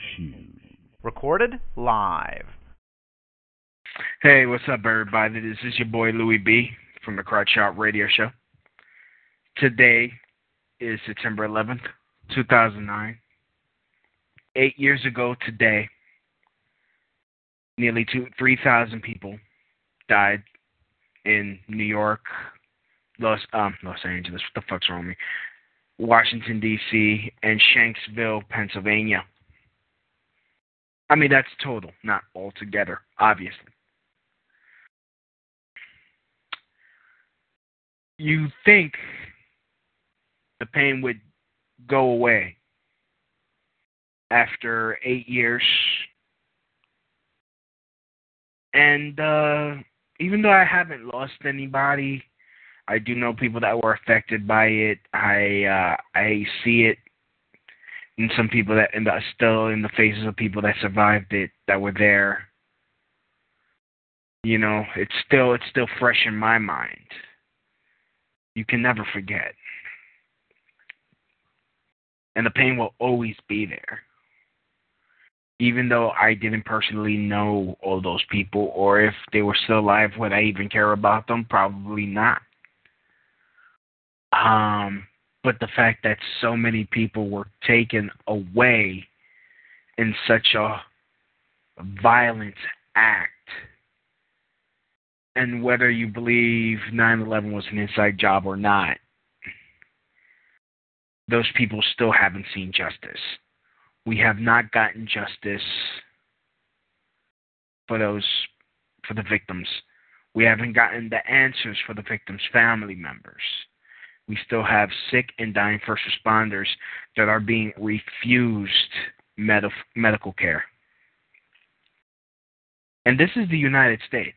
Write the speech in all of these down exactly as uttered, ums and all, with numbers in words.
Recorded live. Hey, what's up, everybody? This is your boy Louis B from the Crotch Shop Radio Show. Today is September eleventh, two thousand nine. Eight years ago today, nearly two, three thousand people died in New York, Los, um, Los Angeles, what the fuck's wrong with me? Washington, D C, and Shanksville, Pennsylvania. I mean, that's total, not altogether, obviously. You think the pain would go away after eight years. And uh, even though I haven't lost anybody, I do know people that were affected by it. I uh, I see it in some people that and still in the faces of people that survived it, that were there. You know, it's still it's still fresh in my mind. You can never forget. And the pain will always be there. Even though I didn't personally know all those people, or if they were still alive, would I even care about them? Probably not. Um, but the fact that so many people were taken away in such a violent act, and whether you believe nine eleven was an inside job or not, those people still haven't seen justice. We have not gotten justice for those, for the victims. We haven't gotten the answers for the victims' family members. We still have sick and dying first responders that are being refused med- medical care. And this is the United States.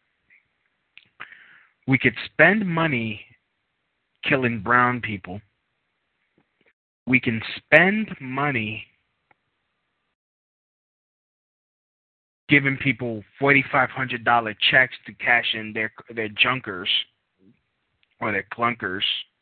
We could spend money killing brown people. We can spend money giving people four thousand five hundred dollars checks to cash in their their junkers or their clunkers.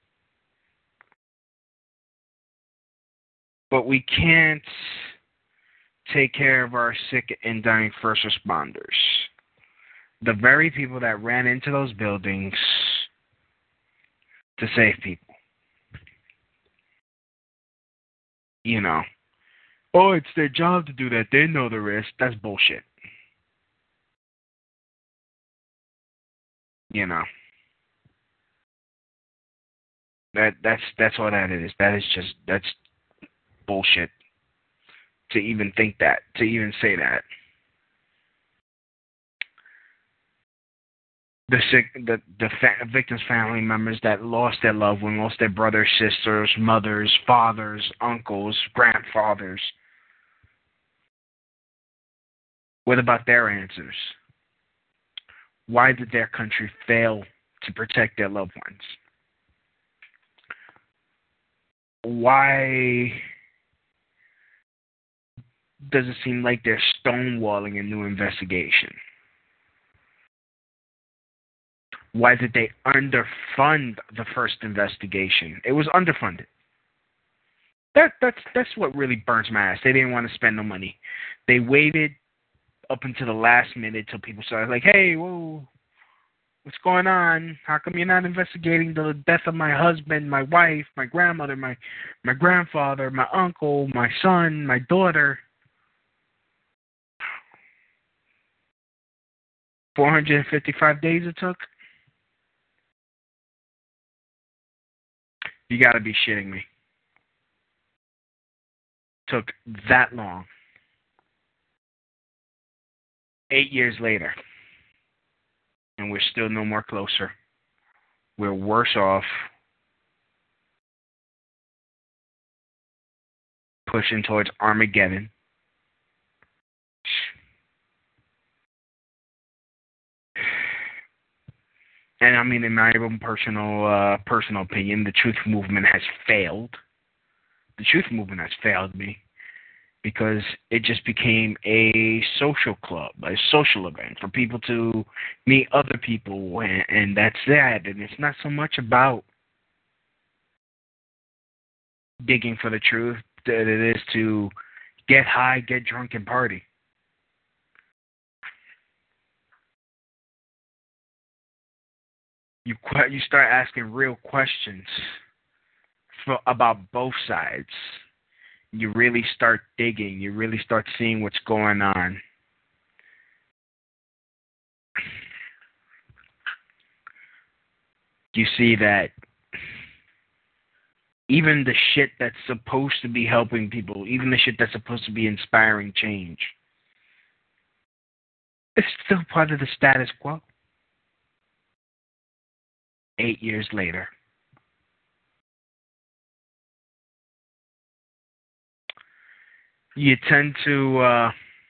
But we can't take care of our sick and dying first responders. The very people that ran into those buildings to save people. You know. Oh, it's their job to do that. They know the risk. That's bullshit. You know. That that's that's all that is. That is just that's bullshit. To even think that, to even say that. The sick, the the fa- victims' family members that lost their loved one, lost their brothers, sisters, mothers, fathers, uncles, grandfathers. What about their answers? Why did their country fail to protect their loved ones? Why does it seem like they're stonewalling a new investigation? Why did they underfund the first investigation? It was underfunded. That that's that's what really burns my ass. They didn't want to spend no money. They waited up until the last minute till people started like, hey, whoa, what's going on? How come you're not investigating the death of my husband, my wife, my grandmother, my my grandfather, my uncle, my son, my daughter? four hundred fifty-five days it took? You gotta be shitting me. Took that long. Eight years later. And we're still no more closer. We're worse off. Pushing towards Armageddon. And I mean, in my own personal uh, personal opinion, the truth movement has failed. The truth movement has failed me because it just became a social club, a social event for people to meet other people, and, and that's that. And it's not so much about digging for the truth that it is to Get high, get drunk, and party. You you start asking real questions for, about both sides. You really start digging. You really start seeing what's going on. You see that even the shit that's supposed to be helping people, even the shit that's supposed to be inspiring change, it's still part of the status quo. Eight years later. You tend to, uh,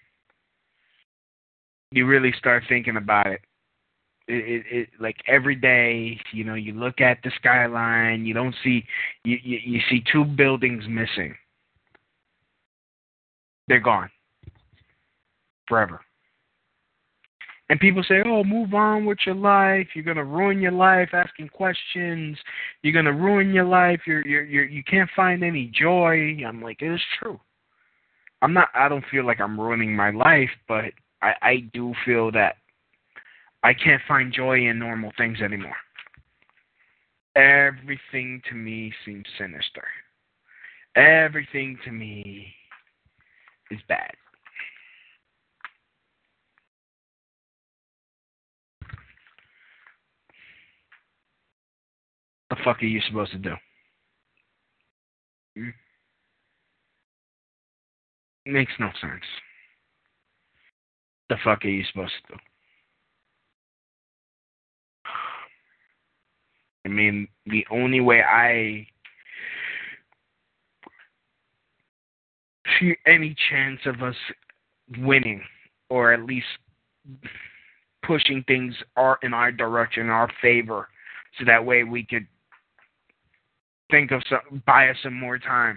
you really start thinking about it. It, it, it. Like every day, you know, you look at the skyline, you don't see, you, you, you see two buildings missing. They're gone. Forever. And people say, oh, move on with your life. You're going to ruin your life asking questions. You're going to ruin your life. You're, you're, you're, you can't find any joy. I'm like, it is true. I'm not, I don't feel like I'm ruining my life, but I, I do feel that I can't find joy in normal things anymore. Everything to me seems sinister. Everything to me is bad. The fuck are you supposed to do? Hmm? It makes no sense. The fuck are you supposed to do? I mean, the only way I see any chance of us winning, or at least pushing things are in our direction, in our favor, so that way we could think of some, buy us some more time,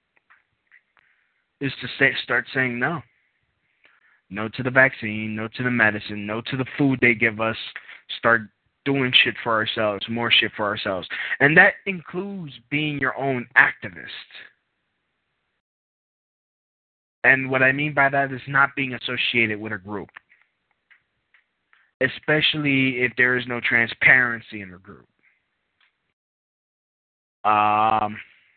is to say, start saying no. No to the vaccine, no to the medicine, no to the food they give us. Start doing shit for ourselves, more shit for ourselves. And that includes being your own activist. And what I mean by that is not being associated with a group. Especially if there is no transparency in the group. Um,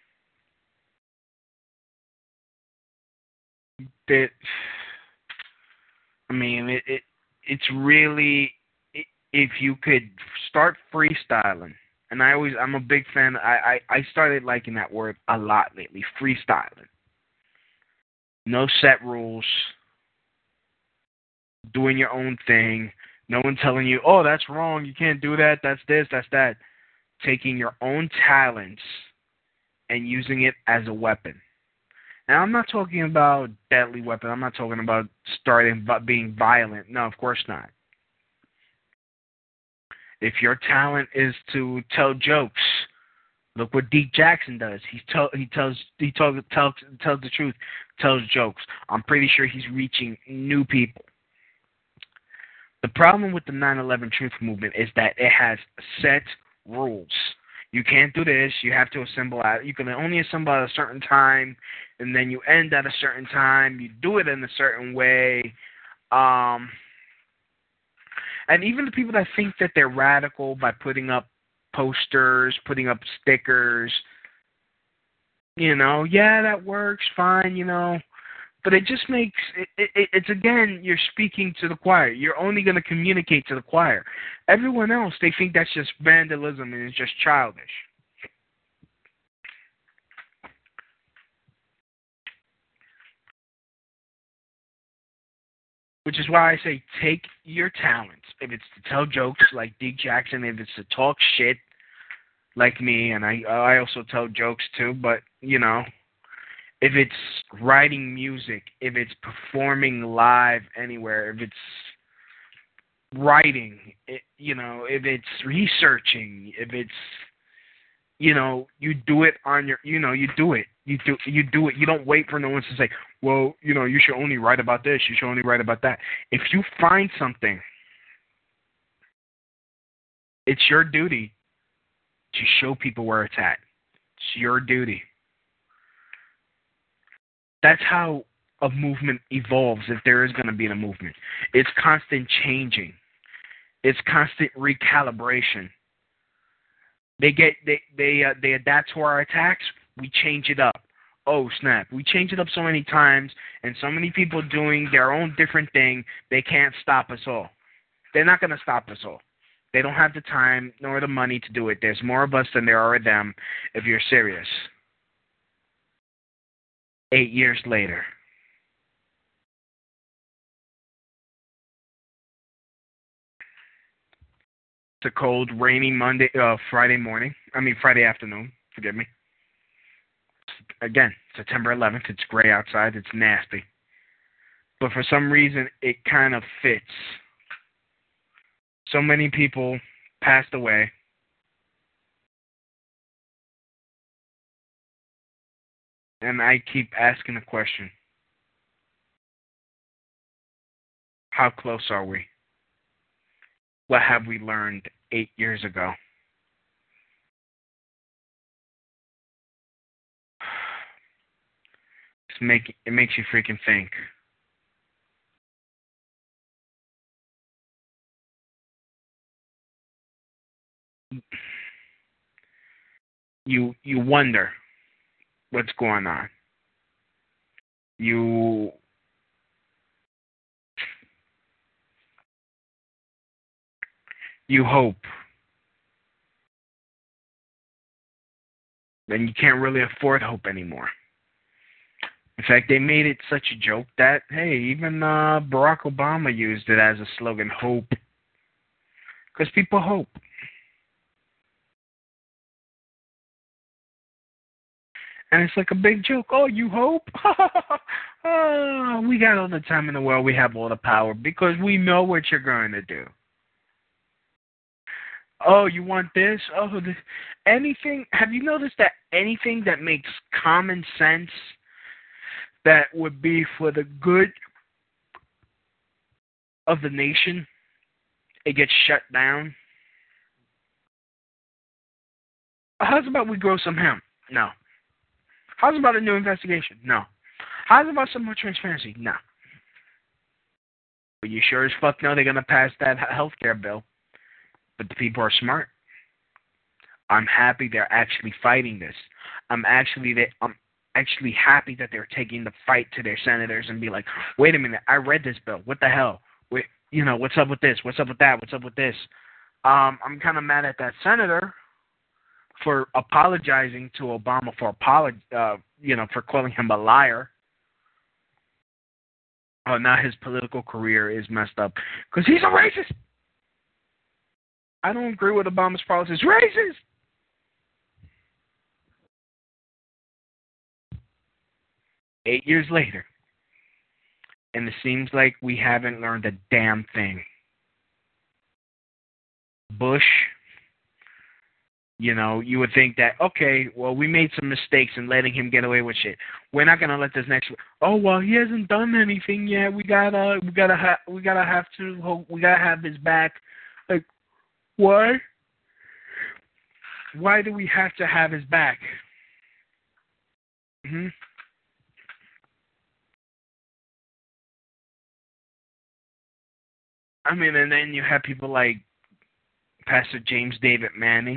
that, I mean, it, it it's really, if you could start freestyling, and I always, I'm a big fan, I, I, I started liking that word a lot lately, freestyling. No set rules, doing your own thing, no one telling you, oh, that's wrong, you can't do that, that's this, that's that. Taking your own talents and using it as a weapon. And I'm not talking about deadly weapon. I'm not talking about starting being violent. No, of course not. If your talent is to tell jokes, look what Deke Jackson does. He tell he tells he tells tells tells the truth, tells jokes. I'm pretty sure he's reaching new people. The problem with the nine eleven Truth Movement is that it has set rules. You can't do this. You have to assemble at. You can only assemble at a certain time, and then you end at a certain time. You do it in a certain way, um, and even the people that think that they're radical by putting up posters, putting up stickers, you know, yeah, that works fine, you know, but it just makes it, it, it's again, you're speaking to the choir. You're only going to communicate to the choir. Everyone else, they think that's just vandalism and it's just childish. Which is why I say take your talents. If it's to tell jokes like Deke Jackson, if it's to talk shit like me, and I I also tell jokes too, but, you know, if it's writing music, if it's performing live anywhere, if it's writing, it, you know, if it's researching, if it's, you know, you do it on your, you know, you do it. You do, you do it. You don't wait for no one to say, well, you know, you should only write about this. You should only write about that. If you find something, it's your duty to show people where it's at. It's your duty. That's how a movement evolves, if there is going to be a movement. It's constant changing. It's constant recalibration. They get they they uh, they adapt to our attacks. We change it up. Oh snap! We change it up so many times, and so many people doing their own different thing. They can't stop us all. They're not going to stop us all. They don't have the time nor the money to do it. There's more of us than there are of them. If you're serious. Eight years later. It's a cold, rainy Monday, uh, Friday morning. I mean, Friday afternoon. Forgive me. Again, September eleventh. It's gray outside. It's nasty. But for some reason, it kind of fits. So many people passed away. And I keep asking the question. How close are we? What have we learned eight years ago? It's make, it makes you freaking think. You you wonder what's going on. You you hope. Then you can't really afford hope anymore. In fact, they made it such a joke that, hey, even uh, Barack Obama used it as a slogan, hope. Because people hope. And it's like a big joke. Oh, you hope? Oh, we got all the time in the world. We have all the power because we know what you're going to do. Oh, you want this? Oh, this. Anything. Have you noticed that anything that makes common sense that would be for the good of the nation, it gets shut down? How's about we grow some hemp? No. How's about a new investigation? No. How's about some more transparency? No. But you sure as fuck know they're going to pass that healthcare bill. But the people are smart. I'm happy they're actually fighting this. I'm actually they, I'm actually happy that they're taking the fight to their senators and be like, wait a minute, I read this bill. What the hell? Wait, you know, what's up with this? What's up with that? What's up with this? Um, I'm kind of mad at that senator for apologizing to Obama for apolog- uh, you know, for calling him a liar. Oh, now his political career is messed up because he's a racist. I don't agree with Obama's policies. Racist. Eight years later, and it seems like we haven't learned a damn thing. Bush, you know, you would think that, okay, well, we made some mistakes in letting him get away with shit. We're not gonna let this next. Oh well, he hasn't done anything yet. We gotta, we gotta, ha- we gotta have to, we gotta have his back. Like, why? Why do we have to have his back? Hmm. I mean, and then you have people like Pastor James David Manning.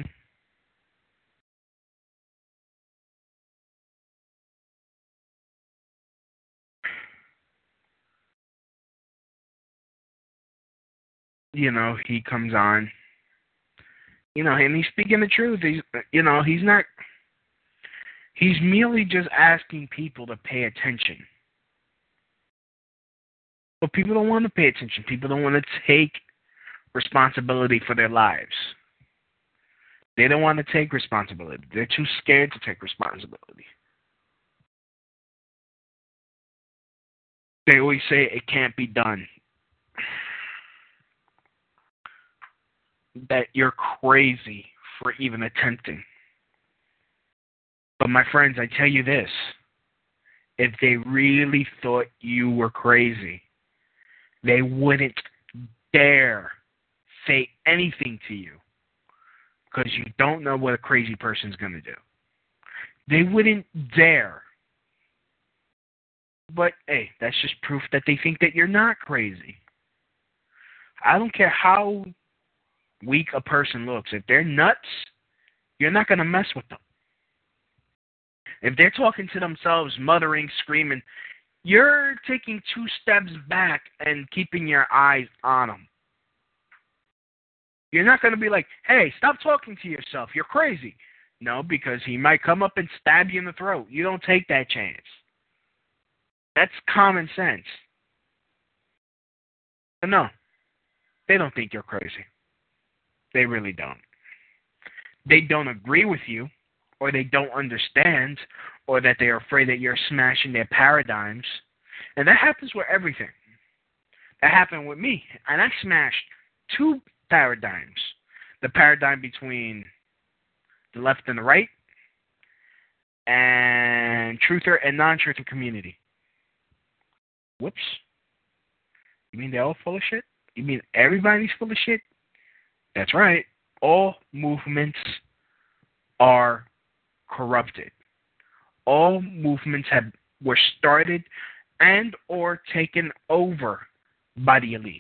You know, he comes on. You know, and he's speaking the truth. He's, you know, he's not. He's merely just asking people to pay attention. But people don't want to pay attention. People don't want to take responsibility for their lives. They don't want to take responsibility. They're too scared to take responsibility. They always say it can't be done. That you're crazy for even attempting. But my friends, I tell you this. If they really thought you were crazy, they wouldn't dare say anything to you. Because you don't know what a crazy person's going to do. They wouldn't dare. But, hey, that's just proof that they think that you're not crazy. I don't care how weak a person looks. If they're nuts, you're not going to mess with them. If they're talking to themselves, muttering, screaming, you're taking two steps back and keeping your eyes on them. You're not going to be like, hey, stop talking to yourself. You're crazy. No, because he might come up and stab you in the throat. You don't take that chance. That's common sense. But no, they don't think you're crazy. They really don't. They don't agree with you, or they don't understand, or that they are afraid that you're smashing their paradigms. And that happens with everything. That happened with me. And I smashed two paradigms. The paradigm between the left and the right, and truther and non-truther community. Whoops. You mean they're all full of shit? You mean everybody's full of shit? That's right. All movements are corrupted. All movements have were started and or taken over by the elite.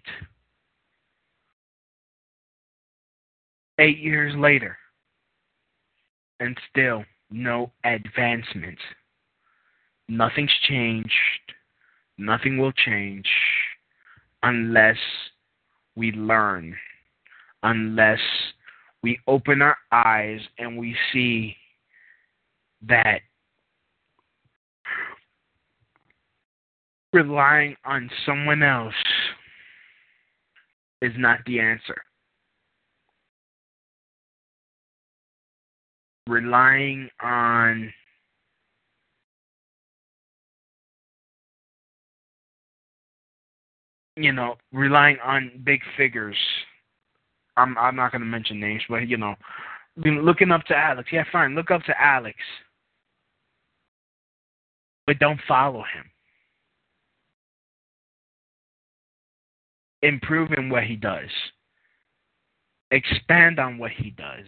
Eight years later, and still no advancement. Nothing's changed. Nothing will change unless we learn, unless we open our eyes and we see that relying on someone else is not the answer. Relying on you know, relying on big figures. I'm I'm not gonna mention names, but you know, looking up to Alex. Yeah, fine, look up to Alex, but don't follow him. Improve in what he does. Expand on what he does.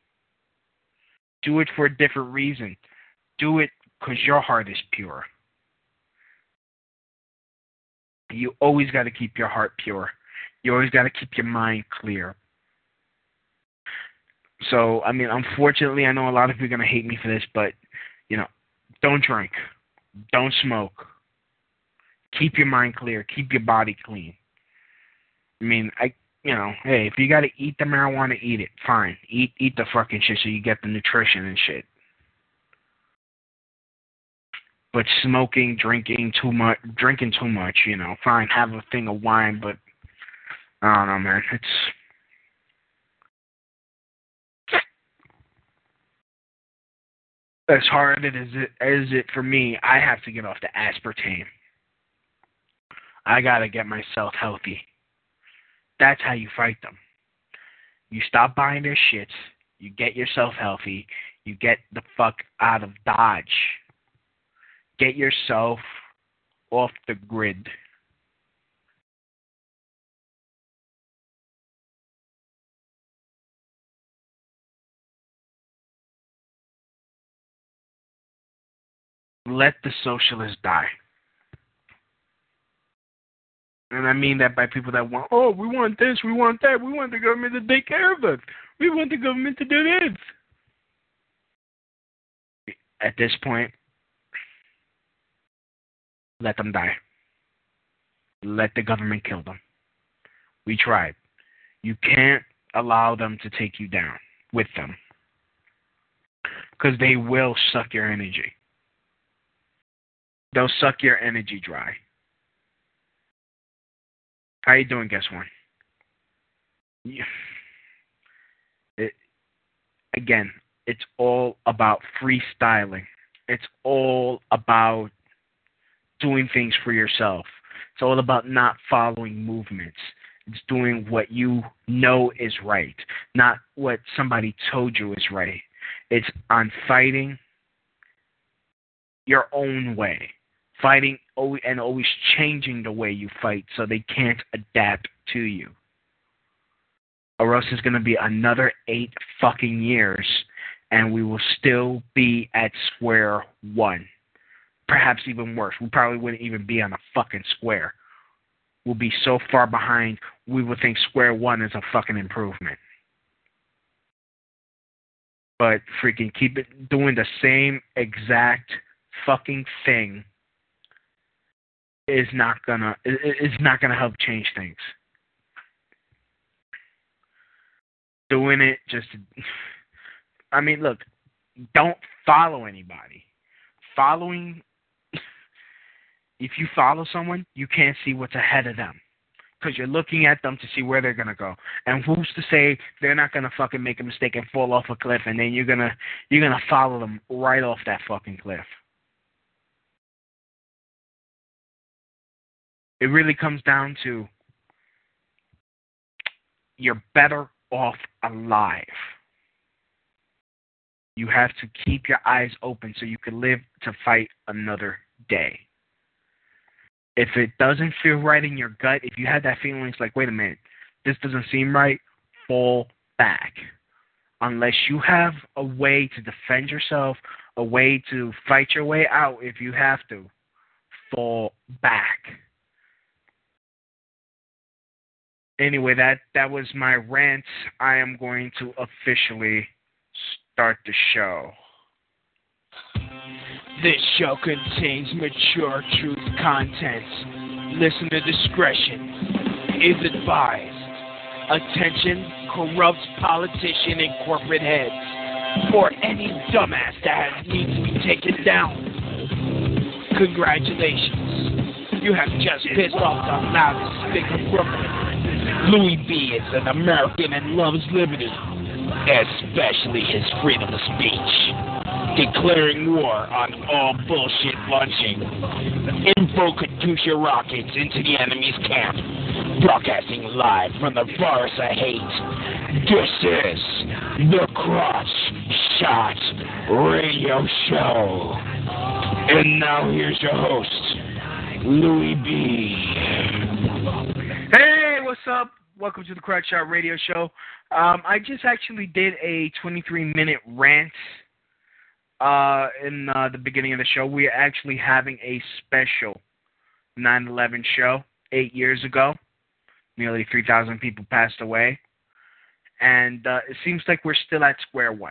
Do it for a different reason. Do it because your heart is pure. You always got to keep your heart pure. You always got to keep your mind clear. So, I mean, unfortunately, I know a lot of people are going to hate me for this, but, you know, don't drink. Don't smoke. Keep your mind clear. Keep your body clean. I mean, I, you know, hey, if you got to eat the marijuana, eat it. Fine. Eat, eat the fucking shit so you get the nutrition and shit. But smoking, drinking too much, drinking too much, you know, fine, have a thing of wine, but I don't know, man. It's as hard as it as it for me. I have to get off the aspartame. I gotta get myself healthy. That's how you fight them. You stop buying their shit. You get yourself healthy. You get the fuck out of Dodge. Get yourself off the grid. Let the socialists die. And I mean that by people that want, oh, we want this, we want that, we want the government to take care of us. We want the government to do this. At this point, let them die. Let the government kill them. We tried. You can't allow them to take you down with them. Because they will suck your energy. They'll suck your energy dry. How you doing, guess one? Yeah. It, again, it's all about freestyling. It's all about doing things for yourself. It's all about not following movements. It's doing what you know is right, not what somebody told you is right. It's on fighting your own way. Fighting and always changing the way you fight so they can't adapt to you. Or else it's going to be another eight fucking years and we will still be at square one. perhaps even worse. We probably wouldn't even be on a fucking square. We'll be so far behind, we would think square one is a fucking improvement. But freaking keep it doing the same exact fucking thing is not gonna is not gonna help change things. Doing it just, I mean, look, don't follow anybody. Following, if you follow someone, you can't see what's ahead of them. Because you're looking at them to see where they're going to go. And who's to say they're not going to fucking make a mistake and fall off a cliff, and then you're going to you're gonna follow them right off that fucking cliff. It really comes down to you're better off alive. You have to keep your eyes open so you can live to fight another day. If it doesn't feel right in your gut, if you had that feeling, it's like, wait a minute, this doesn't seem right, fall back. Unless you have a way to defend yourself, a way to fight your way out if you have to, fall back. Anyway, that, that was my rant. I am going to officially start the show. This show contains mature truth content. Listener discretion is advised. Attention, corrupt politician and corporate heads, or any dumbass that has needs to be taken down. Congratulations. You have just pissed off the loudest spick of Brooklyn. Louis B is an American and loves liberty, especially his freedom of speech. Declaring war on all bullshit launching info Katusha rockets into the enemy's camp. Broadcasting live from the forest of hate. This is the Crotch Shot Radio Show. And now here's your host, Louis B. Hey, what's up? Welcome to the Crotch Shot Radio Show. Um, I just actually did a twenty-three minute rant Uh, in uh, the beginning of the show. We are actually having a special nine eleven show eight years ago. Nearly three thousand people passed away. And uh, it seems like we're still at square one.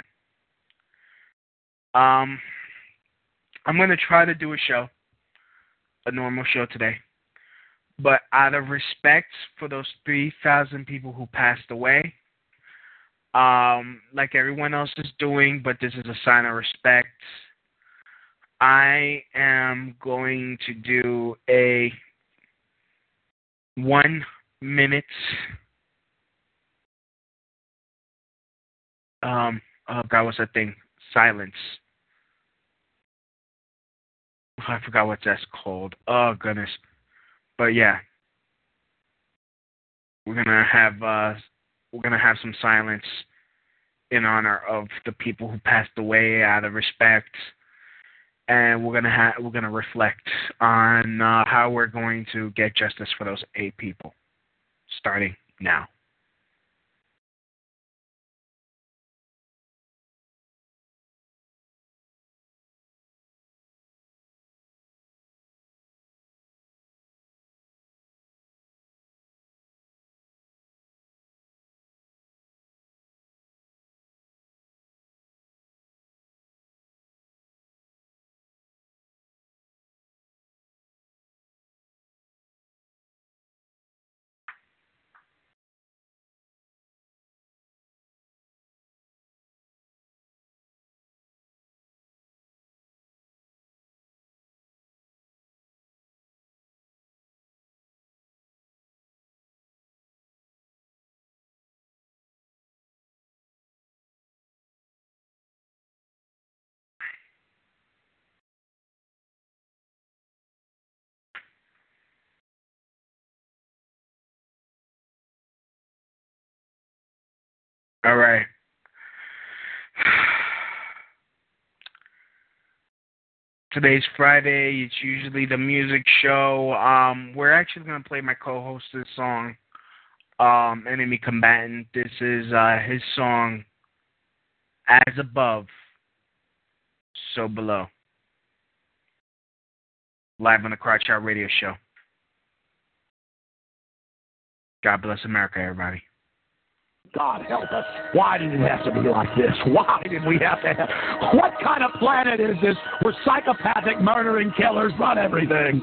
Um, I'm going to try to do a show, a normal show today. But out of respect for those three thousand people who passed away, Um, like everyone else is doing, but this is a sign of respect, I am going to do a one minute, um, oh God, what's that thing? Silence. I forgot what that's called. Oh, goodness. But yeah, we're going to have, uh, We're going to have some silence in honor of the people who passed away out of respect, and we're going to ha- we're going to reflect on uh, how we're going to get justice for those eight people, starting now. All right. Today's Friday. It's usually the music show. Um, we're actually going to play my co-host's song, um, Enemy Combatant. This is uh, his song, As Above, So Below. live on the Crotch Out Radio Show. God bless America, everybody. God help us. Why did it have to be like this? Why did we have to have... What kind of planet is this where psychopathic murdering killers run everything?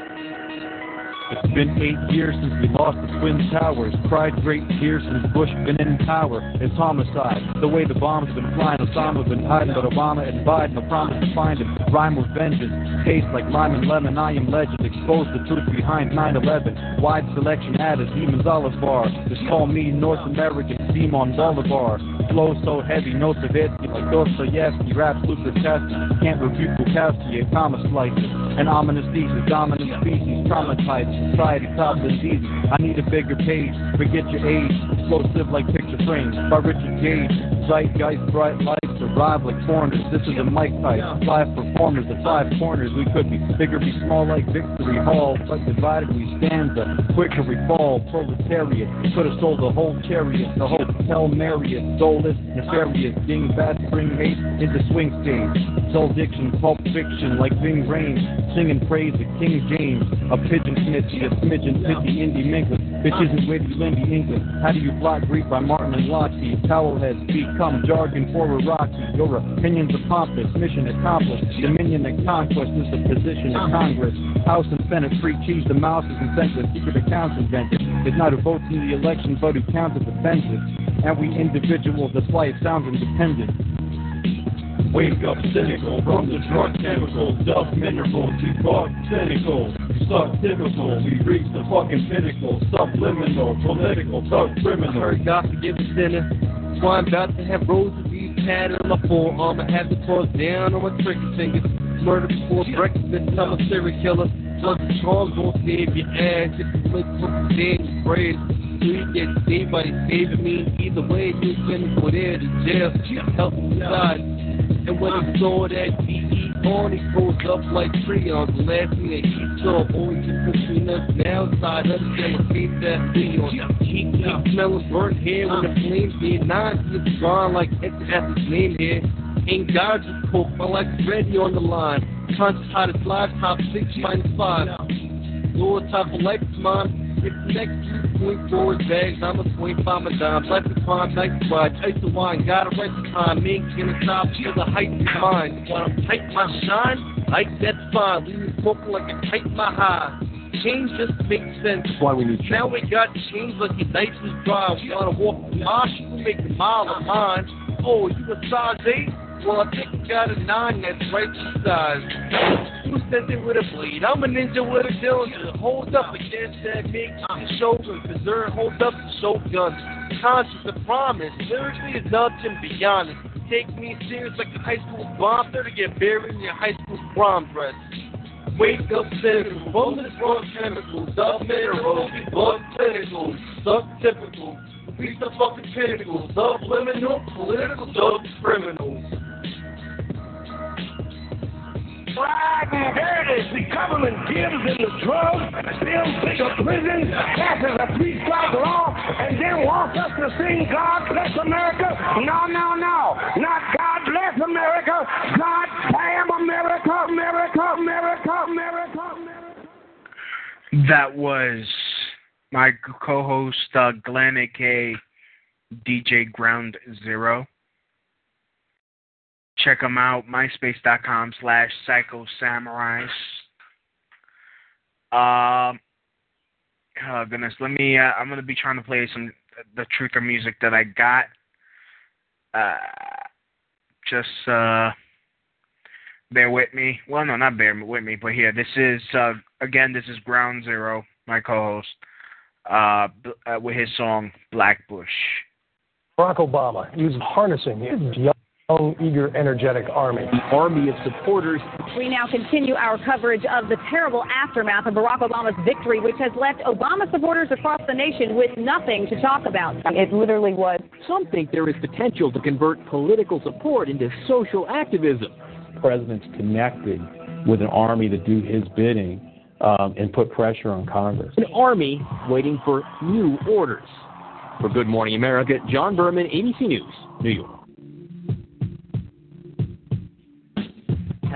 It's been eight years since we lost the Twin Towers. Cried great tears since Bush been in power. It's homicide. The way the bombs been flying, Osama been hiding, but Obama and Biden no promise to find him. Rhyme with vengeance. Taste like lime and lemon. I am legend. Expose the truth behind nine eleven. Wide selection at a Siemens Olive Bar. Just call me North American Simon Bolivar. Flow so heavy, no Savitsky like Dostoevsky. Raps Luther Tesky. Can't rebuke Bukowski. A comma slices. An ominous thesis. Dominant species. Traumatized. Society top is easy. I need a bigger page. Forget your age. Explosive like picture frames by Richard Gage. Zeitgeist, bright lights, arrive like foreigners. This is a mic type. Five performers, the five corners. We could be bigger, be small like Victory Hall. But divided we stand the quicker we fall. Proletariat could have sold the whole chariot. The whole Hail Marriott. Soulless, nefarious. Ding bad spring mate into swing stage. Soul diction, pulp fiction like Ving Rhames. Singing praise of King James. A pigeon smith. A smidgen, pitty, indie, minkless. Bitch isn't witty, lindy, English. How do you block Greek by Martin and Lockheed? Towelheads become jargon for a Rocky. Your opinions are pompous, mission accomplished. Dominion and conquest is the position of Congress. House and Senate, free cheese, the mouse is incentive. Secret accounts invented. It's not who votes in the election, but who counts as offensive. And we individuals, that's why it sounds independent. Wake up cynical from the drug chemicals, dust minerals, we brought cynical, suck typical, we reach the fucking pinnacle, subliminal, political, thug criminal. I heard God forgive the sinner, so I'm about to have rosary tatted on my forearm, I have the cross down on my trigger fingers, murder before breakfast, I'm a serial killer, plus the charms won't save your ass, if you look for the day you praise. So you get saved by saving me, either way you're gonna go there to jail, help me decide. And when he saw that D E on, he rose up like Freon. The last thing that he saw, only just between us now, side understand what face that Leon. He keeps smelling burnt hair when the flames get nine, it's gone like that's his name here. Ain't God just coke, I like ready on the line. Conscious how to slide, top six minus five. Lower top of life is mine. If the next two point four is bags, I'm a point five a dime. Life is prime, nice ride, ice the wine, gotta write the time. Me ain't gonna stop till the height is mine. When I'm tight my shine, like that's fine. Leave me smoking like a tight my high. Change just makes sense. That's why we need change. Now we got change like your dice is dry. We wanna walk the marsh, you can make the mile of mine. Oh, you a size eight? Well, I think you got a nine that's right to size. You sent it with a blade. I'm a ninja with a cylinder. Hold up against that big shogun. Preserve, hold up the shogun. Conscious of promise. Lyrically is nothing beyond it. Take me serious like a high school bomb. There to get buried in your high school prom dress. Wake up cynical. Bonus raw chemicals. Dub minerals. Blood clinical. Suck typical. Reach the fucking pinnacle. Subliminal. Political dub criminals. There it is. The government gives them the drugs, still take a prison, passes a three-strike law, and then wants us to sing God Bless America? No, no, no. Not God Bless America. God damn America, America, America, America, America. That was my co-host, uh, Glenn, a k a. D J Ground Zero. Check them out, myspace.com slash Psycho Samurais. Um, oh goodness, let me, uh, I'm going to be trying to play some, the Truther music that I got. Uh, just, uh, bear with me. Well, no, not bear with me, but here, this is, uh, again, this is Ground Zero, my co-host, uh, uh, with his song, Black Bush. Barack Obama, he was harnessing his young, eager, energetic army. The army of supporters. We now continue our coverage of the terrible aftermath of Barack Obama's victory, which has left Obama supporters across the nation with nothing to talk about. It literally was. Some think there is potential to convert political support into social activism. The president's connected with an army to do his bidding um, and put pressure on Congress. An army waiting for new orders. For Good Morning America, John Berman, A B C News, New York.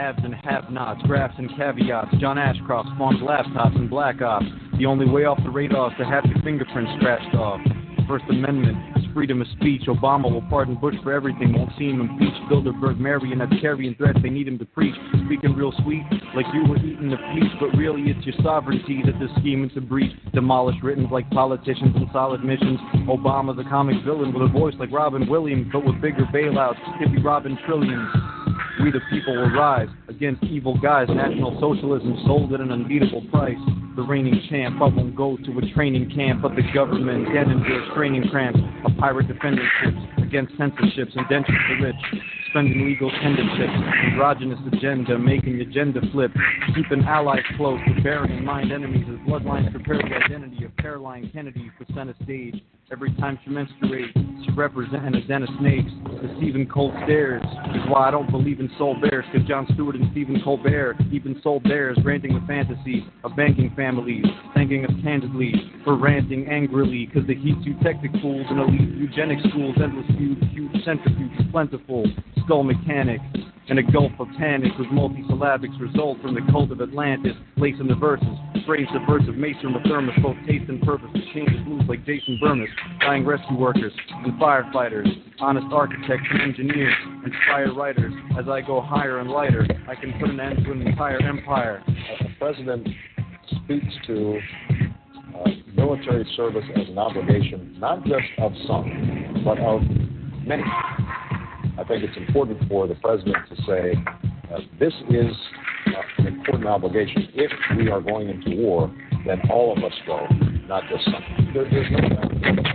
haves and have-nots, graphs and caveats. John Ashcroft spawned laptops and black ops. The only way off the radar is to have your fingerprints scratched off. First Amendment is freedom of speech. Obama will pardon Bush for everything, won't see him impeach. Bilderberg, Marionette, carrying threats, they need him to preach. Speaking real sweet, like you were eating the peach, but really it's your sovereignty that they're scheming to breach. Demolish written like politicians and solid missions. Obama's a comic villain with a voice like Robin Williams, but with bigger bailouts, hippie robbing trillions. We the people will rise against evil guys. National Socialism sold at an unbeatable price. The reigning champ, I won't go to a training camp, but the government dead and their training cramps. A pirate defending ships against censorships, indentured the rich, spending legal tenderships, androgynous agenda, making agenda flip, keeping allies close, but bearing in mind enemies as bloodlines prepare the identity of Caroline Kennedy for center stage. Every time she menstruates, she representing a den of snakes. Deceiving cold stares is why I don't believe in soul bears, cause Jon Stewart and Stephen Colbert even sold theirs, ranting the fantasy of banking families, thanking us candidly for ranting angrily, cause they heat eutectic fools and elite eugenic schools, endless feuds, huge centrifuges, plentiful, skull mechanics, and a gulf of panic with multisyllabics result from the cult of Atlantis, lacing the verses, phrase subversive, mason with thermos, both taste and purpose, to change his moves like Jason Burmis, dying rescue workers and firefighters, honest architects and engineers, and fire writers. As I go higher and lighter, I can put an end to an entire empire. The president speaks to uh, military service as an obligation, not just of some, but of many. I think it's important for the president to say uh, this is uh, an important obligation. If we are going into war, then all of us go, not just some. There, there's no doubt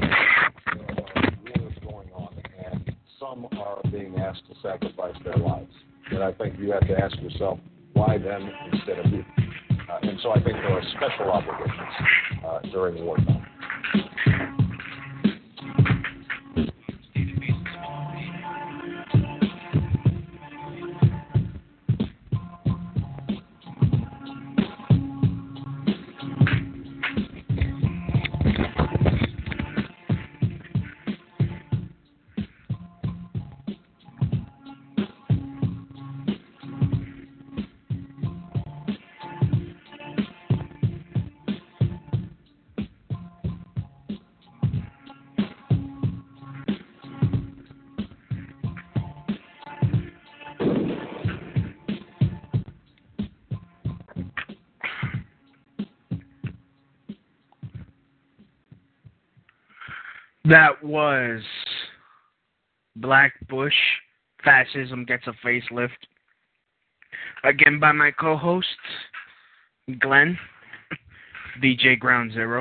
war is going on, and some are being asked to sacrifice their lives. And I think you have to ask yourself, why them instead of you? Uh, and so I think there are special obligations uh, during wartime. That was Black Bush, Fascism Gets a Facelift. Again by my co-host, Glenn, D J Ground Zero.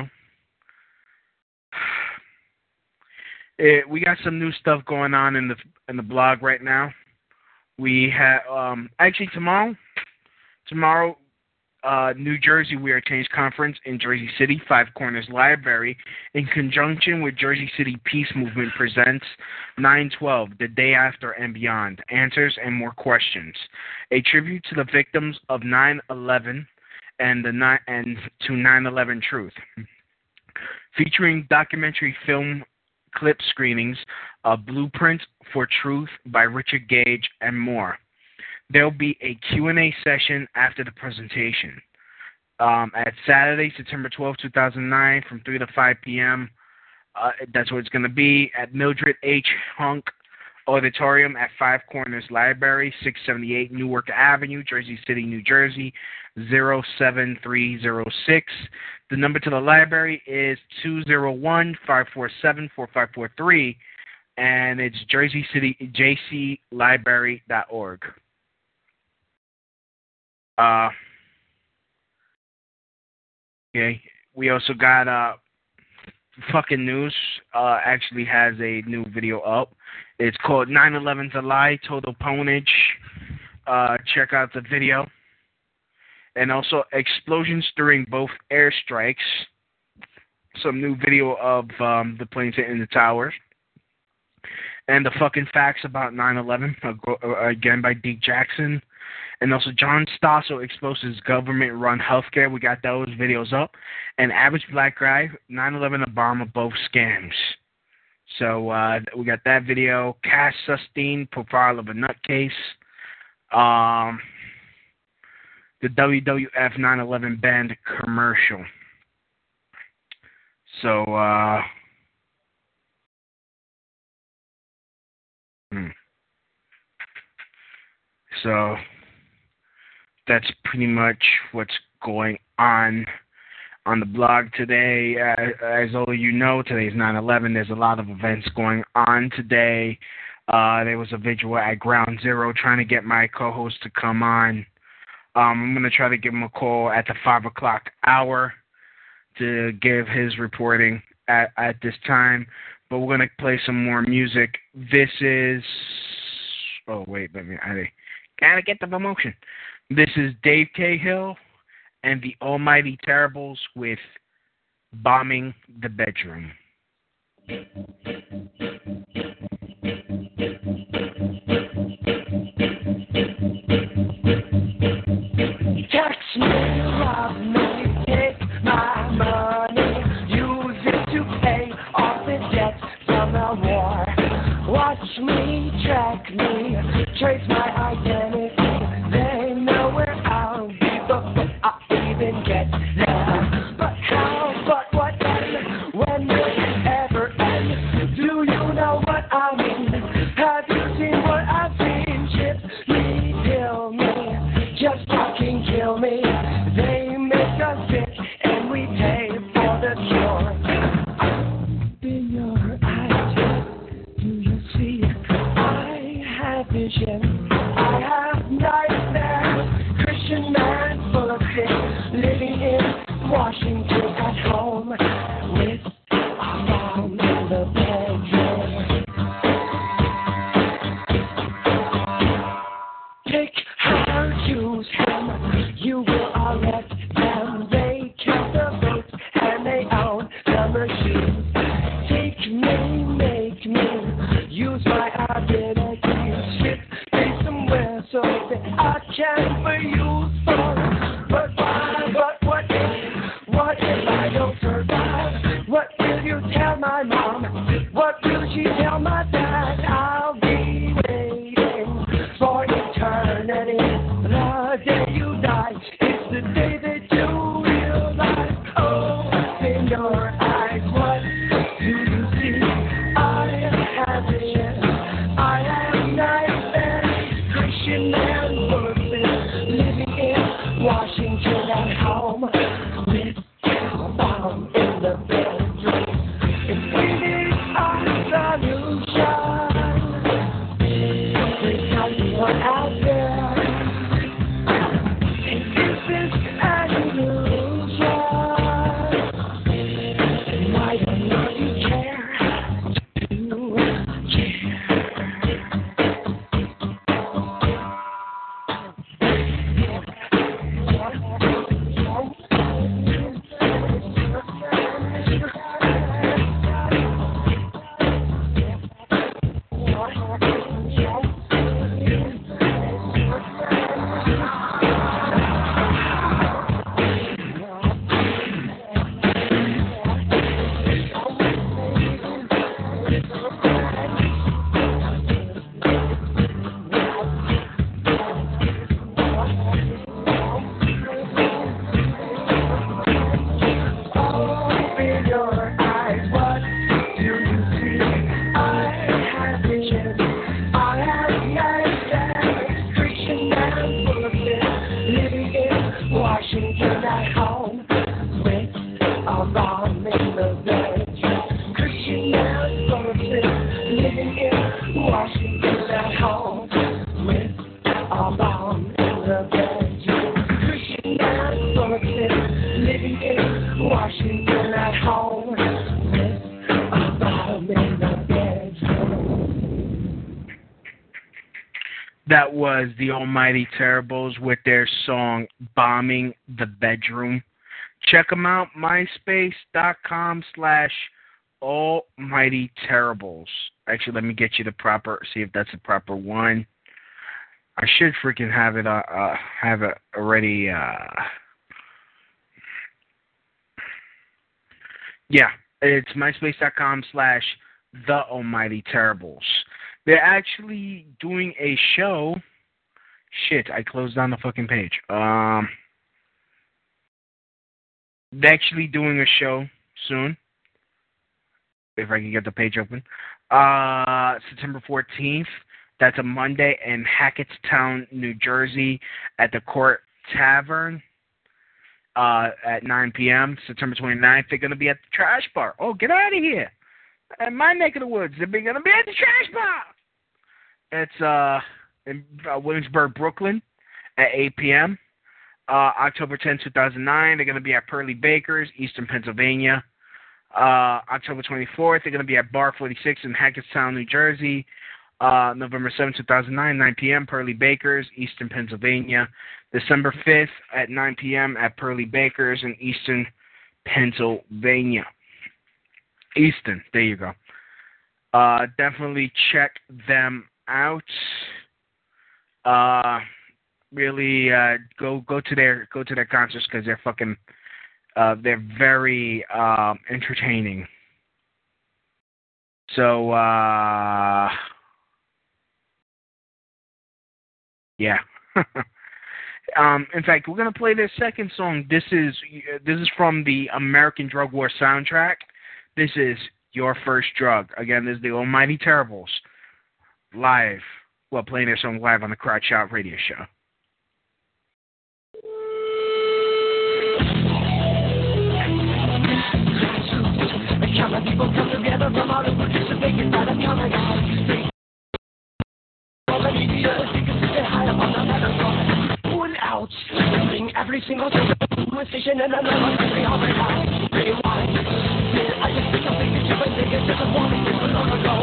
It, we got some new stuff going on in the in the blog right now. We have, um, actually tomorrow, tomorrow, Uh, New Jersey We Are Change Conference in Jersey City, Five Corners Library, in conjunction with Jersey City Peace Movement, presents nine twelve, The Day After and Beyond, Answers and More Questions, a tribute to the victims of nine eleven and the ni- and to nine eleven Truth, featuring documentary film clip screenings of Blueprint for Truth by Richard Gage and more. There'll be a Q and A session after the presentation um, at Saturday, September twelfth, two thousand nine, from three to five p.m. Uh, that's what it's going to be at Mildred H. Hunk Auditorium at Five Corners Library, six seventy-eight Newark Avenue, Jersey City, New Jersey, zero seven three zero six. The number to the library is two oh one, five four seven, four five four three, and it's Jersey City, j c library dot org. Uh, okay. We also got uh, Fucking News uh, actually has a new video up. It's called nine eleven's a Lie, Total Ponage. Uh, check out the video. And also explosions during both airstrikes. Some new video of um, the planes hitting the towers. And the fucking facts about nine eleven, again by Deke Jackson. And also John Stossel exposes government-run healthcare. We got those videos up. And Average Black Guy, nine eleven Obama, both scams. So uh, we got that video. Cass Sustine, Profile of a Nutcase. Um, the W W F nine eleven band commercial. So, uh, hmm. so that's pretty much what's going on on the blog today. Uh, as all of you know, today's nine eleven. There's a lot of events going on today. Uh, there was a vigil at Ground Zero trying to get my co-host to come on. Um, I'm going to try to give him a call at the five o'clock hour to give his reporting at, at this time. But we're going to play some more music. This is... Oh, wait, let me... I gotta get the promotion. This is Dave Cahill and the Almighty Terribles with Bombing the Bedroom. Tax me, rob me, take my money, use it to pay off the debt from the war. Watch me, track me, trace my identity. They know where I'll be before I even get there. But how, but what then, when will it ever end? Do you know what I mean? Have you seen what I've seen? Chip me, kill me, just fucking kill me. They make us sick and we pay for the cure. In your eyes, do you see? I have vision, I have nightmares. Christian man full of sin, living in Washington at home with a bomb in the bedroom. Take her, use him, you will arrest them. They count the votes and they own the machines. Take me, make me, use my ability. Strip me somewhere so that I can be useful. But why, but what if, what if I don't survive? What will you tell my mom? What will she tell my dad? I'll be waiting for eternity. The day you die, it's the day that you realize. Open your eyes, what do you see? I have vision, I have nightmares. Christian man full of sin, living in Washington at home with a bomb in the bedroom. If we need a solution, there's not one out there. And if it's an illusion, then I don't know you care. Do you care? That was the Almighty Terribles with their song Bombing the Bedroom. Check them out, myspace.com slash Almighty Terribles. Actually, let me get you the proper, see if that's the proper one. I should freaking have it, uh, uh have it already, uh, yeah, it's myspace.com slash The Almighty Terribles. They're actually doing a show Shit, I closed down the fucking page. Um, they're actually doing a show soon. If I can get the page open. Uh, September fourteenth. That's a Monday in Hackettstown, New Jersey, at the Court Tavern uh, at nine p.m. September twenty-ninth, they're going to be at the Trash Bar. Oh, get out of here. In my neck of the woods, they're going to be at the Trash Bar. It's uh, in uh, Williamsburg, Brooklyn, at eight p.m. Uh, October tenth, two thousand nine, they're going to be at Pearly Bakers, Eastern Pennsylvania. Uh, October twenty-fourth, they're going to be at Bar forty-six in Hackettstown, New Jersey. Uh, November seventh, two thousand nine, nine p.m., Pearly Bakers, Eastern Pennsylvania. December fifth at nine p.m. at Pearly Bakers in Eastern Pennsylvania. Easton, there you go. Uh, definitely check them out. Uh, really, uh, go go to their go to their concerts because they're fucking, uh, they're very uh, entertaining. So, uh, yeah. um, in fact, we're gonna play their second song. This is this is from the American Drug War soundtrack. This is Your First Drug. Again, this is the Almighty Terribles live. Well, playing their song live on the Crowd Shout radio show. People come together from all over just to make it right up coming out. All the media is because they hide up on the microphone. One out, sing every single thing. One station and another, they all rewind, rewind. I just think I'll make it different, they get disappointed, it's a long ago.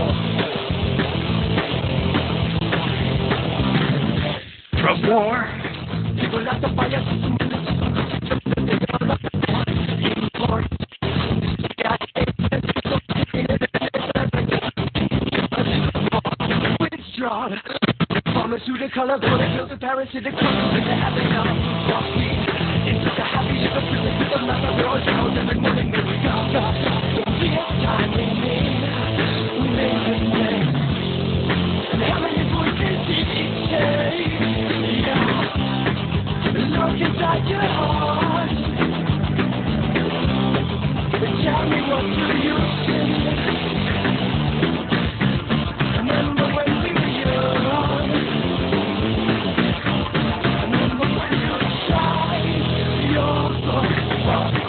Drug war. People have to fight us. Withdrawn. Pharmaceutical, I'm gonna build a parasitic process into having a walk me into the happy little feeling with another girl down every morning that we got up. This time we made, we made mistakes. And how many voices did it say? Yeah. Look inside your heart. Tell me what do you think? Remember when we were young? Remember when you tried your best?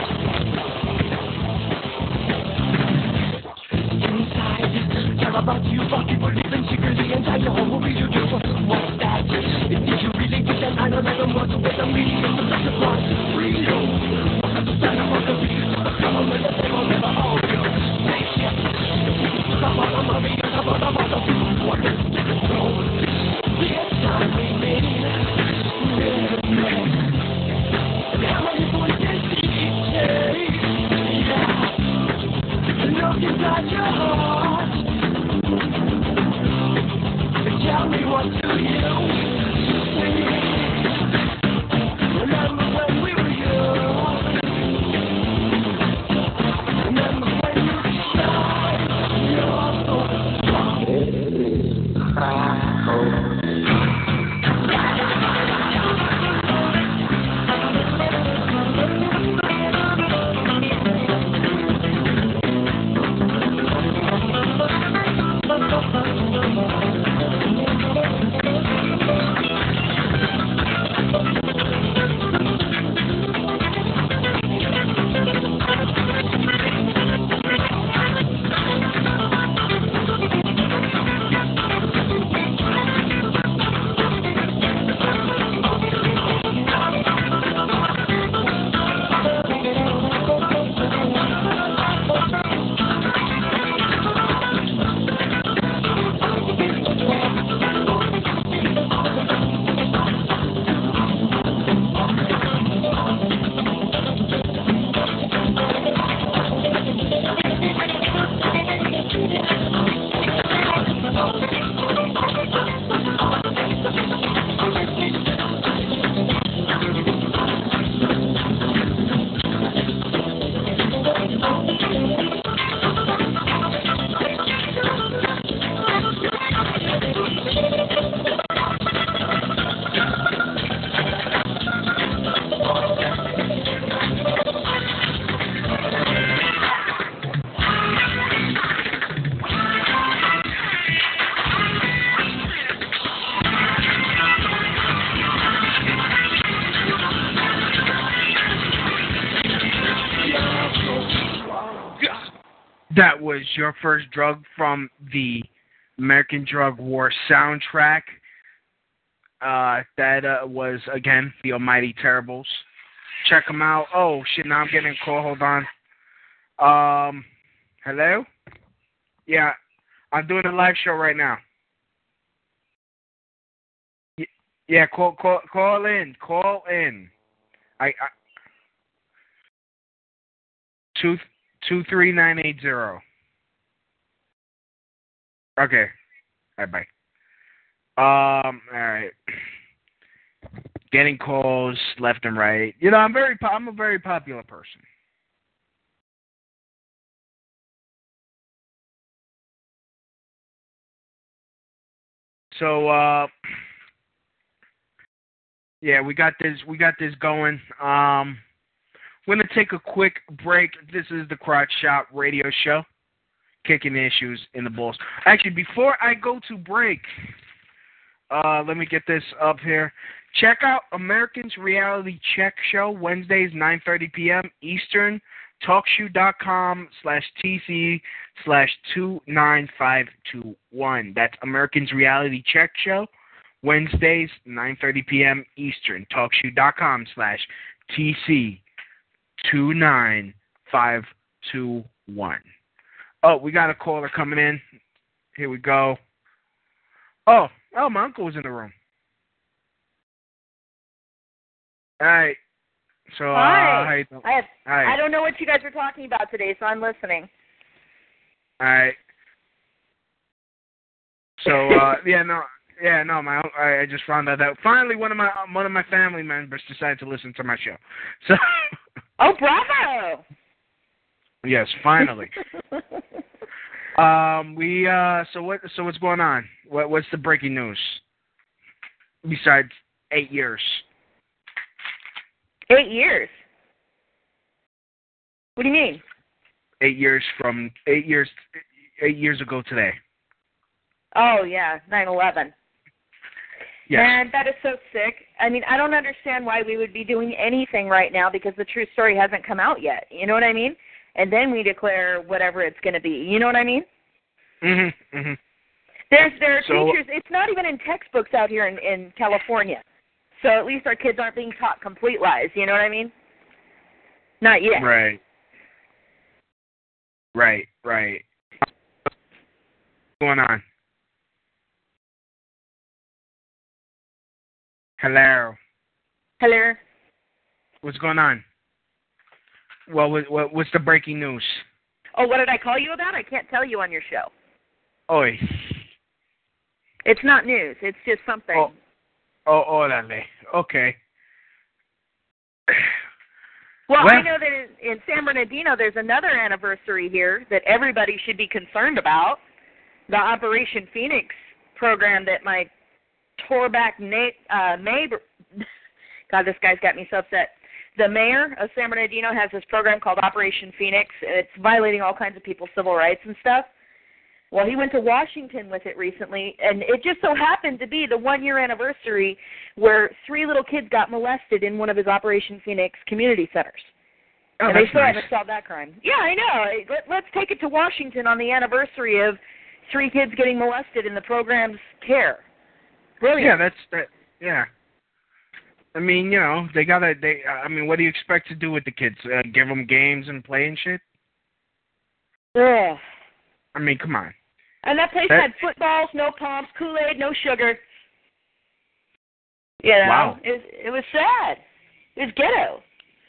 Inside, tell about you, fuck people living secretly inside your home. What will you do? What's that? Did you really get that nine eleven was with the meaning of the rest of us? Freedom. Stand up for the reason of the government that they will never hold you. Make it That was your first drug from the American Drug War soundtrack. Uh, that uh, was, again, the Almighty Terribles. Check them out. Oh, shit, now I'm getting a call. Hold on. Um, hello? Yeah, I'm doing a live show right now. Y- yeah, call, call, call in. Call in. I, I two two three nine eight zero. Okay. All right, bye. Um. All right. Getting calls left and right. You know, I'm very. Po- I'm a very popular person. So, uh, yeah, we got this. We got this going. Um, we're gonna take a quick break. This is the Crotch Shop Radio Show, kicking issues in the balls. Actually, before I go to break, uh, let me get this up here. Check out Americans Reality Check Show Wednesdays nine thirty p.m. Eastern. TalkShoe.com slash TC slash two nine five two one. That's Americans Reality Check Show, Wednesdays, nine thirty p.m. Eastern. TalkShoe.com slash TC two nine five two one. Oh, we got a caller coming in. Here we go. Oh, oh, my uncle was in the room. All right. So, uh, Hi. how you doing? I, have, Hi. I don't know what you guys were talking about today, so I'm listening. All right. So, uh, yeah, no, yeah, no, my, I, I just found out that finally one of my one of my family members decided to listen to my show. So. Oh, bravo! Yes, finally. um, we uh, so what? So what's going on? What what's the breaking news? Besides eight years. Eight years? What do you mean? Eight years from eight years eight years ago today. Oh, yeah, nine eleven. Yes. Man, that is so sick. I mean, I don't understand why we would be doing anything right now because the true story hasn't come out yet. You know what I mean? And then we declare whatever it's going to be. You know what I mean? Mhm. Mhm. There's there are So, teachers. It's not even in textbooks out here in, in California. So at least our kids aren't being taught complete lies. You know what I mean? Not yet. Right. Right. Right. What's going on? Hello. Hello. What's going on? What was what, what's the breaking news? Oh, what did I call you about? I can't tell you on your show. Oi. It's not news. It's just something. Oh, oh, órale. Okay. Well, well, I know that in, in San Bernardino there's another anniversary here that everybody should be concerned about. The Operation Phoenix program that my tore-back Nate, uh, neighbor... God, this guy's got me so upset. The mayor of San Bernardino has this program called Operation Phoenix. It's violating all kinds of people's civil rights and stuff. Well, he went to Washington with it recently, and it just so happened to be the one-year anniversary where three little kids got molested in one of his Operation Phoenix community centers. oh, and they that's still nice. haven't solved that crime. Yeah, I know. Let, let's take it to Washington on the anniversary of three kids getting molested in the program's care. Brilliant. Yeah, that's that. Yeah. I mean, you know, they gotta. They. I mean, what do you expect to do with the kids? Uh, give them games and play and shit? Yeah. I mean, come on. And that place That- had footballs, no pumps, Kool-Aid, no sugar. You know, Wow. it, it was sad. It was ghetto.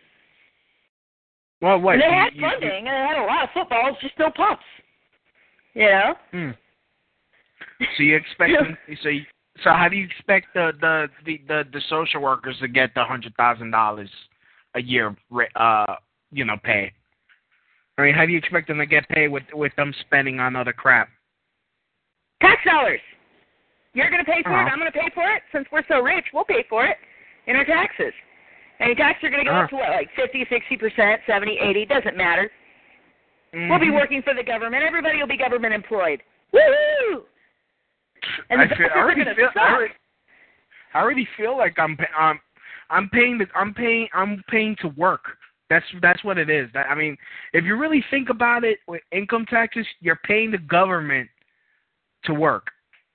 Well, what? And they you- had you- funding, and they had a lot of footballs, just no pumps. You know? Hmm. So you expect them, so you, so how do you expect the the, the, the, the social workers to get the hundred thousand dollars a year uh you know pay? I mean, how do you expect them to get paid with with them spending on other crap? Tax dollars. You're going to pay for Uh-huh. it. I'm going to pay for it. Since we're so rich, we'll pay for it in our taxes. And your taxes are going to go up Uh-huh. to what, like fifty, sixty percent, seventy, eighty, doesn't matter. Mm-hmm. We'll be working for the government. Everybody will be government employed. Woo-hoo! And the I, feel, I taxes are already going to feel. suck. I already, I already feel like I'm pa- um I'm paying the I'm paying I'm paying to work. That's that's what it is. That, I mean, if you really think about it, with income taxes, you're paying the government to work.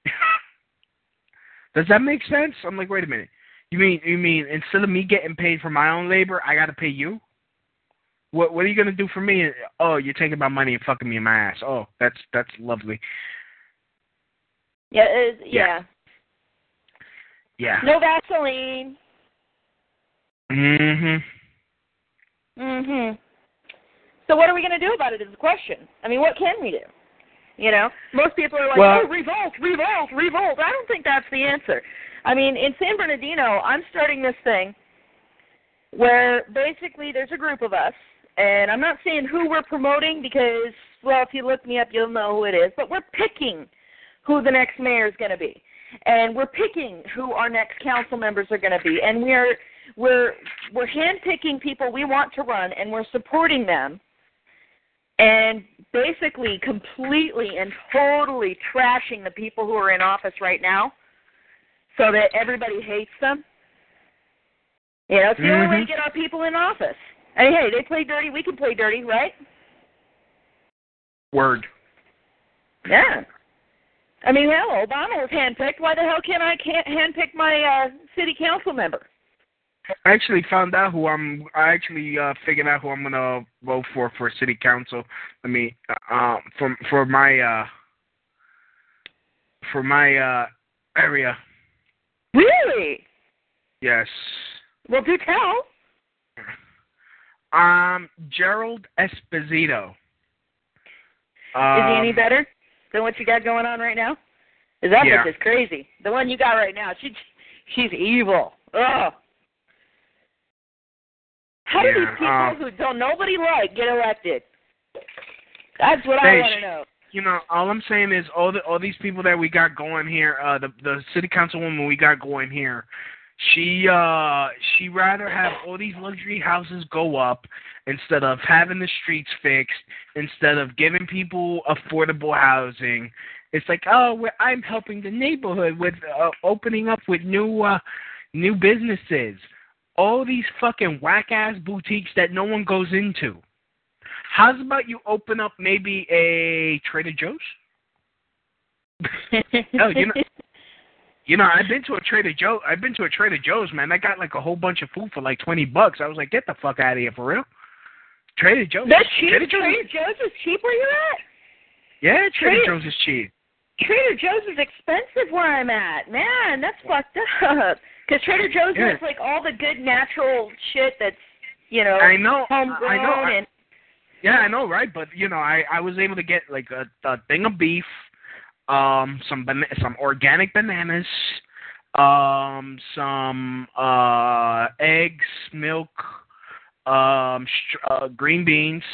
Does that make sense? I'm like, wait a minute. You mean you mean instead of me getting paid for my own labor, I got to pay you? What what are you gonna do for me? Oh, you're taking my money and fucking me in my ass. Oh, that's that's lovely. Yeah, it, yeah. Yeah. No Vaseline. Mhm. Mhm. So what are we going to do about it is the question. I mean, what can we do? You know, most people are like, well, oh, revolt, revolt, revolt. I don't think that's the answer. I mean, in San Bernardino, I'm starting this thing where basically there's a group of us, and I'm not saying who we're promoting because, well, if you look me up, you'll know who it is, but we're picking who the next mayor is going to be. And we're picking who our next council members are going to be. And we're we're we're handpicking people we want to run, and we're supporting them. And basically, completely and totally trashing the people who are in office right now, so that everybody hates them. You know, it's the mm-hmm. only way to get our people in office. I mean, hey, they play dirty, we can play dirty, right? Word. Yeah. I mean, hell, Obama was handpicked. Why the hell can't I can't handpick my uh, city council member? I actually found out who I'm. I actually uh, figured out who I'm gonna vote for for city council. I mean, uh, for for my uh, for my uh, area. Really? Yes. Well, do tell. Um, Gerald Esposito. Um, Is he any Um, better than what you got going on right now? Is that yeah. bitch is crazy. The one you got right now, she she's evil. Ugh. How do Yeah, these people um, who don't nobody like get elected? That's what Hey, I want to know. You know, all I'm saying is all the all these people that we got going here, uh, the the city councilwoman we got going here, she uh she rather have all these luxury houses go up instead of having the streets fixed, instead of giving people affordable housing. It's like, oh, well, I'm helping the neighborhood with uh, opening up with new uh, new businesses. All these fucking whack ass boutiques that no one goes into. How's about you open up maybe a Trader Joe's? Oh, you know, you know, I've been to a Trader Joe. I've been to a Trader Joe's, man. I got like a whole bunch of food for like twenty bucks. I was like, get the fuck out of here, for real. Trader Joe's. That's cheap. Trader Trader Joe's, Joe's is cheap where you're at. Yeah, Trader, Trader Joe's is cheap. Trader Joe's is expensive where I'm at. Man, that's fucked up. Because Trader Joe's Yeah. has like all the good natural shit that's, you know, I know. homegrown I know. I, and yeah, I know, right? But you know, I, I was able to get like a, a thing of beef, um, some bana- some organic bananas, um, some uh eggs, milk, um, str- uh, green beans,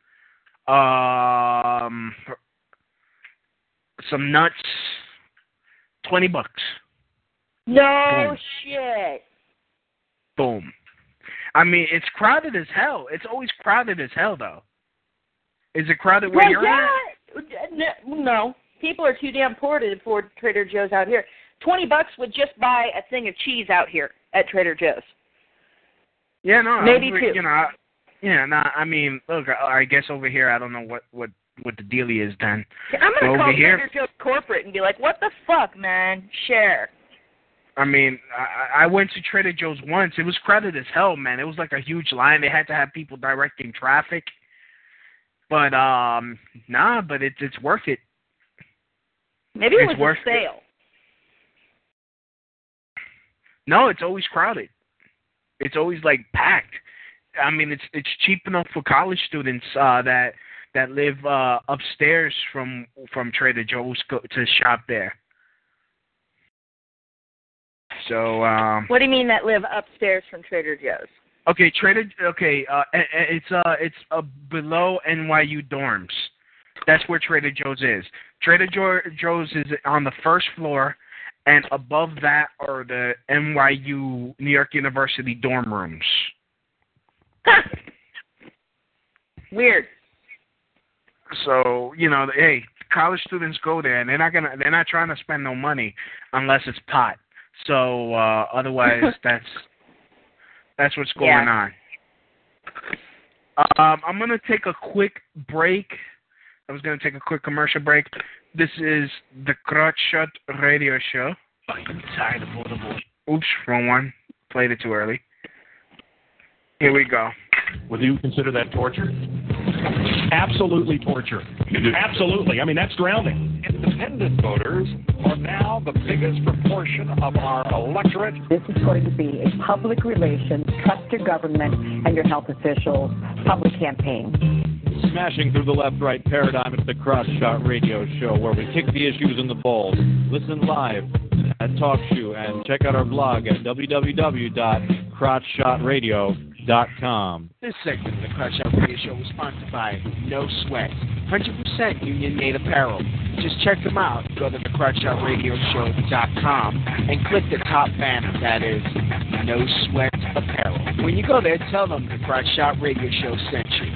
um, some nuts. Twenty bucks. no Boom. shit. Boom. I mean, it's crowded as hell. It's always crowded as hell, though. Is it crowded where Well, you're yeah. at? No, no, people are too damn poor to afford Trader Joe's out here. Twenty bucks would just buy a thing of cheese out here at Trader Joe's. Yeah, no. Maybe I, two. You know, I, yeah, no. I mean, look. I, I guess over here, I don't know what what what the dealie is then. I'm gonna Over call here- Trader Joe's corporate and be like, "What the fuck, man? Share." I mean, I, I went to Trader Joe's once. It was crowded as hell, man. It was like a huge line. They had to have people directing traffic. But um, nah. But it's it's worth it. Maybe it It's was worth a sale. No, it's always crowded. It's always like packed. I mean, it's it's cheap enough for college students uh, that that live uh, upstairs from from Trader Joe's go, to shop there. So. Um, What do you mean that live upstairs from Trader Joe's? okay, Trader. Okay, uh, it's uh it's uh, below N Y U dorms. That's where Trader Joe's is. Trader jo- Joe's is on the first floor, and above that are the N Y U, New York University dorm rooms. Weird. So, you know, hey, college students go there, and they're not gonna, they're not trying to spend no money unless it's pot. So, uh, otherwise, that's that's what's going Yeah. on. Um, I'm going to take a quick break. I was going to take a quick commercial break. This is the Crotch Shot Radio Show. I'm tired of all the bullshit. Oops, wrong one. Played it too early. Here we go. Would you consider that torture? Absolutely torture. Absolutely. I mean, that's drowning. Independent voters are now the biggest proportion of our electorate. This is going to be a public relations, trust your government and your health officials public campaign. Smashing through the left-right paradigm at the Crotch Shot Radio Show, where we kick the issues in the balls. Listen live at TalkShoe and check out our blog at w w w dot crotch shot radio dot com. This segment of the Crotch Shot Radio Show was sponsored by No Sweat, one hundred percent union-made apparel. Just check them out. Go to the crotch shot radio show dot com and click the top banner. That is No Sweat Apparel. When you go there, tell them the Crotch Shot Radio Show sent you.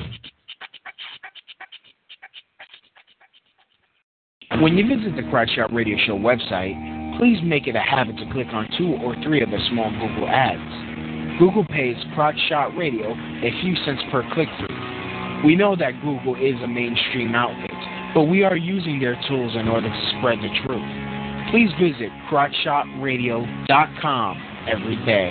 When you visit the Crotch Shot Radio Show website, please make it a habit to click on two or three of the small Google ads. Google pays Crotch Shot Radio a few cents per click-through. We know that Google is a mainstream outlet, but we are using their tools in order to spread the truth. Please visit crotch shot radio dot com every day.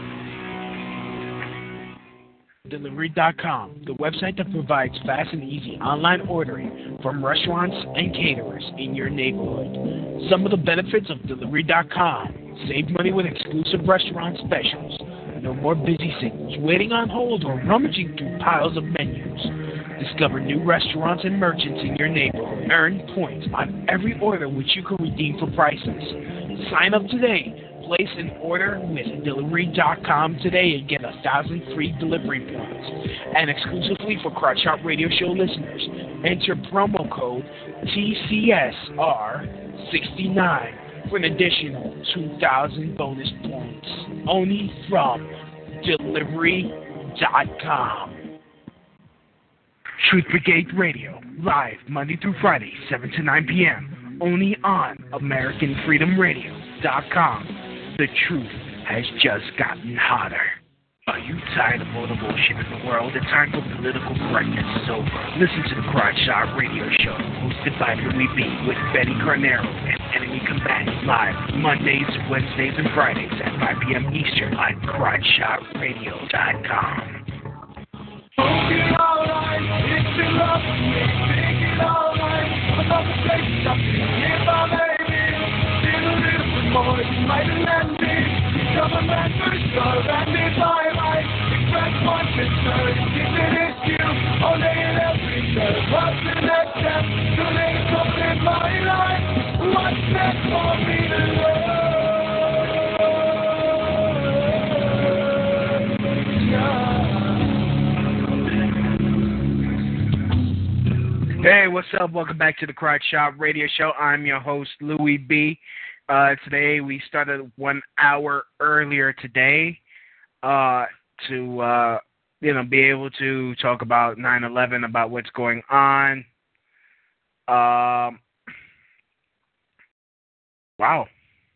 Delivery dot com, the website that provides fast and easy online ordering from restaurants and caterers in your neighborhood. Some of the benefits of Delivery dot com: save money with exclusive restaurant specials. No more busy signals, waiting on hold, or rummaging through piles of menus. Discover new restaurants and merchants in your neighborhood. Earn points on every order which you can redeem for prices. Sign up today. Place an order with Delivery dot com today and get a thousand free delivery points. And exclusively for Crotch Shot Radio Show listeners, enter promo code T C S R sixty-nine for an additional two thousand bonus points. Only from Delivery dot com. Truth Brigade Radio, live Monday through Friday, seven to nine p.m. Only on American Freedom Radio dot com. The truth has just gotten hotter. Are you tired of all the bullshit in the world? The time for political correctness is over. Listen to the Crotch Shot Radio Show, hosted by Louis B. with Betty Carnero and Enemy Combatants, live Mondays, Wednesdays, and Fridays at five p.m. Eastern on crotch shot radio dot com. More than might and me. Government first serve and defy right. Express one concern. It's an issue. Only in every step. What's the next step? Do they come in my life? What's next for me to learn? Hey, what's up? Welcome back to the Crotch Shot Radio Show. I'm your host, Louis B. Uh, today we started one hour earlier today uh, to uh, you know be able to talk about nine eleven, about what's going on. Um, wow.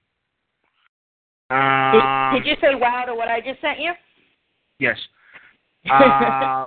Um, did, did you say wow to what I just sent you? Yes. Uh,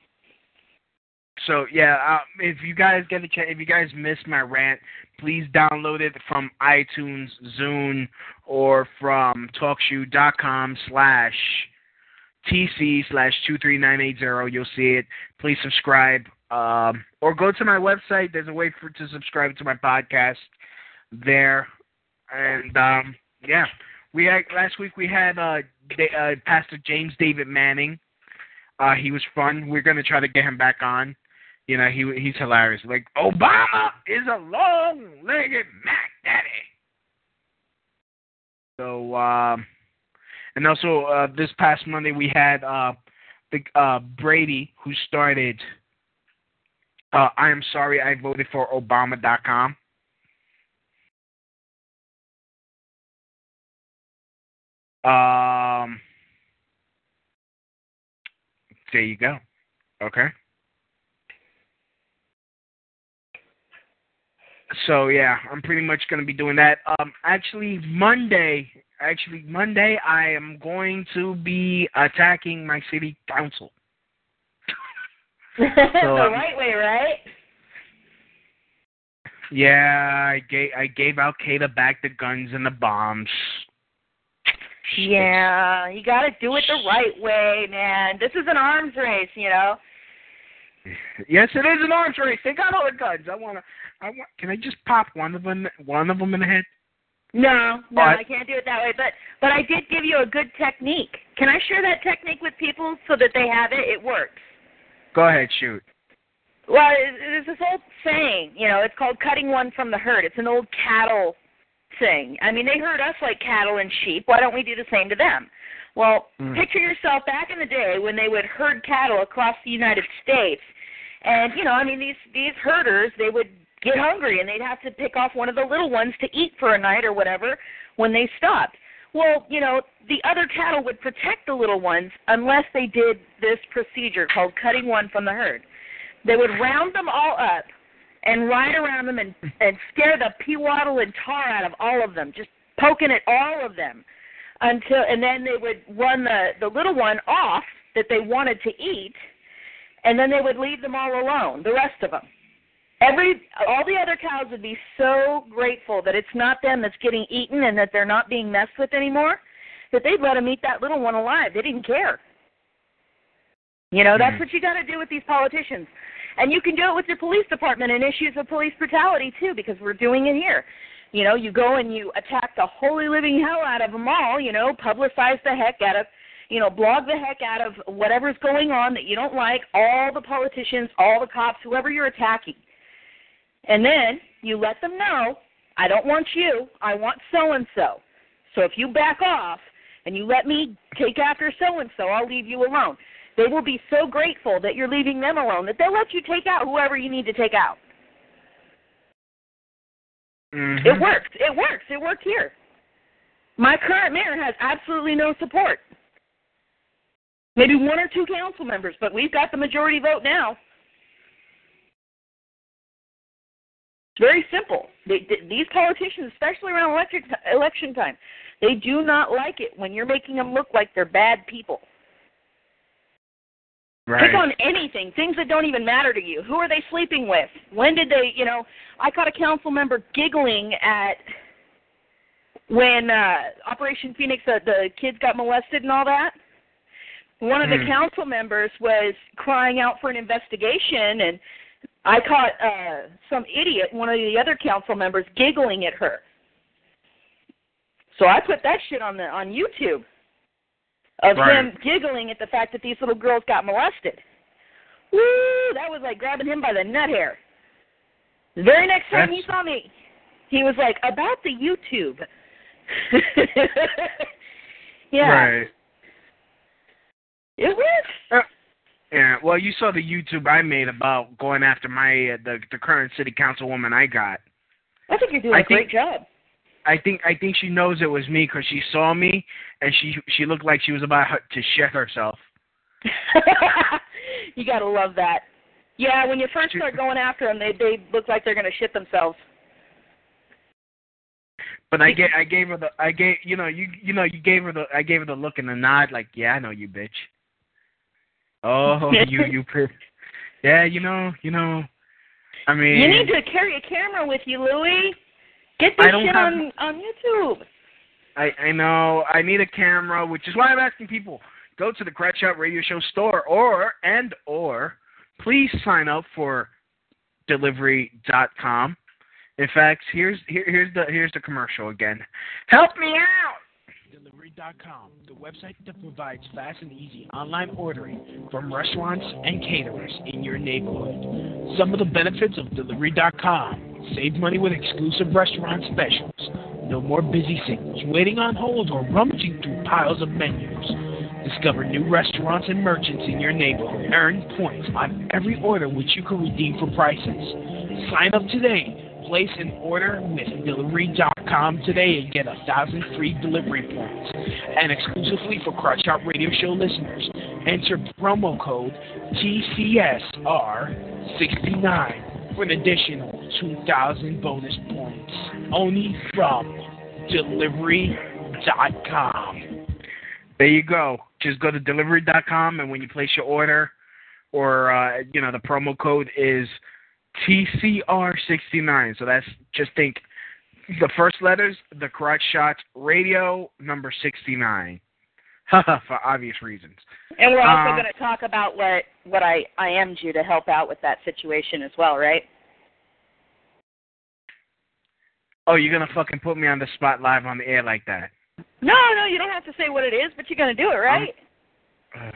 So yeah, uh, if you guys get a chance, if you guys missed my rant, please download it from iTunes, Zune, or from TalkShoe dot com slash TC slash two three nine eight zero. You'll see it. Please subscribe, um, or go to my website. There's a way for to subscribe to my podcast there. And um, yeah, we had, last week we had uh, uh, Pastor James David Manning. Uh, he was fun. We're gonna try to get him back on. You know, he he's hilarious. Like, Obama is a long-legged Mac Daddy. So, um, and also uh, this past Monday we had uh, the, uh, Brady, who started uh, I am sorry I voted for Obama dot com. Um, there you go. Okay. So yeah, I'm pretty much going to be doing that. Um, actually, Monday, actually Monday, I am going to be attacking my city council. So, the um, right way, right? Yeah, I gave I gave Al Qaeda back the guns and the bombs. Yeah, you got to do it the right way, man. This is an arms race, you know. Yes, it is an arms race. They got all the guns. I wanna. I want. Can I just pop one of them? One of them in the head? No, no, But, I can't do it that way. But but I did give you a good technique. Can I share that technique with people so that they have it? It works. Go ahead, shoot. Well, there's this old saying, you know, it's called cutting one from the herd. It's an old cattle thing. I mean, they herd us like cattle and sheep. Why don't we do the same to them? Well, mm. picture yourself back in the day when they would herd cattle across the United States. And, you know, I mean, these, these herders, they would get hungry, and they'd have to pick off one of the little ones to eat for a night or whatever when they stopped. Well, you know, the other cattle would protect the little ones unless they did this procedure called cutting one from the herd. They would round them all up and ride around them and, and scare the pee-waddle and tar out of all of them, just poking at all of them until, and then they would run the, the little one off that they wanted to eat, and then they would leave them all alone, the rest of them. Every all the other cows would be so grateful that it's not them that's getting eaten and that they're not being messed with anymore, that they'd let them eat that little one alive. They didn't care. You know, that's what you got to do with these politicians. And you can do it with your police department and issues of police brutality, too, because we're doing it here. You know, you go and you attack the holy living hell out of them all, you know, publicize the heck out of, you know, blog the heck out of whatever's going on that you don't like, all the politicians, all the cops, whoever you're attacking. And then you let them know, I don't want you, I want so-and-so. So if you back off and you let me take after so-and-so, I'll leave you alone. They will be so grateful that you're leaving them alone that they'll let you take out whoever you need to take out. Mm-hmm. It works. It works. It worked here. My current mayor has absolutely no support. Maybe one or two council members, but we've got the majority vote now. It's very simple. They, these politicians, especially around election, election time, they do not like it when you're making them look like they're bad people. Right. Pick on anything, things that don't even matter to you. Who are they sleeping with? When did they, you know, I caught a council member giggling at when uh, Operation Phoenix, uh, the kids got molested and all that. One of mm. the council members was crying out for an investigation, and I caught uh, some idiot, one of the other council members, giggling at her. So I put that shit on the on YouTube. Of right. him giggling at the fact that these little girls got molested. Woo! That was like grabbing him by the nut hair. The very next time That's... he saw me, he was like, about the YouTube. Yeah. Right. It works. Uh, yeah, well, you saw the YouTube I made about going after my uh, the, the current city councilwoman I got. I think you're doing I a great think... job. I think I think she knows it was me because she saw me and she she looked like she was about to shit herself. You gotta love that. Yeah, when you first start going after them, they they look like they're gonna shit themselves. But I gave I gave her the I gave you know you you know you gave her the I gave her the look and the nod like yeah I know you bitch. Oh you you yeah you know you know I mean you need to carry a camera with you, Louie. Get this shit have, on, on YouTube. I, I know. I need a camera, which is why I'm asking people, go to the Crack Shot Radio Show store or, and or, please sign up for delivery dot com. In fact, here's here, here's the here's the commercial again. Help me out! delivery dot com, the website that provides fast and easy online ordering from restaurants and caterers in your neighborhood. Some of the benefits of delivery dot com. Save money with exclusive restaurant specials. No more busy signals, waiting on hold, or rummaging through piles of menus. Discover new restaurants and merchants in your neighborhood. Earn points on every order which you can redeem for prices. Sign up today. Place an order with delivery dot com today and get a thousand free delivery points. And exclusively for Crotch Out Radio Show listeners, enter promo code T C S R sixty-nine for an additional two thousand bonus points. Only from delivery dot com. There you go. Just go to delivery dot com, and when you place your order, or uh, you know, the promo code is T C R sixty-nine. So that's, just think the first letters, the Karate Shots Radio number sixty-nine. For obvious reasons. And we're also um, going to talk about what, what I, I M'd you to help out with that situation as well, right? Oh, you're going to fucking put me on the spot live on the air like that? No, no, you don't have to say what it is, but you're going to do it, right? Um,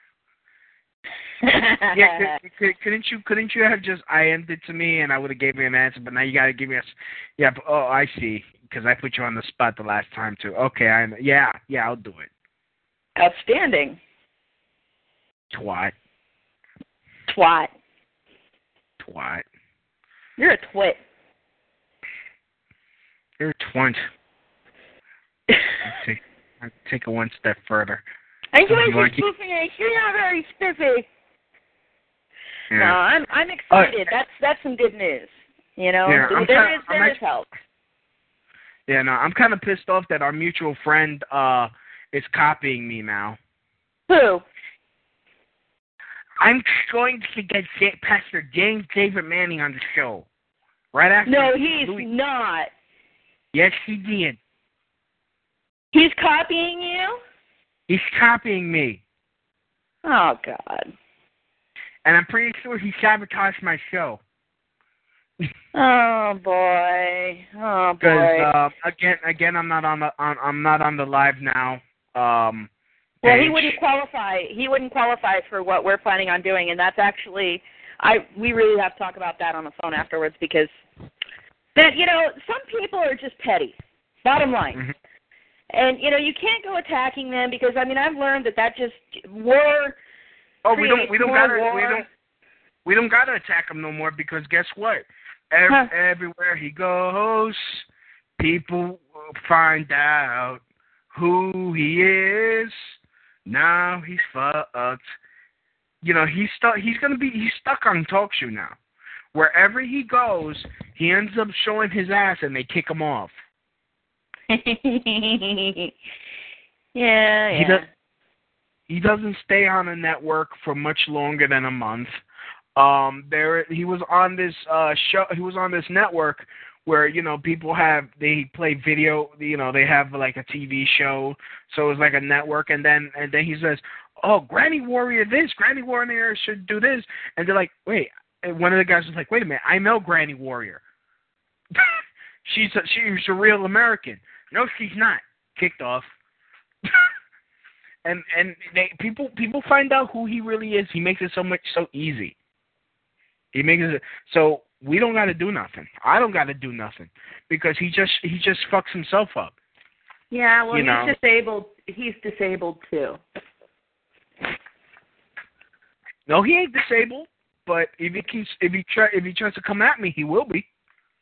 uh, yeah, could, could, couldn't you couldn't you have just I M'd it to me and I would have gave you an answer, but now you got to give me a, yeah, oh, I see, because I put you on the spot the last time too. Okay, I yeah, yeah, I'll do it. Outstanding. Twat. Twat. Twat. You're a twit. You're a twint. I'll take, I'll take it one step further. I feel like You you're wanna keep- spoofing it. You're not very spiffy. Yeah. No, I'm I'm excited. Uh, that's that's some good news. You know, Yeah, there, I'm there kinda- is there I'm is help. Yeah, no, I'm kind of pissed off that our mutual friend uh is copying me now. Who? I'm going to get J- Pastor James David Manning on the show. Right after. No, he's Louis. not. Yes, he did. He's copying you? He's copying me. Oh, God. And I'm pretty sure he sabotaged my show. Oh boy! Oh boy! Because uh, again, again, I'm not on the on, I'm not on the live now. Um, well, he page. wouldn't qualify. He wouldn't qualify for what we're planning on doing, and that's actually, I we really have to talk about that on the phone afterwards because that you know some people are just petty. Bottom line. Mm-hmm. And you know you can't go attacking them because I mean I've learned that that just war. Oh, we don't we don't more gotta war. we don't we don't gotta attack him no more because guess what? Every, Huh. Everywhere he goes, people will find out who he is. Now he's fucked. You know he's stuck. He's gonna be. He's stuck on talk show now. Wherever he goes, he ends up showing his ass, and they kick him off. yeah, yeah. He does. He doesn't stay on a network for much longer than a month. Um, there he was on this uh show. He was on this network where you know people have they play video. You know they have like a T V show, so it's like a network. And then and then he says, "Oh, Granny Warrior, this Granny Warrior should do this." And they're like, "Wait." And one of the guys was like, "Wait a minute, I know Granny Warrior. she's a, she's a real American." No, she's not. Kicked off. and and they people people find out who he really is. He makes it so much so easy. He makes it so we don't got to do nothing. I don't got to do nothing because he just he just fucks himself up. Yeah, well, you he's know? disabled. He's disabled too. No, he ain't disabled. But if he keeps if he try if he tries to come at me, he will be.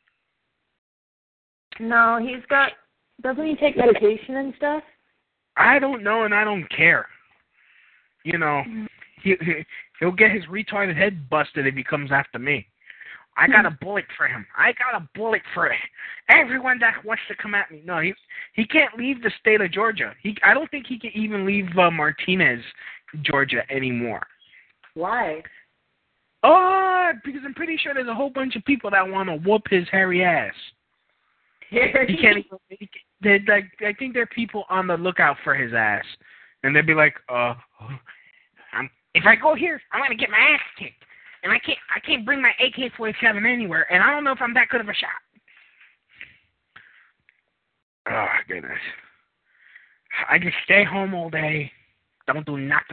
No, he's got. Doesn't he take medication and stuff? I don't know, and I don't care. You know, he, he he'll get his retarded head busted if he comes after me. I got a bullet for him. I got a bullet for everyone that wants to come at me. No, he he can't leave the state of Georgia. He I don't think he can even leave uh, Martinez, Georgia anymore. Why? Oh, because I'm pretty sure there's a whole bunch of people that want to whoop his hairy ass. He can't even. He, they're like, I think there are people on the lookout for his ass, and they'd be like, "Uh, I'm, if I go here, I'm gonna get my ass kicked, and I can't, I can't bring my A K forty-seven anywhere, and I don't know if I'm that good of a shot." Oh goodness! I just stay home all day, don't do nothing.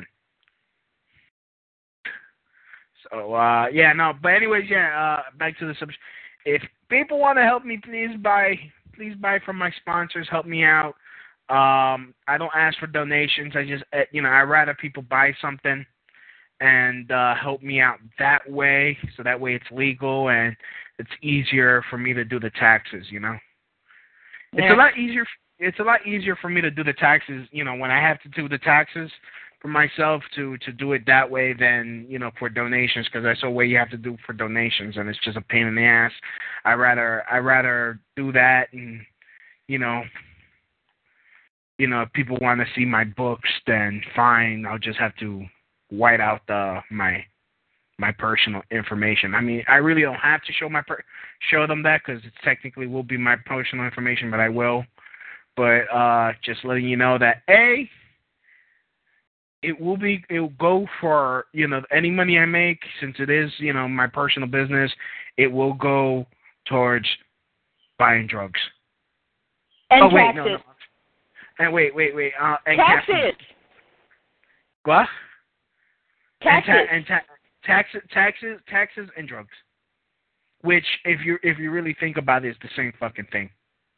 So uh, yeah, no, but anyways, yeah. Uh, back to the subject. If people want to help me, please buy, please buy from my sponsors. Help me out. Um, I don't ask for donations. I just, you know, I rather people buy something and uh, help me out that way. So that way it's legal and it's easier for me to do the taxes. You know, yeah. It's a lot easier. It's a lot easier for me to do the taxes. You know, when I have to do the taxes for myself to to do it that way than, you know, for donations, because that's the way you have to do for donations, and it's just a pain in the ass. I rather I rather do that, and you know, you know, if people want to see my books, then fine. I'll just have to white out the my my personal information. I mean, I really don't have to show my per- show them that because it technically will be my personal information, but I will. But uh, just letting you know that A, it will be it will go for, you know, any money I make, since it is, you know, my personal business, it will go towards buying drugs. And oh, wait, taxes. no, no. And wait, wait, wait. Uh, and taxes. Caffeine. What? Taxes. And, ta- and ta- taxes, taxes, taxes, and drugs. Which, if you if you really think about it, is the same fucking thing.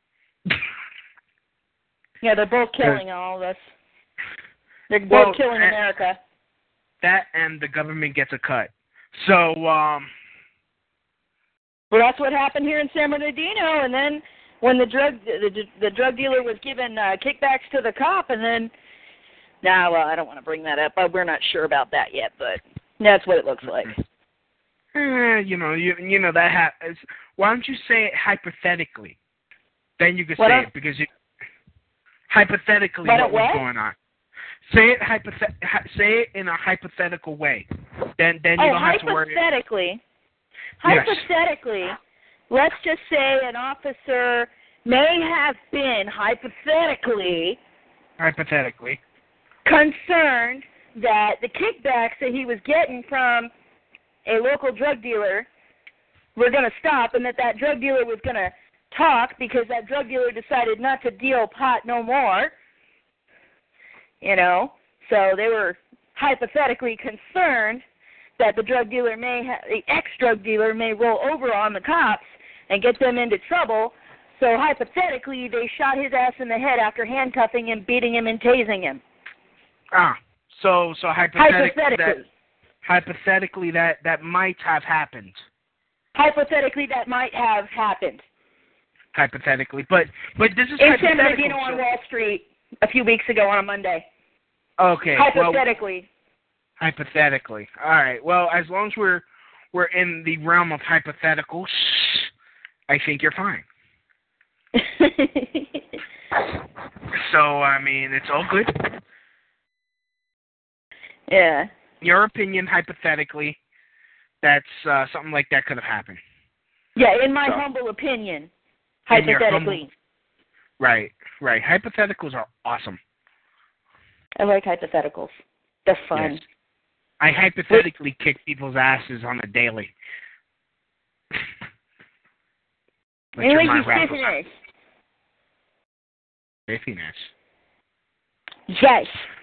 Yeah, they're both killing all of us. They're both Well, killing and, America. That and the government gets a cut. So, um... Well, that's what happened here in San Bernardino, and then when the drug the, the drug dealer was giving uh, kickbacks to the cop, and then... Nah, well, I don't want to bring that up. We're not sure about that yet, but that's what it looks like. Eh, you know, you you know that happens. Why don't you say it hypothetically? Then you can What say else? it because you hypothetically What what it was what? going on. Say it hypothet- hy- Say it in a hypothetical way. Then then you oh, don't have to worry. hypothetically, Yes. hypothetically, let's just say an officer may have been hypothetically Hypothetically. concerned that the kickbacks that he was getting from a local drug dealer were going to stop, and that that drug dealer was going to talk because that drug dealer decided not to deal pot no more. You know, so they were hypothetically concerned that the drug dealer may, ha- the ex-drug dealer may roll over on the cops and get them into trouble. So hypothetically, they shot his ass in the head after handcuffing him, beating him, and tasing him. Ah, so so hypothetically, Hypothetically. that hypothetically that that might have happened. Hypothetically, that might have happened. Hypothetically, but but this is In San hypothetical. Bernardino on so- Wall Street a few weeks ago on a Monday. Okay. Well, Hypothetically. hypothetically. All right. Well, as long as we're we're in the realm of hypotheticals, I think you're fine. So I mean, it's all good. Yeah. Your opinion, hypothetically, that's uh, something like that could have happened. Yeah, in my So- humble opinion, In your hypothetically. humble- Right, right. Hypotheticals are awesome. I like hypotheticals. They're fun. Yes. I hypothetically kick people's asses on a daily. But Anyway, you're my you rapper. stiffiness. Stiffiness. Yes.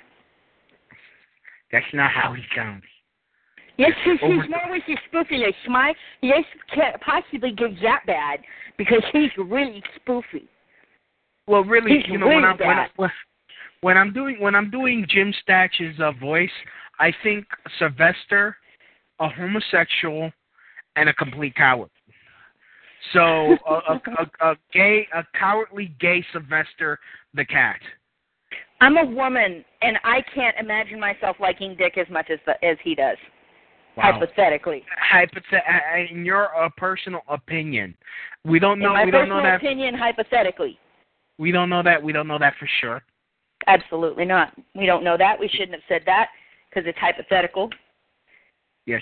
That's not how he comes. Yes, he's Over- he's more with his spoofiness. My yes can't possibly get that bad because he's really spoofy. Well, really, He's you know, when really I'm when, bad. when, when I'm doing when I'm doing Jim Statch's uh, voice, I think Sylvester, a homosexual, and a complete coward. So a, a, a, a gay, a cowardly gay Sylvester the cat. I'm a woman, and I can't imagine myself liking Dick as much as the, as he does. Wow. Hypothetically. Hypothet- in your uh, personal opinion, we don't know. In my we don't know personal that. opinion, hypothetically. We don't know that. We don't know that for sure. Absolutely not. We don't know that. We shouldn't have said that because it's hypothetical. Yes.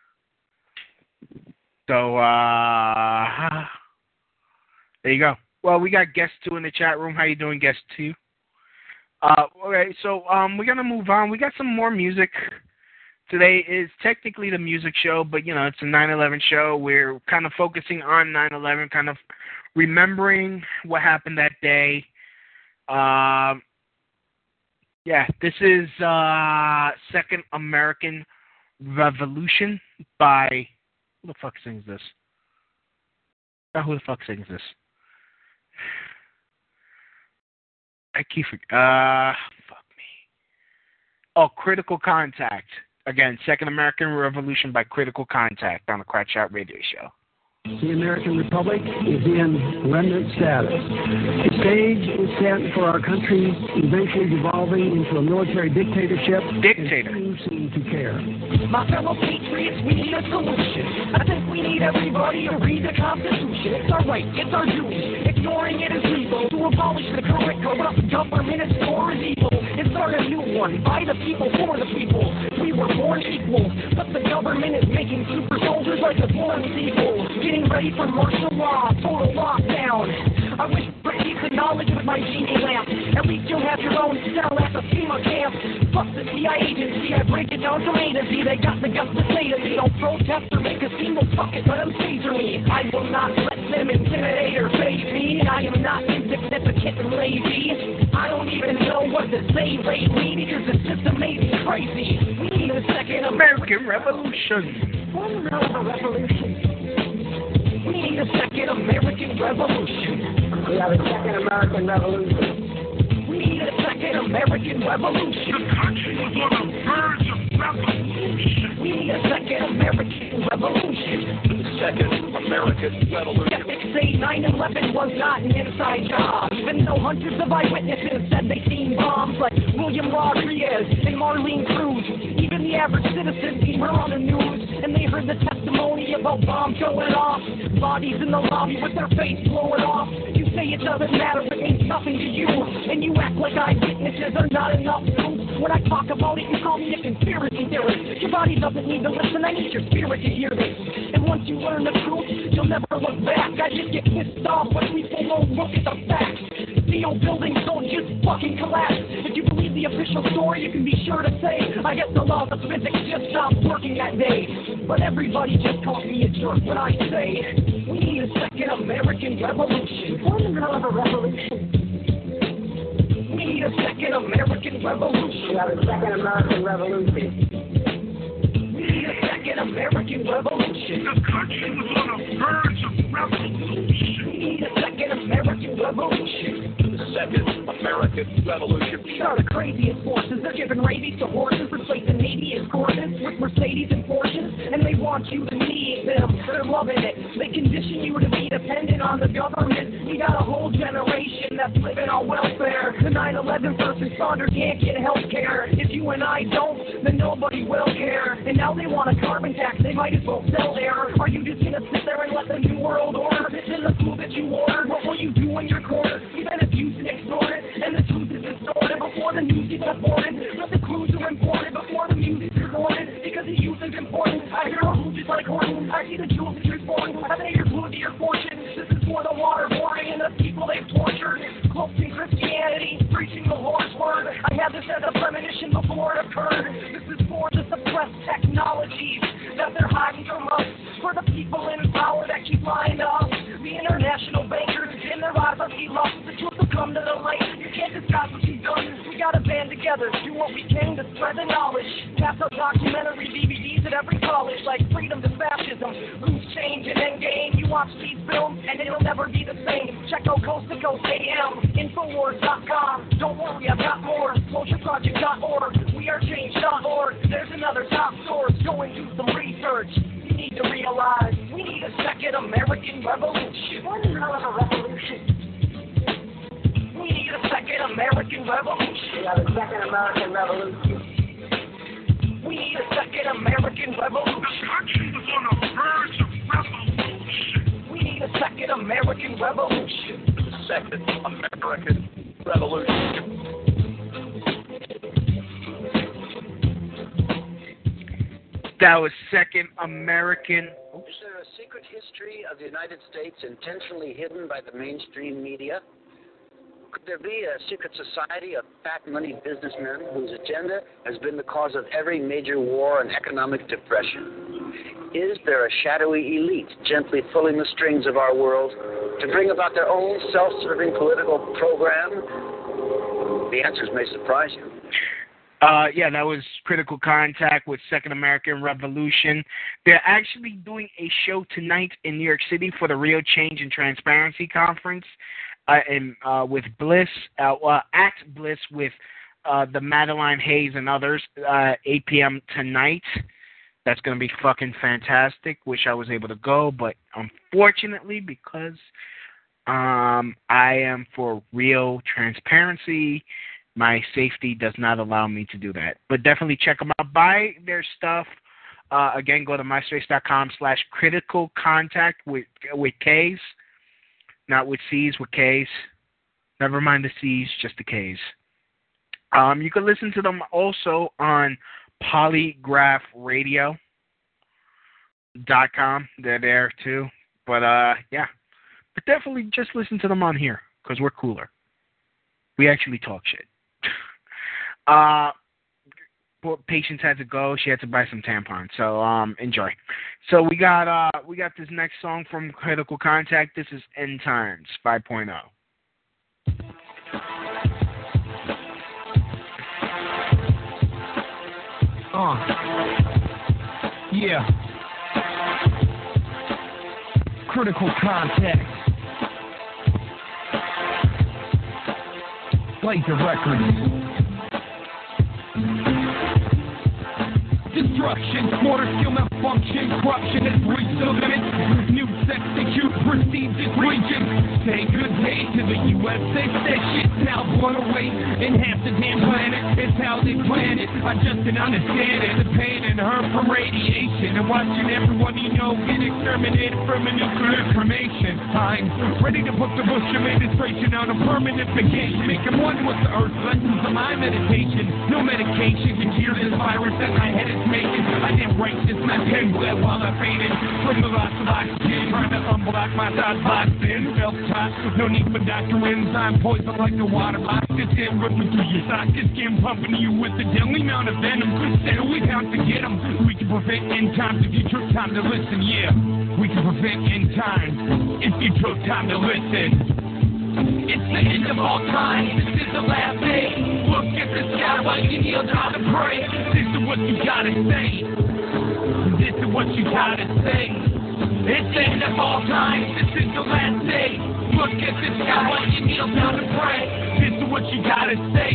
So, uh, there you go. Well, we got guest two in the chat room. How you doing, guest two? Uh, okay, so um, we're gonna move on. We got some more music. Today is technically the music show, but you know it's a nine eleven show. We're kind of focusing on nine eleven, kind of remembering what happened that day. Um, yeah, this is uh, Second American Revolution by who the fuck sings this? Uh, who the fuck sings this? I keep uh fuck me. Oh, Critical Contact. Again, Second American Revolution by Critical Contact on the Crack Shot Radio Show. The American Republic is in remnant status. The stage is set for our country eventually devolving into a military dictatorship. Dictator. And few seem to care. My fellow patriots, we need a solution. I think we need everybody to read the Constitution. It's our right, it's our duty. Ignoring it is legal. To abolish the current corrupt government is for is evil. And start a new one by the people, for the people. We were born equal, but the government government is making super soldiers like the born people. Getting ready for martial law, total lockdown. I wish Britain could knowledge with my genie lamp. At least you'll have your own cell at the FEMA camp. Fuck the C I A agency, I break it down from A to Z. They got the guts to say to me, don't protest or make a scene, well fuck it, let them taser me. I will not let them intimidate or phase me. I am not insignificant and lazy. I don't even know what to say lately because the system made me crazy. We need a second American Revolution. One another revolution. We need a second American Revolution. We have a second American Revolution. We need a second American Revolution. The country was on the verge of revolution. We need a second American Revolution. Second American Revolution. Skeptics say nine eleven was not an inside job, even though hundreds of eyewitnesses said they seen bombs like William Rodriguez and Marlene Cruz. Even the average citizen seen her on the news, and they heard the testimony about bombs going off, bodies in the lobby with their face blowing off. You say it doesn't matter, it means nothing to you, and you act like eyewitnesses are not enough proof. When I talk about it, you call me a conspiracy theorist. Your body doesn't need to listen, I need your spirit to hear this. And once you learn the truth, you'll never look back. I just get pissed off when people won't look at the facts. Steel buildings don't just fucking collapse. If you believe the official story, you can be sure to say, I guess the laws of physics just stopped working that day. But everybody just calls me a jerk when I say, we need a second American Revolution. One another revolution. We need a second American Revolution. We have a second American Revolution. We need a second American Revolution. The country was on the verge of revolution. We need a second American Revolution. The second American Revolution. These are the craziest forces. They're giving rabies to horses, replacing Navy escorts with Mercedes and Porsches, and they want you to need them. They're loving it. They condition you to be dependent on the government. We got a whole generation that's living on welfare. The nine eleven first responder can't get health care. If you and I don't, then nobody will care. And now they want a carbon tax. They might as well sell there. Are you just gonna sit there and let the new world order fit in the food that you ordered? What will you do in your corner? Even if you ignore it, and the truth is distorted before the news gets aborted. Let the clues are imported before the music's recorded, because the youth is important. I hear a who just like Horton. I see the jewels that you're born. I think you're glued to your fortune. This is for the waterboarding and the people they've tortured. Cloaked in Christianity, preaching the Lord's word. I had this as a premonition before it occurred. This is for the suppressed technologies that they're hiding from us. For the people in power that keep lying to us. The international bankers in their eyes are lost. The truth will come to the light. You can't disguise what you've done. We gotta band together, do what we can to spread the knowledge. Pass out documentary D V Ds at every college, like Freedom to Fascism, Loose Change, and Endgame. You watch these films, and it'll never be the same. Check out Coast to Coast A M, Infowars dot com. Don't worry, I've got more. Closure Project dot org, We Are Change dot org. There's another top source. Go and do some research. You need to realize we need a second American Revolution. One another revolution. We need a second American Revolution. We have a second American Revolution. We need a second American Revolution. The country was on the verge of revolution. We need a second American Revolution. The second American Revolution. That was second American. Is there a secret history of the United States intentionally hidden by the mainstream media? Could there be a secret society of fat-money businessmen whose agenda has been the cause of every major war and economic depression? Is there a shadowy elite gently pulling the strings of our world to bring about their own self-serving political program? The answers may surprise you. Uh, yeah, that was Critical Contact with Second American Revolution. They're actually doing a show tonight in New York City for the Real Change and Transparency Conference. Uh, and uh, with Bliss, uh, uh, at Bliss with uh, the Madeline Hayes and others, uh, eight p.m. tonight. That's going to be fucking fantastic. Wish I was able to go, but unfortunately, because um, I am for real transparency, my safety does not allow me to do that. But definitely check them out. Buy their stuff. Uh, again, go to myspace.com slash critical contact with, with K's. Not with C's, with K's. Never mind the C's, just the K's. Um, you can listen to them also on Polygraph Radio. dot com. They're there too. But uh, yeah, but definitely just listen to them on here because we're cooler. We actually talk shit. uh, but Patience had to go. She had to buy some tampons. So um, enjoy. So we got uh, we got this next song from Critical Contact. This is End Times five point oh. Uh, yeah. Critical Contact. Laser Records. Destruction, motor skill malfunction, corruption has reached the limit. New sex acute proceeds its region. Say good day to the U S A. That shit's now blown away in half the damn planet. It's how they plan it. I just didn't understand it. The pain and hurt from radiation and watching everyone you know get exterminated from a nuclear information. I'm ready to put the Bush administration on a permanent vacation. Make them one with the earth. Lessons of my meditation. No medication can cure this virus that my head is making. I didn't write this, my pen bled while I faded from the loss of oxygen, trying to unblock my thoughts boxed in. Felt top, no need for Doctor Enzyme, poison like the water box. This in ripping through your sock, this skin pumping you with the deadly amount of venom. Say we bound to get them. We can prevent end times if you took time to listen. Yeah, we can prevent end times if you took time to listen. It's the end of all time, this is the last day. Look at the sky while you kneel down to pray. This is what you gotta say. This is what you gotta say. It's the end of all time, this is the last day. Look at the sky while you kneel down to pray. This is what you gotta say.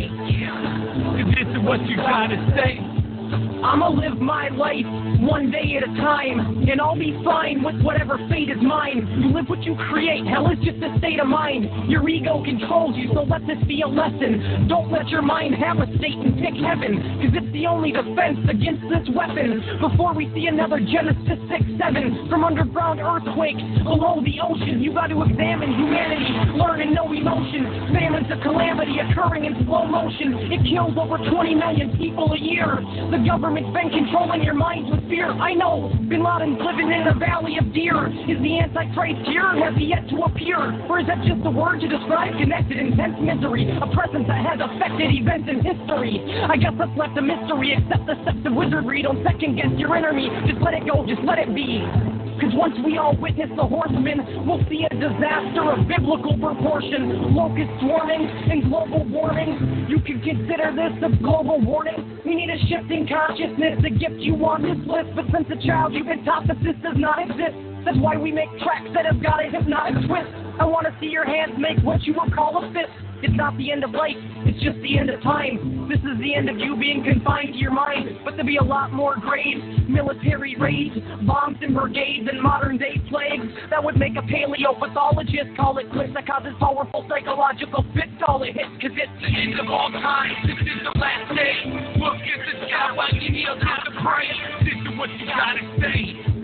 This is what you gotta say. I'ma live my life one day at a time, and I'll be fine with whatever fate is mine. You live what you create, hell is just a state of mind. Your ego controls you, so let this be a lesson. Don't let your mind have a state and pick heaven, cause it's the only defense against this weapon. Before we see another Genesis six seven, from underground earthquakes below the ocean, you got to examine humanity, learn and know emotion. Famine's a calamity occurring in slow motion. It kills over twenty million people a year. The government's been controlling your minds with fear. I know, Bin Laden's living in the valley of deer. Is the Antichrist here? Has he yet to appear? Or is that just a word to describe connected intense misery? A presence that has affected events in history. I guess that's left a mystery, except the steps of wizardry. Don't second guess your enemy. Just let it go, just let it be. Cause once we all witness the horsemen, we'll see a disaster of biblical proportion. Locust swarming and global warming. You can consider this a global warning. We need a shift in consciousness, the gift you on this list. But since a child you've been taught that this does not exist. That's why we make tracks that have got a hypnotic twist. I want to see your hands make what you would call a fist. It's not the end of life, it's just the end of time. This is the end of you being confined to your mind. But there'll be a lot more graves, military raids, bombs and brigades, and modern day plagues. That would make a paleopathologist call it quits. That causes powerful psychological fits all it hits. Cause it's the end of all time, this is the last day. Look at the sky while you kneel down to pray. This is what you gotta say.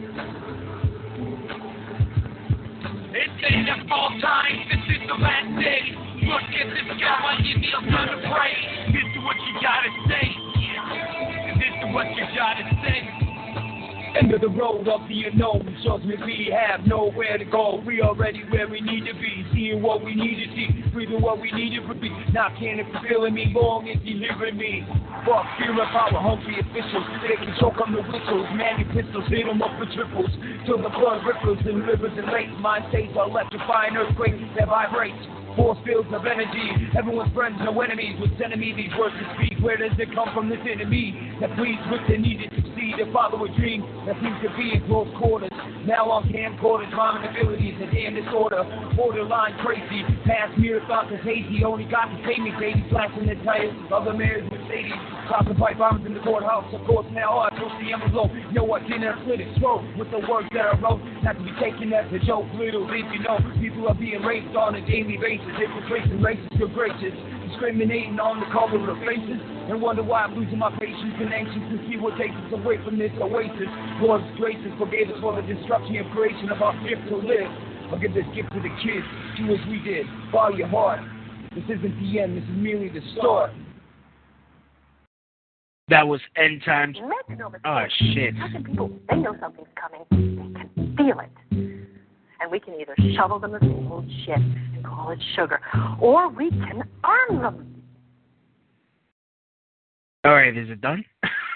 It's the end of all time, this is the last day. Look at the sky while you kneel down to pray. This is what you gotta say. This is what you gotta say. End of the road of the unknown shows me we have nowhere to go. We already where we need to be, seeing what we need to see, breathing what we need to be. Not can if you're feeling me, long as you hearing me. Fuck fear of power, hungry officials. They can choke on the whistles, man, your pistols hit them up for triples. Till the blood ripples in rivers and lakes. Mind states are electrifying earthquakes that vibrate. Force fields of energy, everyone's friends, no enemies. With sending me these words to speak, where does it come from, this enemy that pleads with the need to succeed and follow a dream that seems to be in close quarters? Now on camcorders, rhyming abilities, a damn disorder, borderline crazy. Past mere thoughts is hazy, only God can save me, baby. Flashing the tires of the mayor's Mercedes, tossing pipe bombs in the courthouse. Of course, now I took the envelope. No, I didn't split its throat with the words that I wrote, not to be taken as a joke. Little did you know, people are being raped on a daily basis. Infiltrating races, good gracious, discriminating on the color of faces, and wonder why I'm losing my patience and anxious to see what takes us away from this oasis. God's graces forgave us for the destruction and creation of our gift to live. I'll give this gift to the kids, do as we did, follow your heart. This isn't the end, this is merely the start. That was End Times. Make no mistake. Oh, shit. Russian people, they know something's coming. They can feel it. And we can either shovel them the same old shit and call it sugar, or we can arm them. All right, is it done?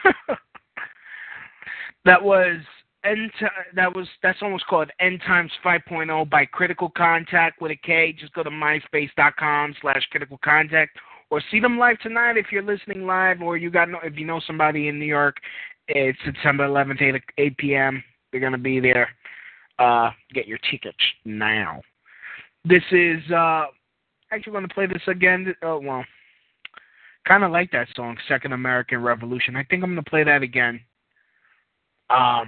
That was End. That was that song was called End Times five point oh by Critical Contact with a K. Just go to myspace dot com slash critical contact or see them live tonight if you're listening live, or you got if you know somebody in New York. It's September eleventh, eight p.m. They're gonna be there. Uh, get your tickets now. This is uh, actually going to play this again. Oh well, kind of like that song, Second American Revolution. I think I'm going to play that again. Um,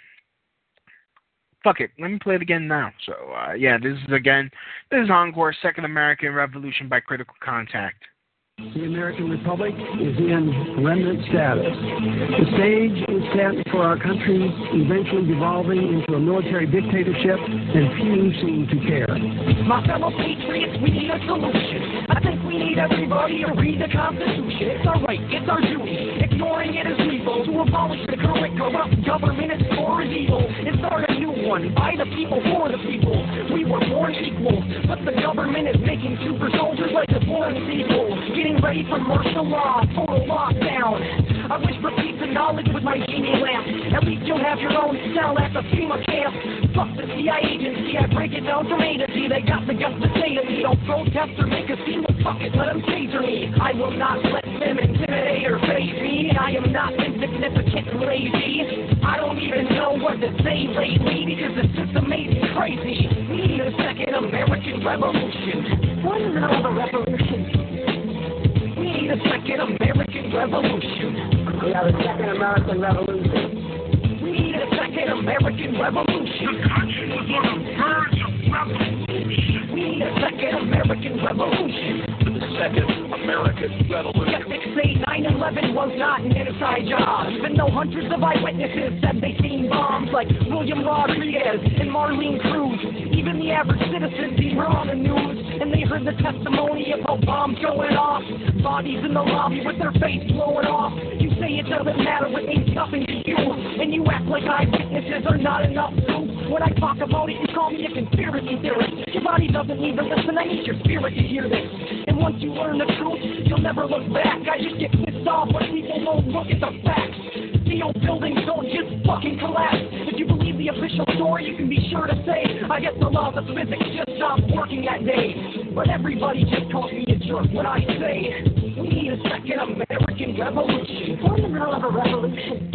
fuck it. Let me play it again now. So, uh, yeah, this is again, this is Encore, Second American Revolution by Critical Contact. The American Republic is in remnant status. The stage is set for our country eventually devolving into a military dictatorship, and few seem to care. My fellow patriots, we need a solution. I think we need everybody to read the Constitution. It's our right, it's our duty. Ignoring it is evil. To abolish the current corrupt government is for is evil. And start a new one by the people, for the people. We were born equal, but the government is making super soldiers like the born people. Getting ready for martial law, total lockdown. I wish for peace and knowledge with my genie lamp. At least you'll have your own cell at the FEMA camp. Fuck the C I A agency, I break it down from A to Z. They got the guts to say to me, don't protest or make a scene. Well, fuck it, let them taser me. I will not let them intimidate or faze me. I am not insignificant and lazy. I don't even know what to say lately because the system made me crazy. We need a second American revolution. One hell of a revolution. We need a second American revolution. We have a second American revolution. We need a second American revolution. The country was on the verge of revolution. We need a second American revolution. The second American revolution. Skeptics say nine eleven was not an inside job, even though hundreds of eyewitnesses said they seen bombs like William Rodriguez and Marlene Cruz. Even the average citizen seen her on the news, and they heard the testimony about bombs going off, bodies in the lobby with their face blowing off. You say it doesn't matter, it means nothing to you, and you act like eyewitnesses are not enough proof. When I talk about it, you call me a conspiracy theorist. Your body doesn't need to listen, I need your spirit to hear this. And once you learn the truth, you'll never look back. I just get pissed off when people won't look at the facts. The old buildings don't just fucking collapse. If you believe the official story, you can be sure to say, I guess the laws of physics just stopped working that day. But everybody just calls me a jerk when I say, we need a second American revolution. We're in the middle of a revolution.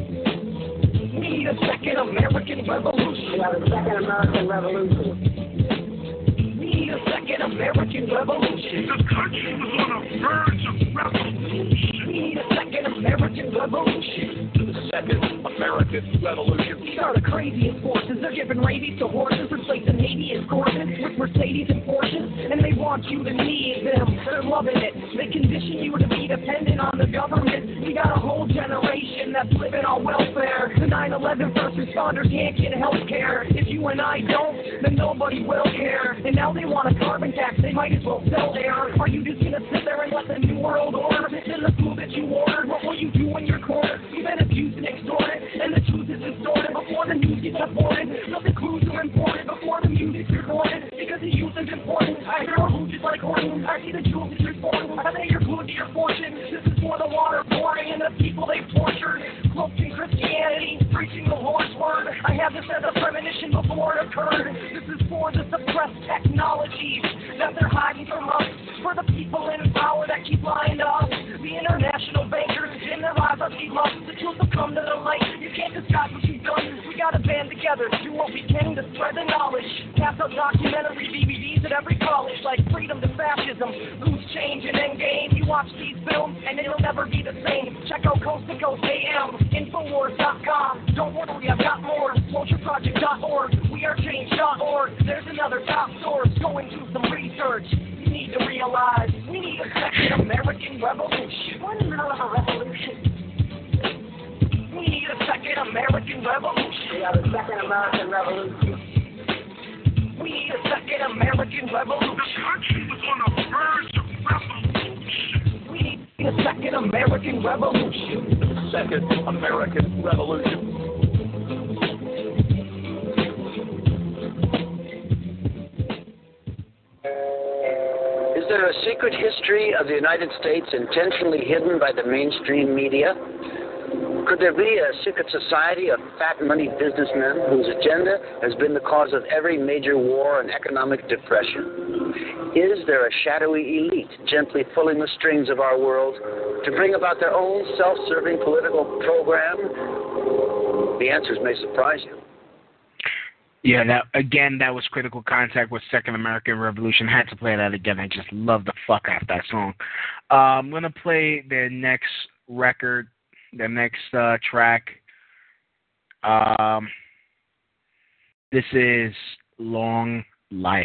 We need a second American revolution. We have a second American revolution. We need a second American revolution. The country was on the verge of revolution. We need a second American revolution. The second American revolution. These are the craziest forces. They're giving rabies to horses, replacing Navy and Corsins with Mercedes and Porsches, and they want you to need them. They're loving it. They condition you to be dependent on the government. We got a whole generation that's living on welfare. The nine eleven first responders can't get health care. If you and I don't, then nobody will care. And now they want a carbon tax. They might as well sell air. Are you just gonna sit there and let the new world order in the food that you ordered? What will you do when you're cornered? You've been abused and extorted, and the truth is distorted before the news gets aborted. So the clues are important before the music's recorded, because the youth is important. I hear who just like Horton. I see the jewels that you're sporting. I think you're glued to your fortune. This is for the water pouring and the people they've tortured. Cloaked in Christianity, preaching the Lord's word. I have this as a premonition before it occurred. This is for the suppressed technologies that they're hiding from us. For the people in power that keep lying to us. The international bankers in their eyes are see lust. The truth will come to the light. You can't disguise what you've done. We gotta band together, do what we can to spread the knowledge. Pass out documentary D V Ds at every college, like Freedom to Fascism, Loose Change, and Endgame. You watch these films, and it'll never be the same. Check out Coast to Coast A M, Infowars dot com. Don't worry, I've got more. Soldier Project dot org, We Are Change dot org. There's another top source. Go and do some research. You need to realize we need a second American revolution. We're in the middle of a revolution. We need a second American revolution. We have a second American revolution. We need a second American revolution. The country was on the verge of revolution. We need a the Second American Revolution. The Second American Revolution. Is there a secret history of the United States intentionally hidden by the mainstream media? Could there be a secret society of fat money businessmen whose agenda has been the cause of every major war and economic depression? Is there a shadowy elite gently pulling the strings of our world to bring about their own self-serving political program? The answers may surprise you. Yeah, that again, that was Critical Contact with Second American Revolution. Had to play that again. I just love the fuck out of that song. Uh, I'm going to play their next record, their next uh, track. Um, this is Long Life.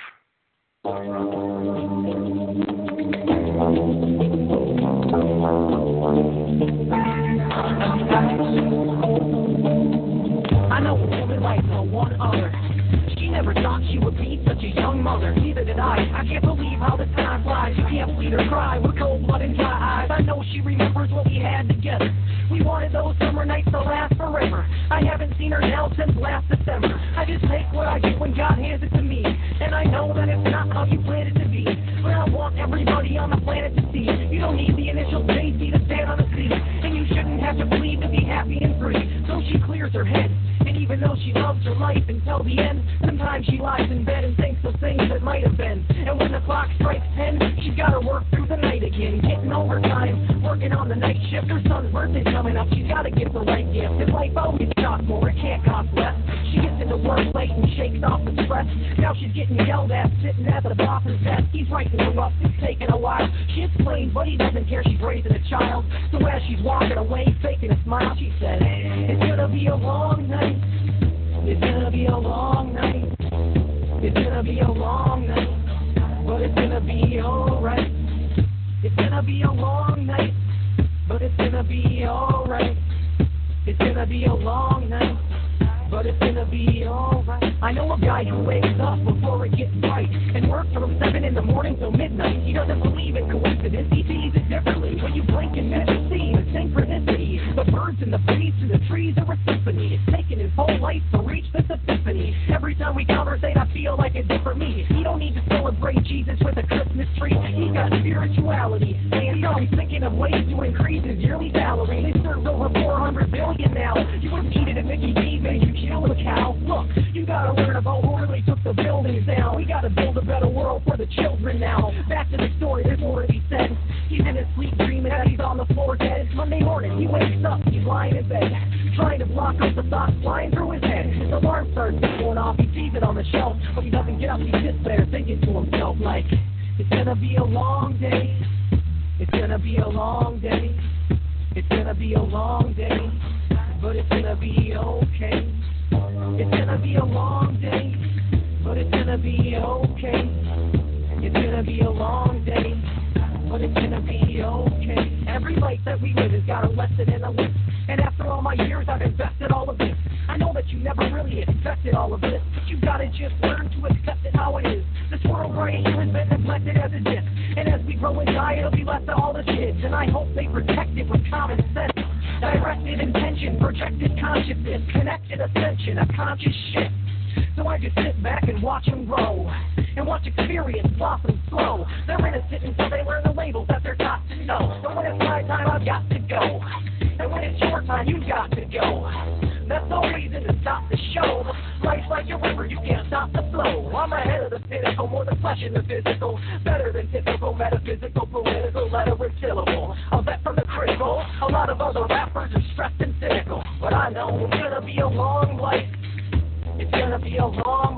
I know a woman like no one other. She never thought she would be such a young mother. Neither did I. I can't believe how the time flies. You can't bleed her cry with cold blood and dry eyes. I know she remembers what we had together. We wanted those summer nights to last forever. I haven't seen her now since last December. I just take what I get when God hands it to me. And I know that it's not how you planned it to be. But I want everybody on the planet to see. You don't need the initial J C to stand on the sea. And you shouldn't have to bleed to be happy and free. So she clears her head. And even though she loves her life until the end, sometimes she lies in bed and thinks of things that might have been. And when the clock strikes ten, she's got to work through the night again, getting overtime, working on the night shift. Her son's birthday's coming up, she's got to get the right gift. And life always costs more, it can't cost less. She gets into work late and shakes off the stress. Now she's getting yelled at, sitting at the boss's desk. He's writing her up, it's taking a while. She explains, but he doesn't care, she's raising a child. So as she's walking away, faking a smile, she said, it's gonna be a long night. It's gonna be a long night. It's gonna be a long night, but it's gonna be alright. It's gonna be a long night, but it's gonna be alright. It's gonna be a long night, but it's gonna be alright. I know a guy who wakes up before it gets bright and works from seven in the morning till midnight. He doesn't believe in coincidence, he sees it differently. When you blink and never see the synchronicity, the birds and the bees and the trees are a symphony. It's taken his whole life to reach this epiphany. Every time we conversate, I feel like it's different me. He don't need to celebrate Jesus with a Christmas tree. He's got spirituality, and he's always thinking of ways to increase his yearly salary. They serve over four hundred billion now. You wouldn't eat it if Mickey D made you kill a cow. Look, you gotta learn about who really took the buildings down. We gotta build a better world for the children now. Back to the story, there's more to be said. He's in his sleep dreaming that he's on the floor dead. It's Monday morning, he wakes up, he's lying in bed, trying to block out the thoughts flying through his head. The alarm starts going off, he sees it on the shelf, but he doesn't get up, he sits there thinking to himself like, it's gonna be a long day. It's gonna be a long day. It's gonna be a long day, but it's gonna be okay. It's gonna be a long day, but it's gonna be okay. It's gonna be a long day, but it's gonna be okay. Every life that we live has got a lesson and a list. And after all my years, I've invested all of this. I know that you never really expected all of this, but you gotta just learn to accept it how it is. This world right here has been neglected as it is. And as we grow and die, it'll be left to all the kids. And I hope they protect it with common sense. Directed intention, projected consciousness, connected ascension, a conscious shift. So I just sit back and watch them grow, and watch experience blossom slow. They're innocent until they learn the labels that they're taught to know. So when it's my time, I've got to go. And when it's your time, you've got to go. That's no reason to stop the show. Life's like a river, you can't stop the flow. I'm ahead of the cynical, more the flesh and the physical. Better than typical, metaphysical, political, letter and syllable. I'll bet from the critical. A lot of other rappers are stressed and cynical. But I know it's gonna be a long life. It's gonna be a long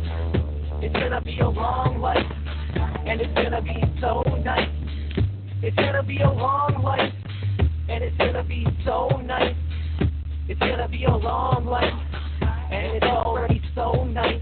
life. It's gonna be a long life. And it's gonna be so nice. It's gonna be a long life. And it's gonna be so nice. It's gonna be a long life. And it's already so nice.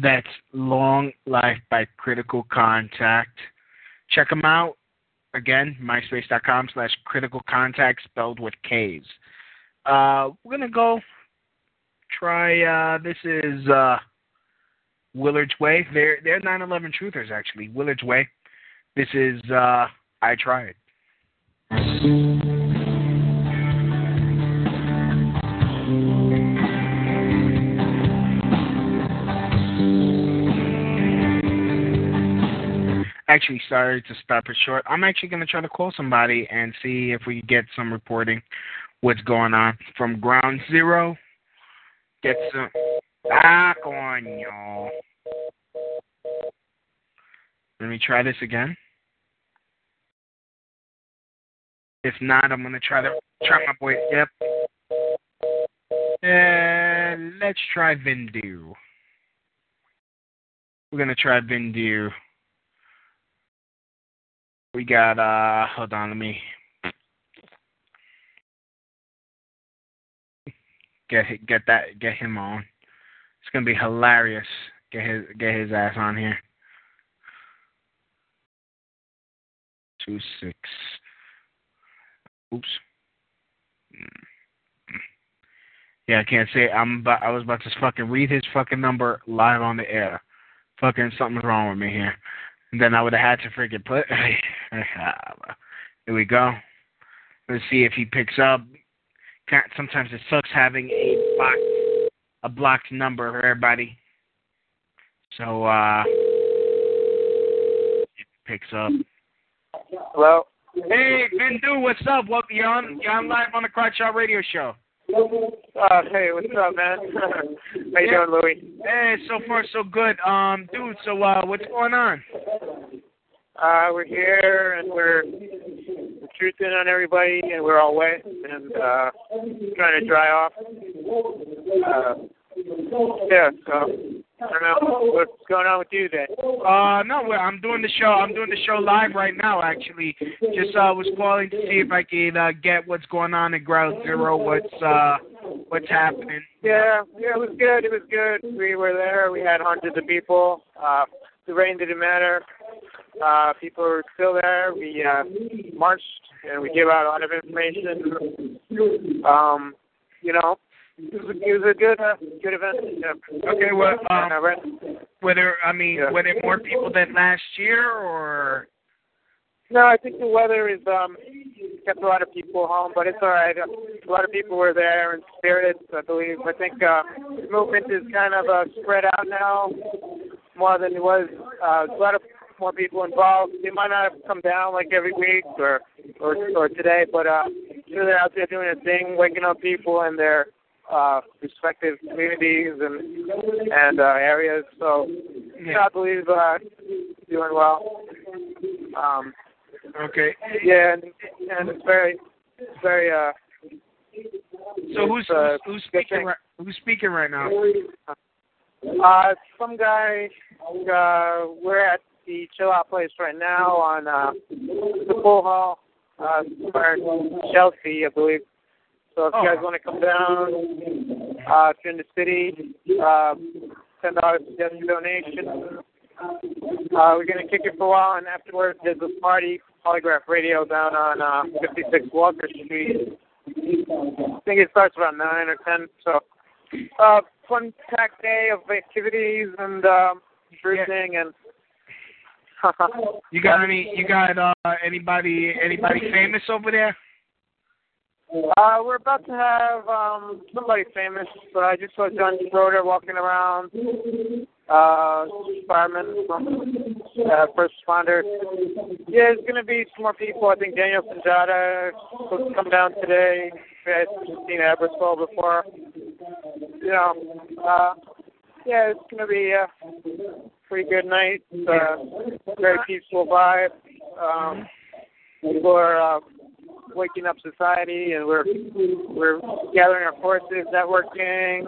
That's Long Life by Critical Contact. Check them out. Again, myspace.com slash critical contact spelled with K's. Uh, we're going to go try, uh, this is uh, Willard's Way. They're, they're nine eleven Truthers, actually. Willard's Way. This is uh, I Tried. Actually, sorry to stop it short. I'm actually going to try to call somebody and see if we can get some reporting what's going on from Ground Zero. Get some... Ah, coño. Let me try this again. If not, I'm going to try to try my boy. Yep. Uh, let's try Vindu. We're going to try Vindu. We got, uh, hold on, let me get get that, get him on. It's gonna be hilarious. Get his get his ass on here. Two six. Oops. Yeah, I can't say it. I'm about, I was about to fucking read his fucking number live on the air. Fucking something's wrong with me here. And then I would have had to freaking put. Here we go. Let's see if he picks up. Sometimes it sucks having a blocked, a blocked number for everybody. So, uh, it picks up. Hello? Hey, Vindu, what's up? Well, you're on, you're on live on the Crotch Shot Radio Show. Uh, hey, what's up, man? How you yeah. doing, Louie? Hey, so far so good. Um, dude, so uh, what's going on? Uh, we're here and we're truthing on everybody, and we're all wet and uh, trying to dry off. Uh, yeah, so I don't know what's going on with you then. Uh, no, I'm doing the show. I'm doing the show live right now. Actually, just uh, was calling to see if I could uh, get what's going on at Ground Zero. What's uh, what's happening? Yeah, yeah, it was good. It was good. We were there. We had hundreds of people. Uh, the rain didn't matter. Uh, people were still there. We uh, marched and we gave out a lot of information. Um, you know, it was a, it was a good, uh, good event. Yeah. Okay, well, um, and, uh, ran, were there? I mean, yeah. were there more people than last year, or? No, I think the weather is um kept a lot of people home, but it's all right. A lot of people were there and spirited, I believe. I think uh, the movement is kind of uh, spread out now more than it was. Uh, a lot of more people involved. They might not have come down like every week or or, or today, but uh, they're out there doing a thing, waking up people in their uh, respective communities and and uh, areas. So yeah. I believe uh, doing well. Um, okay. Yeah, and, and it's very, it's very. Uh, so who's uh, who's, who's speaking? Right, who's speaking right now? Uh, some guy. Uh, we're at the Chill Out place right now on uh, the Pool Hall, uh, somewhere in Chelsea, I believe. So if oh. you guys want to come down, uh, if you're in the city, uh, ten dollars suggested donation. Uh, we're gonna kick it for a while, and afterwards there's a party, Polygraph Radio, down on uh, fifty-six Walker Street. I think it starts around nine or ten. So, uh, fun packed day of activities and um, drinking and. You got any? You got uh, anybody? Anybody famous over there? Uh, we're about to have um, somebody famous, but I just saw John Schroeder walking around. Uh, firemen, uh, first responders. Yeah, there's going to be some more people. I think Daniel Sanjata supposed to come down today. I've seen Ebersol before. You know, uh, yeah, it's going to be a pretty good night. Uh, very peaceful vibe. Um, people are uh, waking up society, and we're we're gathering our forces, networking,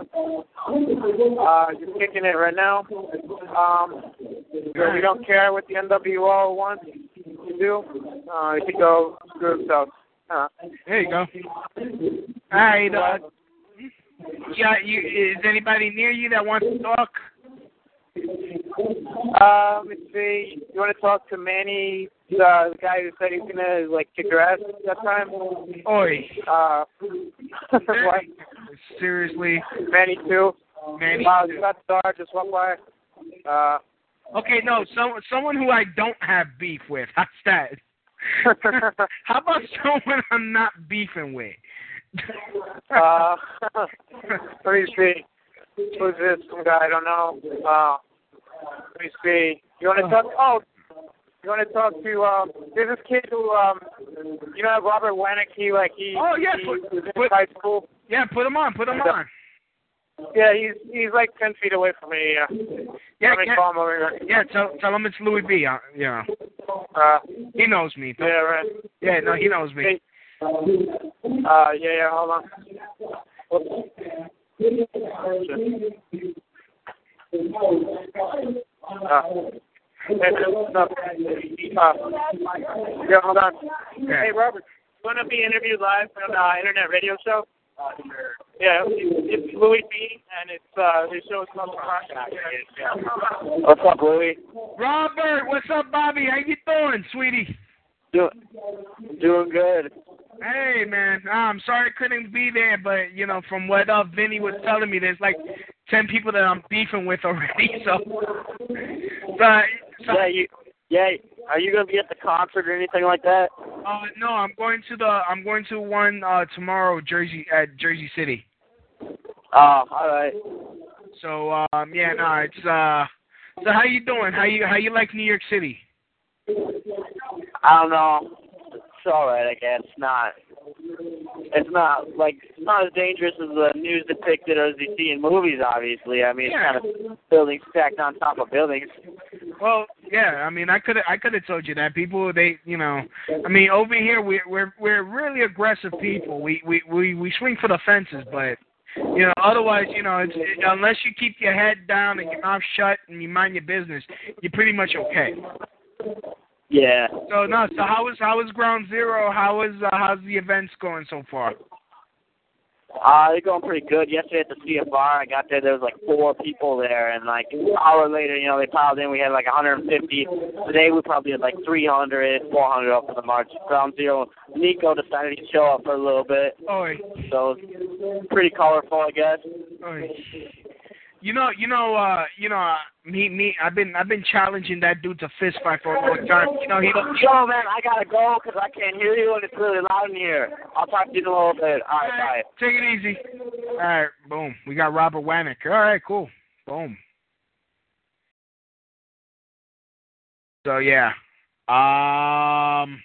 uh, just kicking it right now. Um, so we don't care what the N W O wants to do. Uh, it can go screw themselves. Uh, there you go. All right. Uh, yeah, you, is anybody near you that wants to talk? Uh, let me see. You want to talk to Manny, uh, the guy who said he's gonna like kick your ass that time? Oi. Uh, what? Seriously. Manny too. Manny. Uh, Scott Starr just walked by. Uh. Okay, no, some someone who I don't have beef with. How's that? How about someone I'm not beefing with? uh, let me see. Who's this? Some guy I don't know. Uh, let me see. You want to talk? Oh, you want to talk to? Um, there's this kid who, um, you know, Robert Wannick. He like he. Oh yeah, he, put, was in put, high school. Yeah, put him on. Put him on. Yeah, he's he's like ten feet away from me. Uh, yeah, Let me yeah, call him over here. yeah. Tell tell him it's Louis B. Uh, yeah. Uh, he knows me. Yeah, right. Yeah, no, he knows me. Hey. Uh, yeah, yeah. Hold on. Oops. Uh, hey, no. uh, yeah, hold on. Yeah. Hey, Robert, you want to be interviewed live on the uh, internet radio show? Uh, sure. Yeah, it's Louis B, and it's uh, the show is called yeah. What's up, Louis? Robert, what's up, Bobby? How you doing, sweetie? Doing, doing good. Hey, man. Uh, I'm sorry I couldn't be there, but, you know, from what uh, Vinny was telling me, there's like ten people that I'm beefing with already, so... But, so yeah, you, yeah, are you going to be at the concert or anything like that? Uh, no, I'm going to the, I'm going to one uh, tomorrow, Jersey, at Jersey City. Oh, all right. So, um, yeah, no, it's, uh... So how you doing? How you, how you like New York City? I don't know. It's all right, I guess. It's not. It's not like it's not as dangerous as the news depicted or as you see in movies. Obviously, I mean, yeah. It's kind of buildings stacked on top of buildings. Well, yeah. I mean, I could I could have told you that. People, they, you know, I mean, over here we we're we're really aggressive people. We we we we swing for the fences, but you know, otherwise, you know, it's, it, unless you keep your head down and your mouth shut and you mind your business, you're pretty much okay. Yeah. So no. So how is how is Ground Zero? How is uh, how's the events going so far? Uh, they're going pretty good. Yesterday at the C F R, I got there. There was like four people there, and like an hour later, you know, they piled in. We had like one hundred fifty. Today we probably had like three hundred, four hundred up for the march. Ground Zero. Nico decided to show up for a little bit. Oy. So it's pretty colorful, I guess. Oy. You know, you know, uh, you know, uh, me, me. I've been, I've been challenging that dude to fist fight for a long time. You know, he don't. Yo, man, I gotta go because I can't hear you and it's really loud in here. I'll talk to you in a little bit. All right, All right, bye. Take it easy. All right, boom. We got Robert Wannick. All right, cool. Boom. So yeah, um,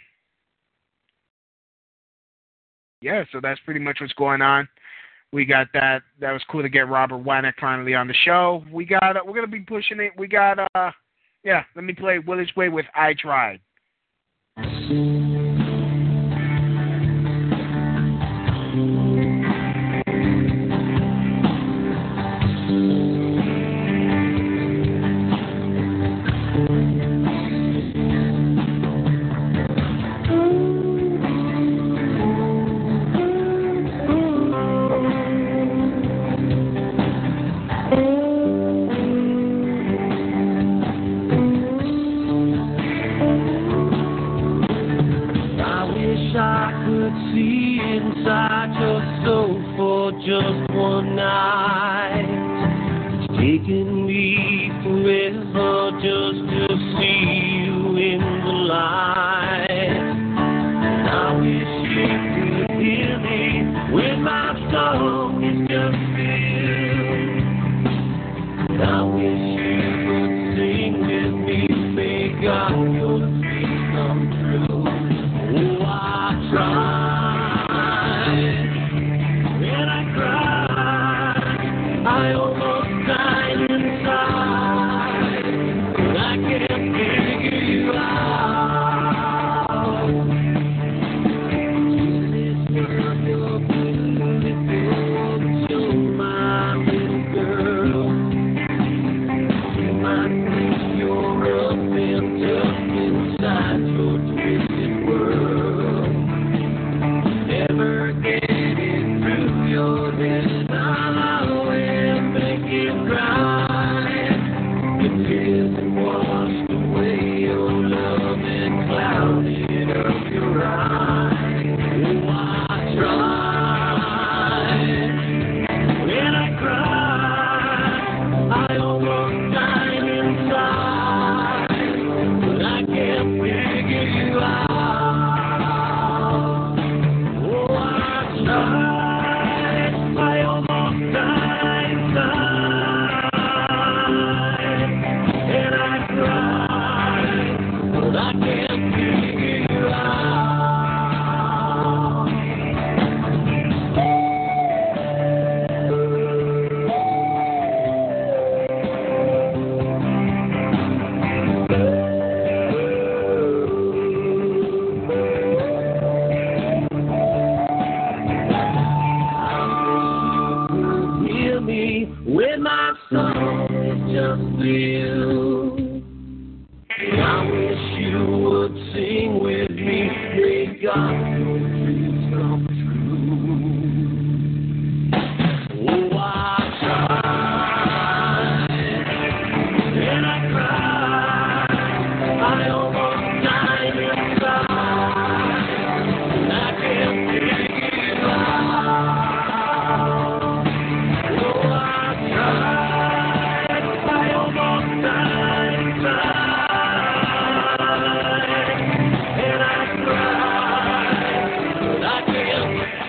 yeah. So that's pretty much what's going on. We got that. That was cool to get Robert Wannick finally on the show. We got. Uh, we're gonna be pushing it. We got. Uh, yeah. Let me play Willis Way with I Tried. Just one night, it's taken me forever just to see you in the light. And I wish you could hear me when my song is just filled. And I wish you would sing with me, may God your dreams come true. Oh, I tried. I almost died inside. got your dreams come true. Oh, I tried and I cried. I almost died inside. I can't take it out. Oh, I tried. I almost died inside. And I cried, but I can't take it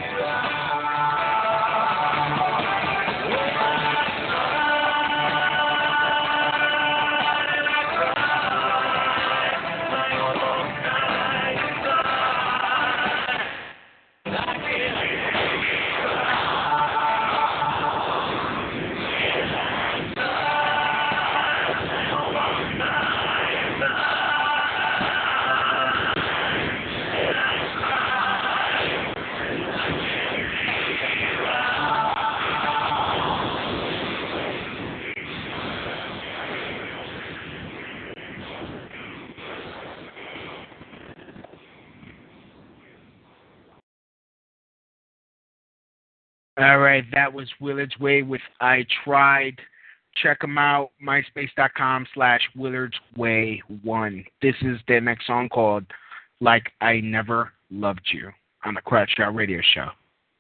All right, that was Willard's Way with I Tried. Check them out, myspace.com slash Willard's Way one. This is their next song called Like I Never Loved You on the Crowd Shout Radio Show.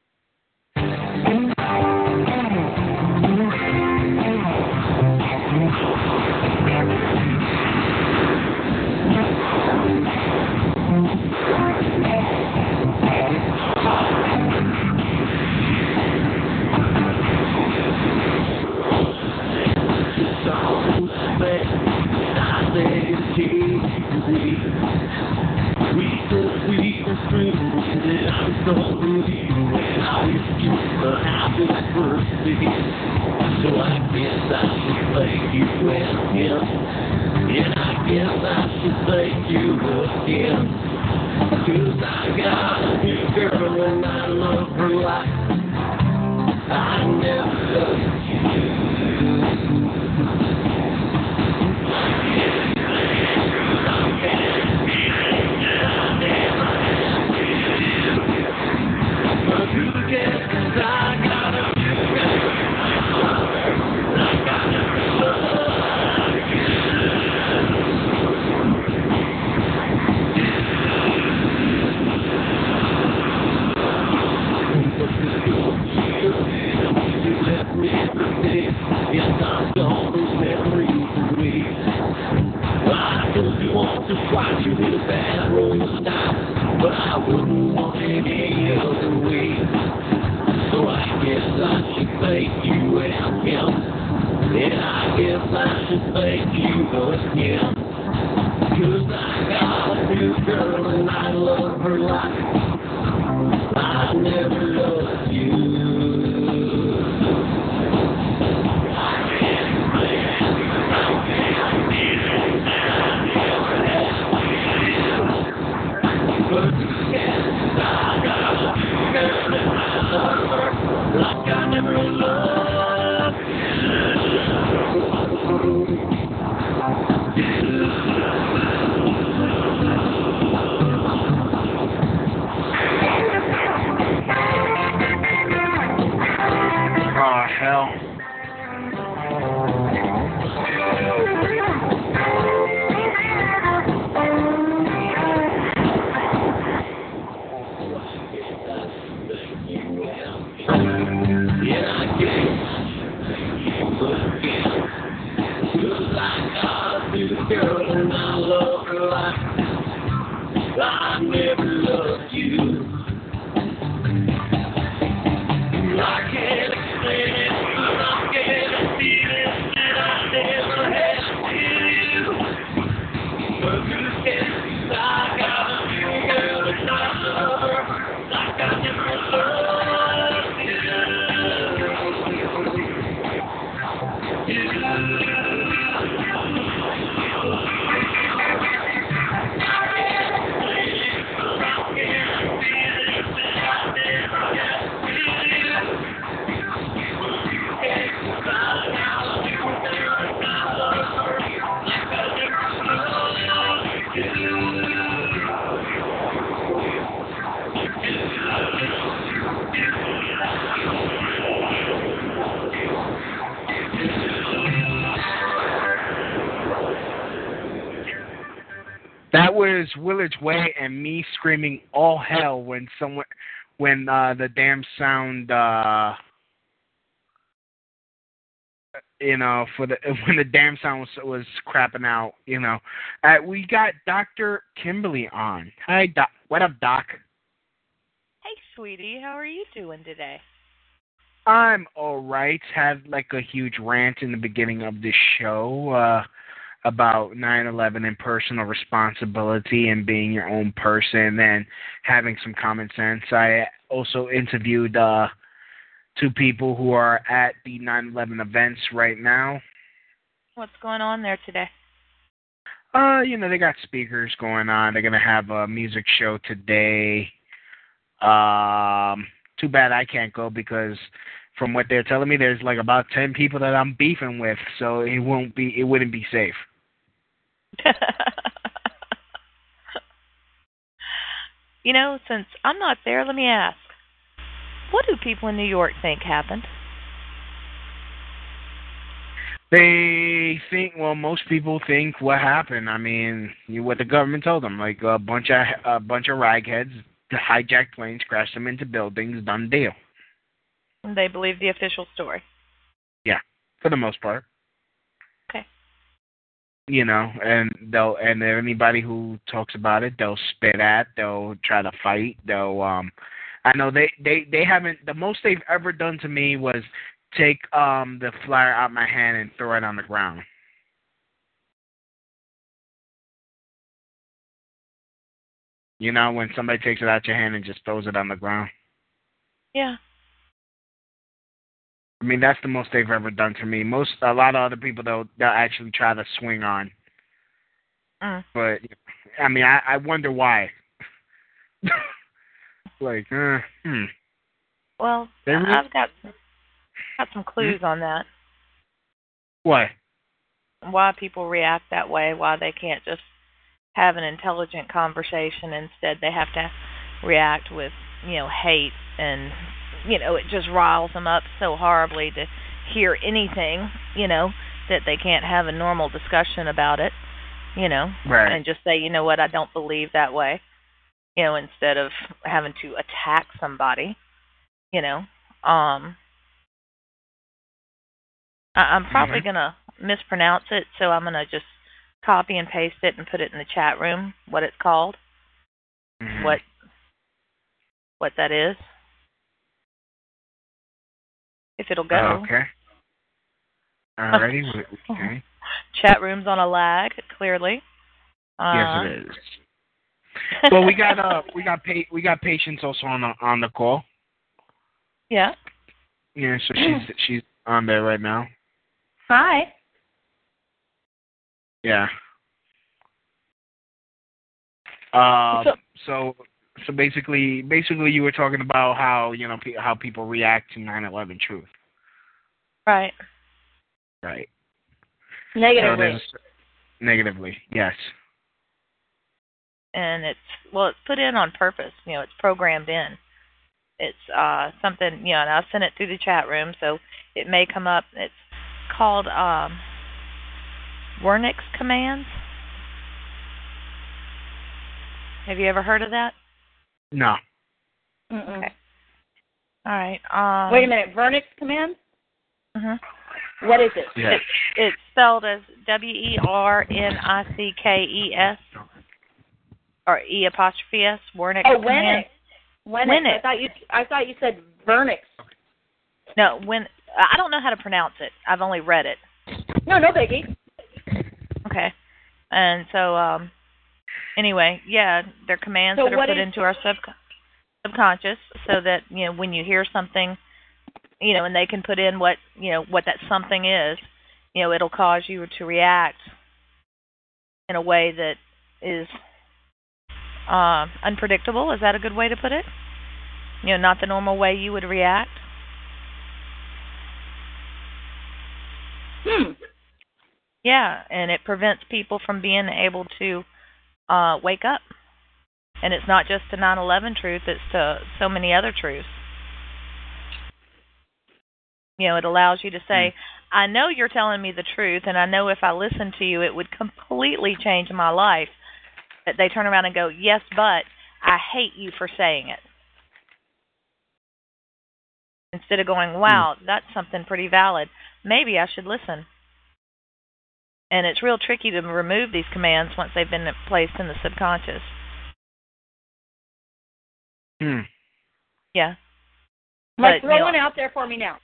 So I guess I should thank you again. And I guess I should thank you again. Cause I got a new girl and I love her like I never loved you. But who cares, 'cause I got a new girl like I never loved you. You left me for dead. Yes, I'm gone, those memories away. I told you once to watch you in a bad road stop, but I wouldn't want any other way. So I guess I should thank you and him. And I guess I should thank you again. 'Cause I got a new girl and I love her like I never loved you. But yes, I got a new girl and I love her like I never loved Oh, hell. Yeah, I guess but again, 'cause I got a new girl and I love her like I never loved you. I can't explain it, but I'm getting a feeling that I never had you. But who cares, 'cause I got a new girl and I love her like I never loved you. was Willard's Way and me screaming all hell when someone, when uh, the damn sound, uh, you know, for the when the damn sound was, was crapping out. You know, uh, we got Doctor Kimberly on. Hi, Doc. What up, Doc? Hey, sweetie. How are you doing today? I'm all right. Had like a huge rant in the beginning of the show. Uh, about nine eleven and personal responsibility and being your own person and having some common sense. I also interviewed uh, two people who are at the nine eleven events right now. What's going on there today? Uh, you know, they got speakers going on. They're going to have a music show today. Um, too bad I can't go because from what they're telling me, there's like about ten people that I'm beefing with, so it won't be, it wouldn't be safe. You know, since I'm not there, let me ask, what do people in New York think happened? They think, well, most people think what happened. I mean, you, what the government told them, like a bunch of a bunch of ragheads hijacked planes, crashed them into buildings, done deal. They believe the official story. Yeah, for the most part. Okay. You know, and they'll and anybody who talks about it, they'll spit at, they'll try to fight, they'll um I know they, they, they haven't the most they've ever done to me was take um the flyer out my hand and throw it on the ground. You know, when somebody takes it out your hand and just throws it on the ground. Yeah. I mean, that's the most they've ever done to me. Most, a lot of other people, they'll, they'll actually try to swing on. Mm. But, I mean, I, I wonder why. like, uh, hmm. Well, Really? I've got, got some clues hmm? on that. What? Why people react that way, why they can't just have an intelligent conversation. Instead, they have to react with, you know, hate and... You know, it just riles them up so horribly to hear anything, you know, that they can't have a normal discussion about it, you know, right. and just say, you know what, I don't believe that way, you know, instead of having to attack somebody, you know. Um, I- I'm probably mm-hmm. going to mispronounce it, so I'm going to just copy and paste it and put it in the chat room, what it's called, mm-hmm. what what that is. If it'll go. Okay. Alrighty. Okay. Chat room's on a lag, clearly. Uh, yes, it is. Well, we got uh, we got pa- we got Patience also on the on the call. Yeah. Yeah, so she's she's on there right now. Hi. Yeah. Uh, so, so so basically, basically, you were talking about how you know pe- how people react to nine eleven truth. Right. Right. Negatively. So negatively, yes. And it's well, it's put in on purpose. You know, it's programmed in. It's uh something. You know, and I'll send it through the chat room, so it may come up. It's called um, Wernicke's commands. Have you ever heard of that? No. Mm-mm. Okay. All right. Um, Wait a minute. Wernicke's command? Mm-hmm. What is it? Yeah. It's, it's spelled as W E R N I C K E S or E apostrophe S. Wernicke's Oh, command. Wennick. Wennick. I thought you. I thought you said Wernicke's. No, when I don't know how to pronounce it. I've only read it. No, no biggie. Okay. And so, um, anyway, yeah, they're commands So that are what put is- into our sub subconscious, so that you know when you hear something, you know, and they can put in what you know what that something is, you know, it'll cause you to react in a way that is uh, unpredictable. Is that a good way to put it? You know, not the normal way you would react. Hmm. Yeah, and it prevents people from being able to uh, wake up. And it's not just to nine eleven truth, it's to so many other truths. You know, it allows you to say, I know you're telling me the truth, and I know if I listen to you, it would completely change my life. they turn around and go, yes, but I hate you for saying it. Instead of going, wow, hmm. that's something pretty valid. Maybe I should listen. And it's real tricky to remove these commands once they've been placed in the subconscious. Hmm. Yeah. Like, but, throw you know, one out there for me now.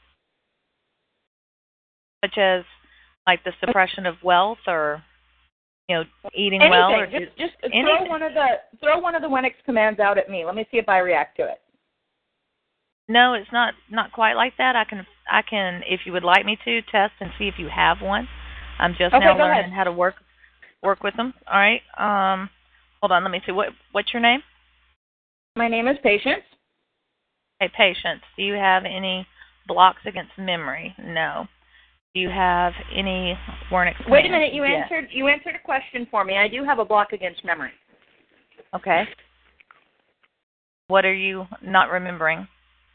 Such as, like, the suppression of wealth, or, you know, eating anything. well, or just just anything. throw one of the throw one of the Winix commands out at me. Let me see if I react to it. No, it's not not quite like that. I can I can, if you would like me to, test and see if you have one. I'm just okay, now go learning ahead. how to work work with them. All right. Um, hold on. Let me see. What what's your name? My name is Patience. Hey, Patience. Do you have any blocks against memory? No. Do you have any Wernicke's commands? Wait a minute. You yes. answered you answered a question for me. I do have a block against memory. Okay. What are you not remembering?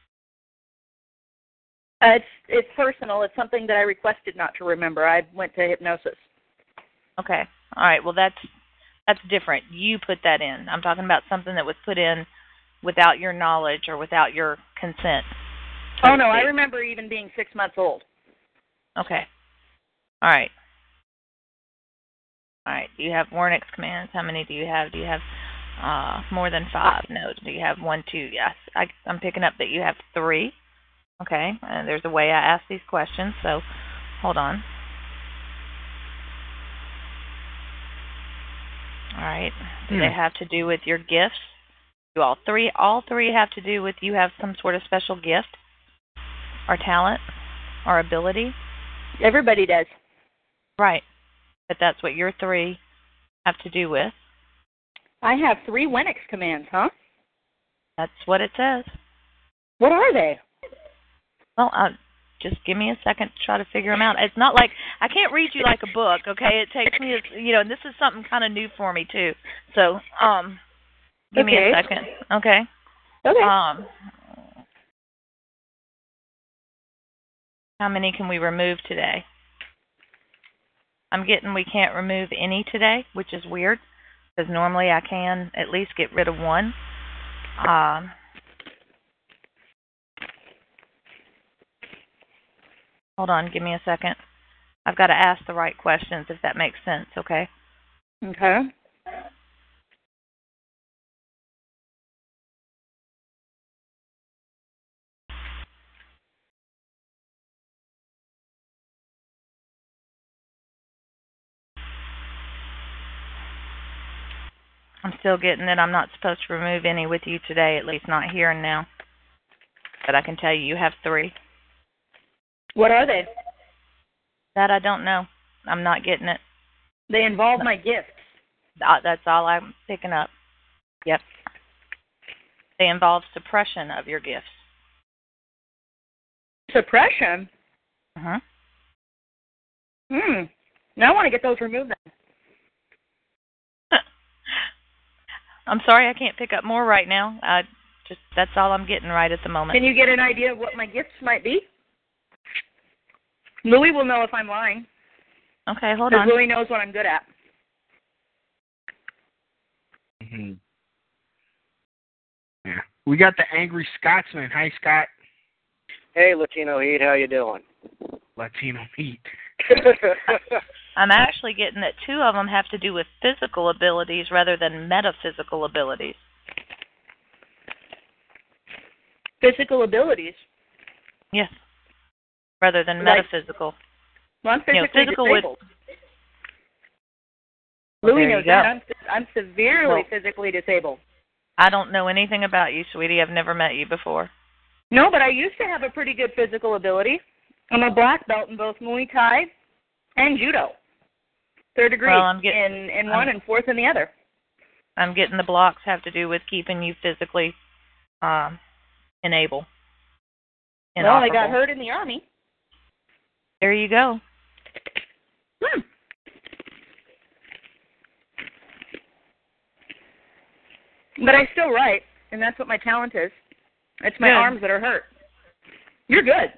Uh, it's it's personal. It's something that I requested not to remember. I went to hypnosis. Okay. All right. Well, that's that's different. You put that in. I'm talking about something that was put in without your knowledge or without your consent. Oh no, I remember even being six months old. Okay. All right. All right. Do you have Wernicke's commands? How many do you have? Do you have uh, more than five? No. Do you have one, two? Yes. I, I'm picking up that you have three. Okay, and there's a way I ask these questions, so hold on. All right. Do Hmm. they have to do with your gifts? Do all three all three have to do with you have some sort of special gift or talent or ability? Everybody does. Right. But that's what your three have to do with. I have three Winix commands, huh? That's what it says. What are they? Well, uh, just give me a second to try to figure them out. It's not like I can't read you like a book, okay? It takes me, a, you know, and this is something kind of new for me too. So, um, give okay. me a second, okay? Okay. Um, how many can we remove today? I'm getting we can't remove any today, which is weird because normally I can at least get rid of one. Um. Hold on, give me a second. I've got to ask the right questions if that makes sense, okay? Okay. I'm still getting that I'm not supposed to remove any with you today, at least not here and now. But I can tell you you have three. What are they? That I don't know. I'm not getting it. They involve my gifts. That's all I'm picking up. Yep. They involve suppression of your gifts. Suppression? Uh-huh. Hmm. Now I want to get those removed then. I'm sorry I can't pick up more right now. I just that's all I'm getting right at the moment. Can you get an idea of what my gifts might be? Louis will know if I'm lying. Okay, hold on. Louis knows what I'm good at. Mm-hmm. Yeah. We got the angry Scotsman. Hi, Scott. Hey, Latino Heat. How you doing? Latino Heat. I'm actually getting that two of them have to do with physical abilities rather than metaphysical abilities. Physical abilities? Yes. Rather than like, metaphysical. Well, I'm physically you know, physical disabled. Well, Louis there knows you that. go. I'm, I'm severely well, physically disabled. I don't know anything about you, sweetie. I've never met you before. No, but I used to have a pretty good physical ability. I'm a black belt in both Muay Thai and Judo. Third degree well, I'm get, in, in one I'm, and fourth in the other. I'm getting the blocks have to do with keeping you physically um, enable. Well, I got hurt in the Army. There you go. Hmm. But I still write, and that's what my talent is. It's my good. arms that are hurt. You're good.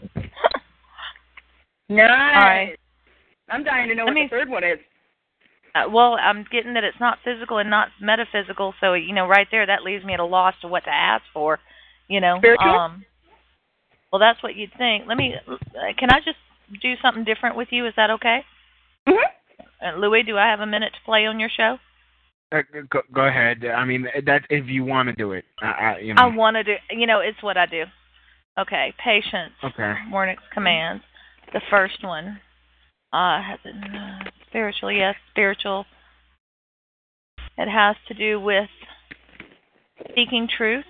Nice. All right. I'm dying to know Let what me, the third one is. Uh, well, I'm getting that it's not physical and not metaphysical, so, you know, right there, that leaves me at a loss to what to ask for, you know. Spiritual? Um, well, that's what you'd think. Let me, uh, can I just do something different with you? Is that okay? Mm-hmm. Uh, Louis, do I have a minute to play on your show? Uh, go, go ahead. I mean, that if you want to do it. I, I, you know. I want to do, you know, it's what I do. Okay, patience. Okay. Morning commands. The first one. Uh, has it, uh, spiritual, yes, spiritual. It has to do with seeking truth.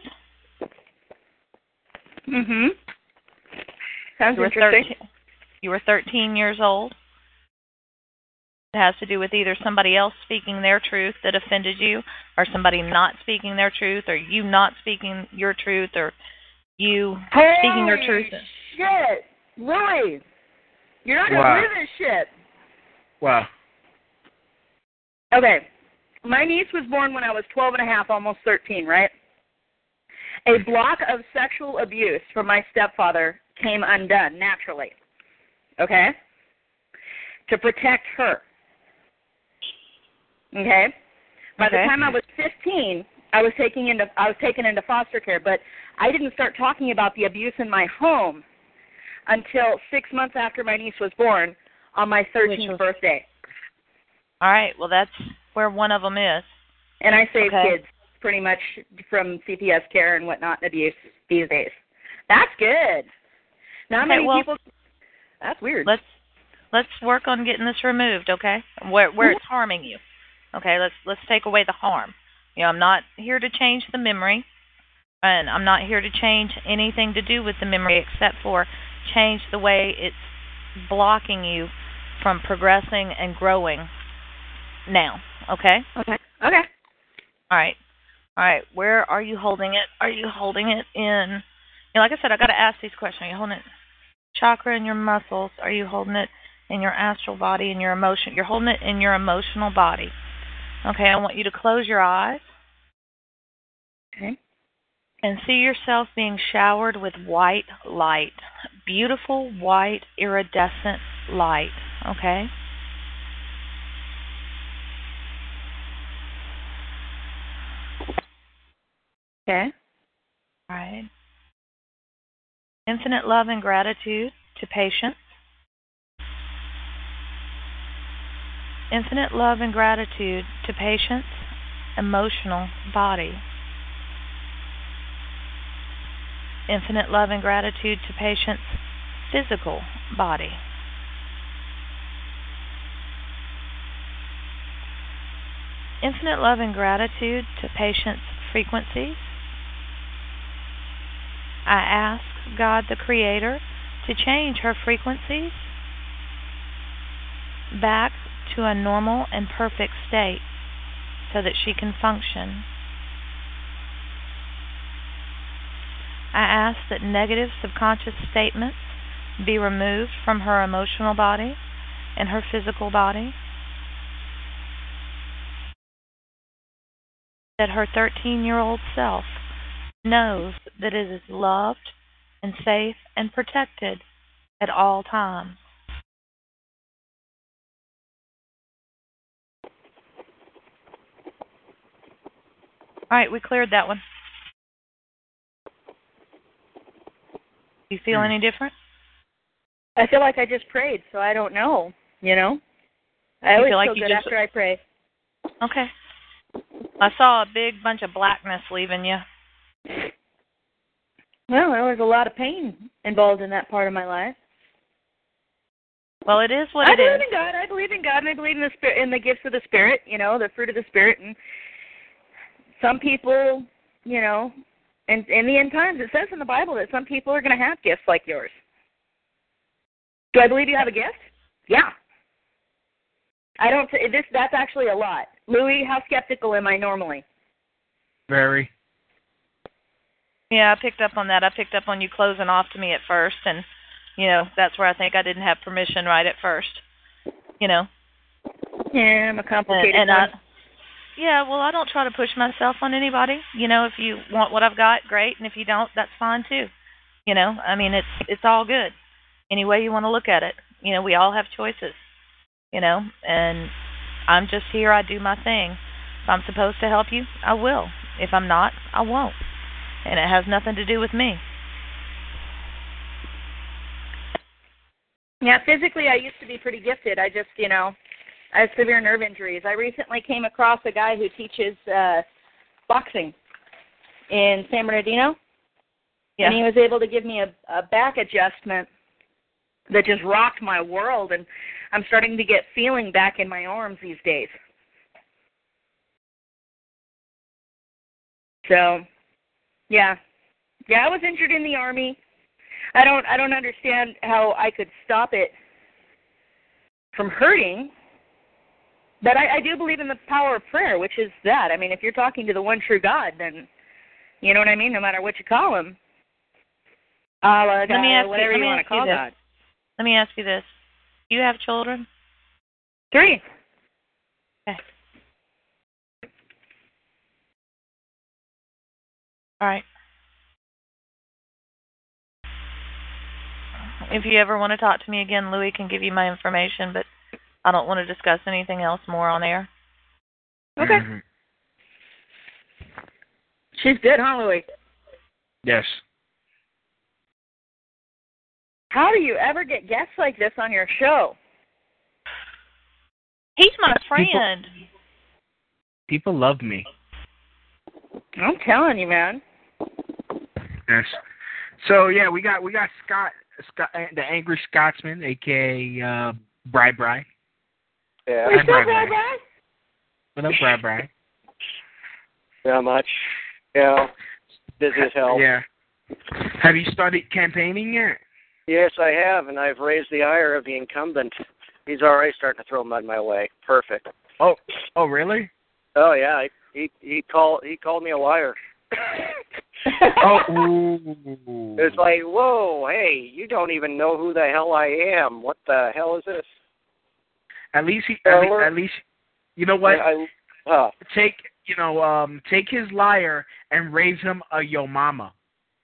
Mm-hmm. Sounds you were interesting. thirteen, you were thirteen years old. It has to do with either somebody else speaking their truth that offended you, or somebody not speaking their truth, or you not speaking your truth, or you Holy speaking your truth. Shit, Louis, you're not gonna Wow. believe this shit. Well. Okay, my niece was born when I was twelve and a half, almost thirteen, right? A block of sexual abuse from my stepfather came undone naturally, okay, to protect her, okay? By okay. the time I was fifteen, I was taking into I was taken into foster care, but I didn't start talking about the abuse in my home until six months after my niece was born on my thirteenth birthday. All right, well, that's where one of them is. And I save okay. kids pretty much from C P S care and whatnot and abuse these days. That's good. Not okay, many well, people. That's weird. Let's let's work on getting this removed, okay? Where where it's harming you. Okay, let's let's take away the harm. You know, I'm not here to change the memory, and I'm not here to change anything to do with the memory except for change the way it's blocking you from progressing and growing now, okay? Okay. Okay. All right. All right. Where are you holding it? Are you holding it in, you know, like I said, I got to ask these questions. Are you holding it chakra in your muscles? Are you holding it in your astral body, in your emotion? You're holding it in your emotional body. Okay, I want you to close your eyes. Okay. And see yourself being showered with white light. Beautiful, white, iridescent light. Okay? Okay. All right. Infinite love and gratitude to patience. Infinite love and gratitude to patience, emotional body. Infinite love and gratitude to patience, physical body. Infinite love and gratitude to patience, frequencies. I ask God the Creator to change her frequencies back to a normal and perfect state so that she can function. I ask that negative subconscious statements be removed from her emotional body and her physical body. That her thirteen-year-old self knows that it is loved and safe and protected at all times. All right, we cleared that one. Do you feel Hmm. any different? I feel like I just prayed, so I don't know, you know? I You always feel like feel you good just- after I pray. Okay. I saw a big bunch of blackness leaving you. Well, there was a lot of pain involved in that part of my life. Well, it is what I it believe is. in God. I believe in God, and I believe in the spirit, in the gifts of the Spirit. You know, the fruit of the Spirit. And some people, you know, and in the end times, it says in the Bible that some people are going to have gifts like yours. Do I believe you have a gift? Yeah. I don't. This that's actually a lot. Louis, how skeptical am I normally? Very. Yeah, I picked up on that. I picked up on you closing off to me at first, and, you know, that's where I think I didn't have permission right at first. You know? Yeah, I'm a complicated and, and one. I, yeah, well, I don't try to push myself on anybody. You know, if you want what I've got, great, and if you don't, that's fine too. You know, I mean, it's it's all good. Any way you want to look at it. You know, we all have choices. You know, and I'm just here. I do my thing. If I'm supposed to help you, I will. If I'm not, I won't. And it has nothing to do with me. Yeah, physically I used to be pretty gifted. I just, you know, I have severe nerve injuries. I recently came across a guy who teaches uh, boxing in San Bernardino. Yeah. And he was able to give me a, a back adjustment that just rocked my world. And I'm starting to get feeling back in my arms these days. So, yeah. Yeah, I was injured in the Army. I don't I don't understand how I could stop it from hurting. But I, I do believe in the power of prayer, which is that. I mean, if you're talking to the one true God, then, you know what I mean, no matter what you call him. Allah, God, let me ask whatever you, you let me want to ask call you God. this. Let me ask you this. Do you have children? Three. Okay. All right. If you ever want to talk to me again, Louie can give you my information, but I don't want to discuss anything else more on air. Okay. Mm-hmm. She's good, huh, Louie? Yes. How do you ever get guests like this on your show? He's my friend. People, people love me. I'm telling you, man. Yes. So yeah, we got we got Scott, Scott the Angry Scotsman, aka uh, Bri Bri. Yeah. What's up, Bri Bri? What up, Bri Bri? Not much. Yeah. Busy as hell. Yeah. Have you started campaigning yet? Yes, I have, and I've raised the ire of the incumbent. He's already starting to throw mud my way. Perfect. Oh, oh, really? Oh yeah, he he, he called he called me a liar. Oh, ooh. It's like, whoa, hey, you don't even know who the hell I am. What the hell is this? At least he, at, least, at least, you know what? I, uh, take, you know, um, take his liar and raise him a yo mama.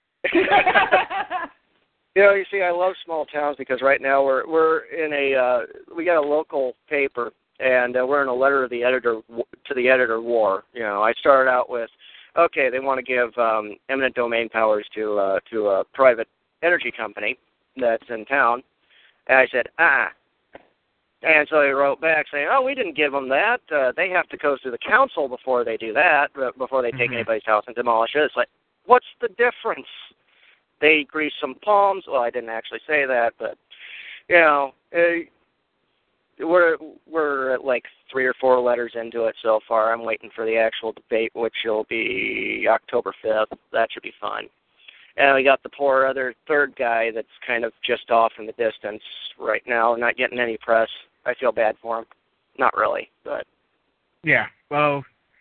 You know, you see, I love small towns because right now we're we're in a uh, we got a local paper and uh, we're in a letter of the editor to the editor war. You know, I started out with, okay, they want to give um, eminent domain powers to uh, to a private energy company that's in town, and I said, ah. And so he wrote back saying, oh, we didn't give them that. Uh, they have to go through the council before they do that, before they take mm-hmm. anybody's house and demolish it. It's like, what's the difference? They grease some palms. Well, I didn't actually say that, but, you know, uh, we're we're at like three or four letters into it so far. I'm waiting for the actual debate, which will be October fifth. That should be fun. And we got the poor other third guy that's kind of just off in the distance right now, not getting any press. I feel bad for him. Not really, but. Yeah, well.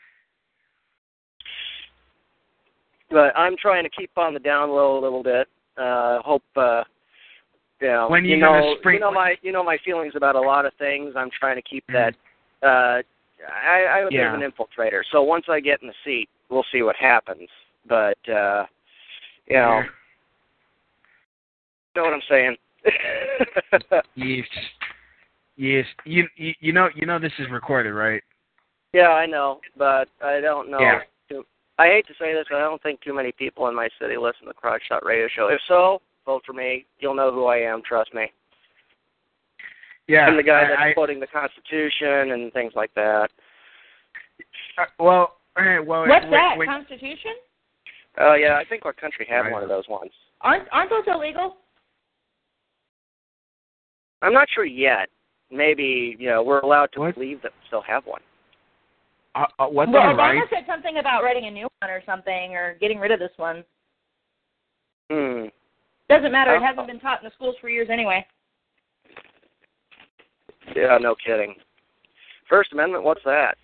But I'm trying to keep on the down low a little bit. Uh, hope, uh, you know, when you, you know, spring- you know my, you know my feelings about a lot of things. I'm trying to keep that. Uh, I, I was yeah. an infiltrator, so once I get in the seat, we'll see what happens. But, uh, you know, yeah. you know what I'm saying? Yes. Yes. You, you you know you know this is recorded, right? Yeah, I know, but I don't know. Yeah. I hate to say this, but I don't think too many people in my city listen to the Crotch Shot Radio Show. If so, vote for me. You'll know who I am, trust me. Yeah. I'm the guy I, that's I, quoting the Constitution and things like that. Uh, well, uh, well. What's wait, that, wait. Constitution? Oh, uh, yeah, I think our country had right. one of those ones. Aren't, aren't those illegal? I'm not sure yet. Maybe, you know, we're allowed to what? believe that we still have one. Uh, uh, what's well, on Obama right? said something about writing a new one or something, or getting rid of this one. Hmm. Doesn't matter. It Oh. hasn't been taught in the schools for years anyway. Yeah, no kidding. First Amendment, what's that?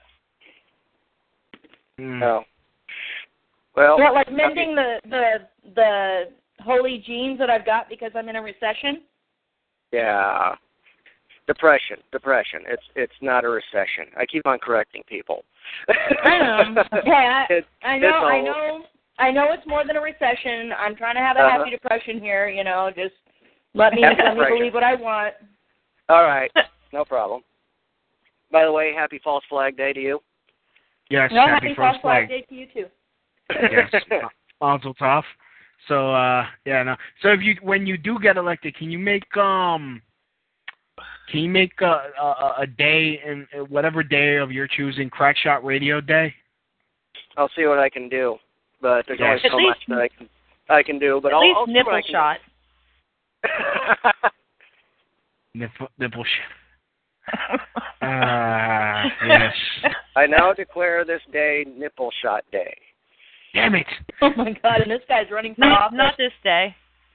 Mm. No. Well, What, like mending the, the the holy genes that I've got because I'm in a recession? Yeah. Depression, depression. It's it's not a recession. I keep on correcting people. I know. Yeah, I, it, I know. all, I know. I know it's more than a recession. I'm trying to have a uh-huh. happy depression here. You know, just let me Happy let me depression. believe what I want. All right, no problem. By the way, happy False Flag Day to you. Yes, no, happy, happy False False Flag Flag Day to you too. Yes, Mazel tov. So, uh, yeah, no. So, if you when you do get elected, can you make um, can you make a a, a day in whatever day of your choosing Crackshot Radio Day? I'll see what I can do, but there's Yes. only so much that I can I can do. But At I'll, least I'll see nipple what I can shot. Nipple, nipple shot. Ah, yes. I now declare this day Nipple Shot Day. Damn it! Oh my God! And this guy's running for Not, office. not this day.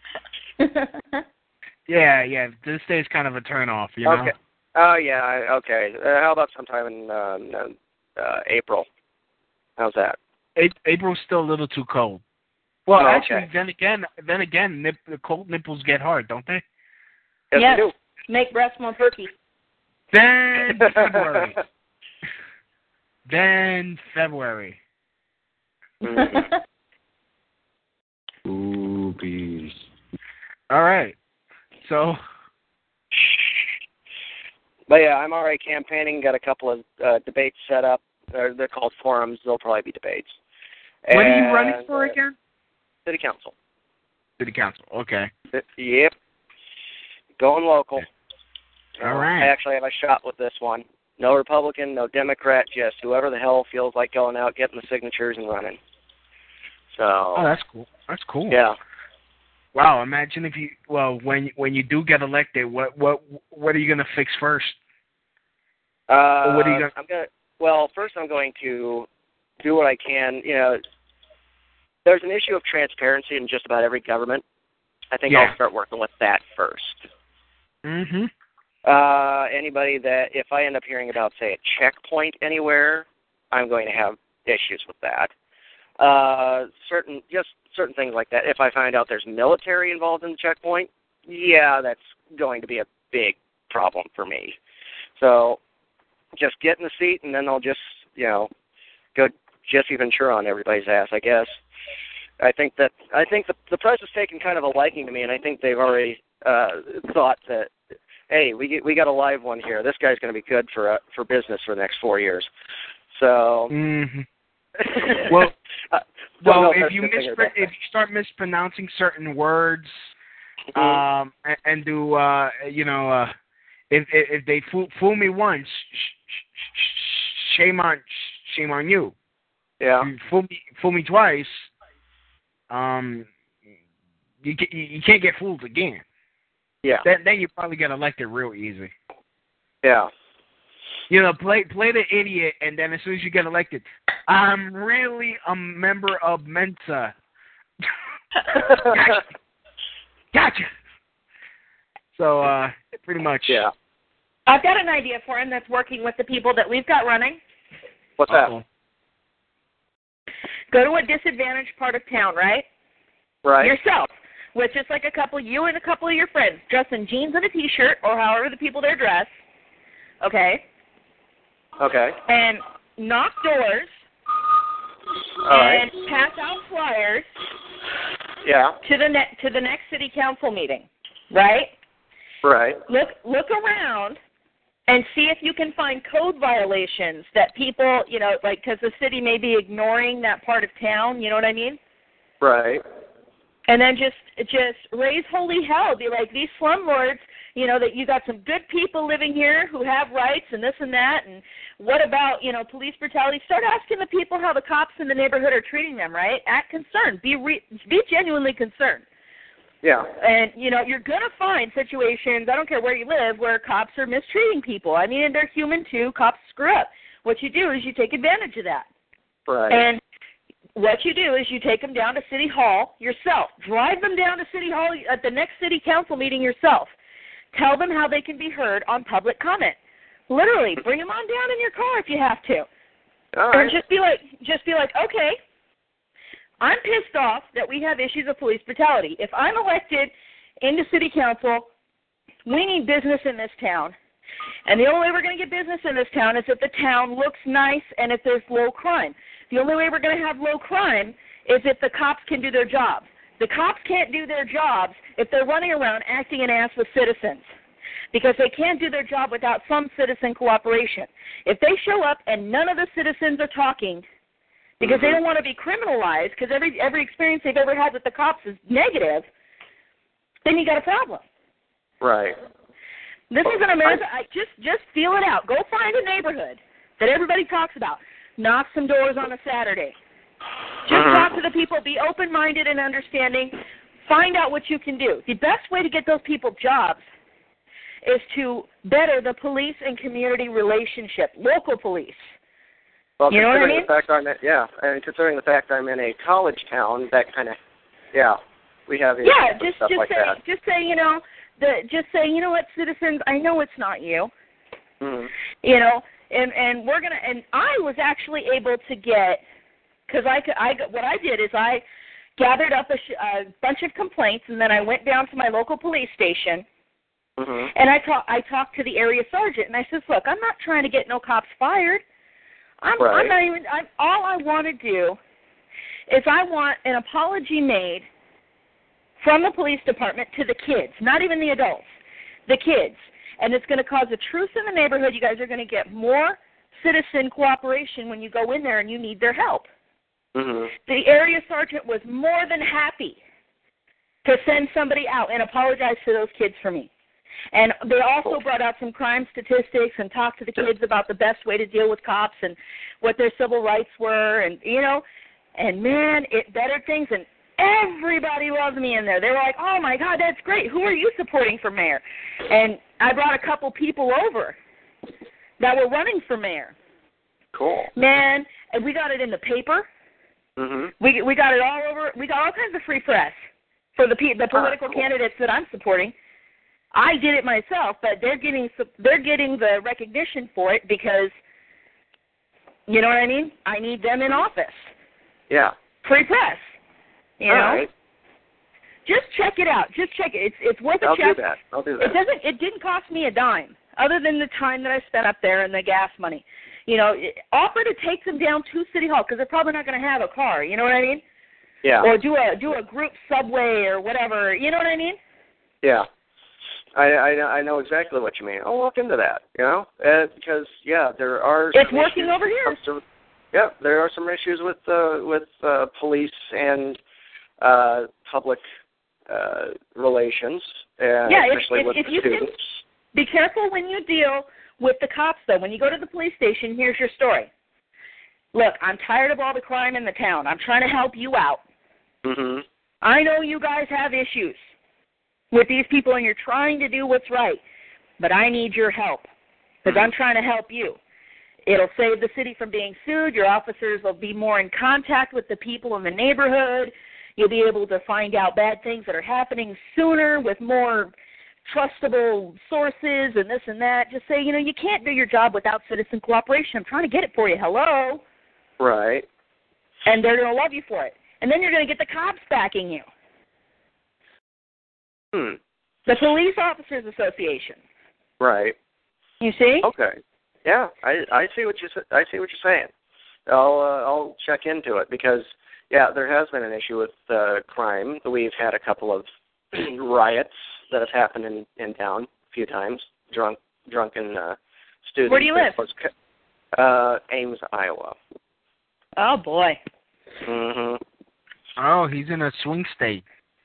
Yeah, yeah. This day is kind of a turn off, you know. Okay. Oh yeah. I- Okay. Uh, how about sometime in um, uh, April? How's that? A- April's still a little too cold. Well, Oh, actually, okay. then again, then again, nip, the cold nipples get hard, don't they? Yes, yes. we do. Make breasts more perky. Then February. then February. Oopies. All right. So. But yeah, I'm already campaigning. Got a couple of uh, debates set up. They're, they're called forums. They'll probably be debates. What are you And, running for uh, again? City council. City council. Okay. Yep. Going local. All right. I actually have a shot with this one. No Republican, no Democrat, just whoever the hell feels like going out, getting the signatures, and running. So. Oh, that's cool. That's cool. Yeah. Wow. Imagine if you. Well, when when you do get elected, what what what are you gonna fix first? Uh, Or what are you gonna? I'm gonna. Well, first I'm going to do what I can. You know, there's an issue of transparency in just about every government. I think Yeah. I'll start working with that first. Mm-hmm. Uh, anybody that, if I end up hearing about, say, a checkpoint anywhere, I'm going to have issues with that. Uh, certain, just certain things like that. If I find out there's military involved in the checkpoint, yeah, that's going to be a big problem for me. So, just get in the seat, and then I'll just, you know, go Jesse Ventura on everybody's ass, I guess. I think that I think the the press has taken kind of a liking to me, and I think they've already uh, thought that, hey, we get, we got a live one here. This guy's going to be good for uh, for business for the next four years. So, Mm-hmm. Well, uh, well, know if if you that's the thing or mispr- not. if you start mispronouncing certain words, Mhm. um, and, and do uh, you know, uh, if if if they fool, fool me once, sh- sh- sh- shame on shame on you. Yeah. If you fool me fool me twice, um, you ca- you you can't get fooled again. Yeah. Then then you probably get elected real easy. Yeah. You know, play play the idiot, and then as soon as you get elected, I'm really a member of Mensa. Gotcha. Gotcha. So, uh, pretty much. Yeah. I've got an idea for him that's working with the people that we've got running. What's Uh-oh. that? Go to a disadvantaged part of town, right? Right. Yourself, with just like a couple, you and a couple of your friends, dressed in jeans and a T-shirt, or however the people there dress. Okay. Okay. And knock doors. All and right. pass out flyers Yeah. to the ne- to the next city council meeting, right? Right. Look look around and see if you can find code violations that people, you know, like because the city may be ignoring that part of town. You know what I mean? Right. And then just just raise holy hell. Be like, these slumlords, you know, that you got some good people living here who have rights and this and that. And what about, you know, police brutality? Start asking the people how the cops in the neighborhood are treating them, right? Act concerned. Be re- be genuinely concerned. Yeah. And, you know, you're going to find situations, I don't care where you live, where cops are mistreating people. I mean, and they're human too. Cops screw up. What you do is you take advantage of that. Right. And what you do is you take them down to City Hall yourself. Drive them down to City Hall at the next city council meeting yourself. Tell them how they can be heard on public comment. Literally, bring them on down in your car if you have to. All right. And just be like, just be like, okay, I'm pissed off that we have issues of police brutality. If I'm elected into city council, we need business in this town. And the only way we're going to get business in this town is if the town looks nice and if there's low crime. The only way we're going to have low crime is if the cops can do their jobs. The cops can't do their jobs if they're running around acting an ass with citizens. because they can't do their job without some citizen cooperation. If they show up and none of the citizens are talking because mm-hmm. they don't want to be criminalized because every every experience they've ever had with the cops is negative, then you got a problem. Right. This is in America. I just just feel it out. Go find a neighborhood that everybody talks about. Knock some doors on a Saturday. Just mm-hmm. talk to the people. Be open-minded and understanding. Find out what you can do. The best way to get those people jobs is to better the police and community relationship, local police. Well, you know what I mean? The fact I'm in, yeah, and considering the fact I'm in a college town, that kind of, yeah, we have yeah, just stuff just like say that. just say you know, the just say you know what, citizens, I know it's not you, mm-hmm. you know, and and we're gonna and I was actually able to get because I could I what I did is I gathered up a, sh- a bunch of complaints and then I went down to my local police station. Mm-hmm. And I talk, I talked to the area sergeant, and I says, "Look, I'm not trying to get no cops fired. I'm, right. I'm not even. I'm, all I want to do is I want an apology made from the police department to the kids, not even the adults, the kids. And it's going to cause a truce in the neighborhood. You guys are going to get more citizen cooperation when you go in there and you need their help." Mm-hmm. The area sergeant was more than happy to send somebody out and apologize to those kids for me. And they also brought out some crime statistics and talked to the kids about the best way to deal with cops and what their civil rights were. And, you know, and, man, it bettered things. And everybody loved me in there. They were like, "Oh, my God, that's great. Who are you supporting for mayor?" And I brought a couple people over that were running for mayor. Cool. Man, and we got it in the paper. Mm-hmm. We we got it all over. We got all kinds of free press for the the political ah, cool. candidates that I'm supporting. I did it myself, but they're getting they're getting the recognition for it because, you know what I mean? I need them in office. Yeah. Free press. You all know. Right. Just check it out. Just check it. It's it's worth a I'll check. do that. I'll do that. It doesn't. It didn't cost me a dime, other than the time that I spent up there and the gas money. You know, offer to take them down to City Hall because they're probably not going to have a car. You know what I mean? Yeah. Or do a do a group subway or whatever. You know what I mean? Yeah. I I, I know exactly what you mean. I'll look into that. You know, uh, because yeah, there are. It's some working issues over here. To, yeah, there are some issues with uh, with uh, police and uh, public uh, relations, and yeah, especially if, with if, the if you students. Can, be careful when you deal with the cops, though. When you go to the police station, here's your story. Look, I'm tired of all the crime in the town. I'm trying to help you out. Mm-hmm. I know you guys have issues with these people, and you're trying to do what's right, but I need your help because I'm trying to help you. It'll save the city from being sued. Your officers will be more in contact with the people in the neighborhood. You'll be able to find out bad things that are happening sooner with more trustable sources and this and that. Just say, you know, you can't do your job without citizen cooperation. I'm trying to get it for you. Hello? Right. And they're going to love you for it. And then you're going to get the cops backing you. Hmm. The Police Officers Association. Right. You see? Okay. Yeah, I I see what you I see what you're saying. I'll uh, I'll check into it because yeah, there has been an issue with uh, crime. We've had a couple of riots that have happened in, in town a few times. Drunk drunken uh, students. Where do you live? Uh, Ames, Iowa. Oh boy. Mhm. Oh, he's in a swing state.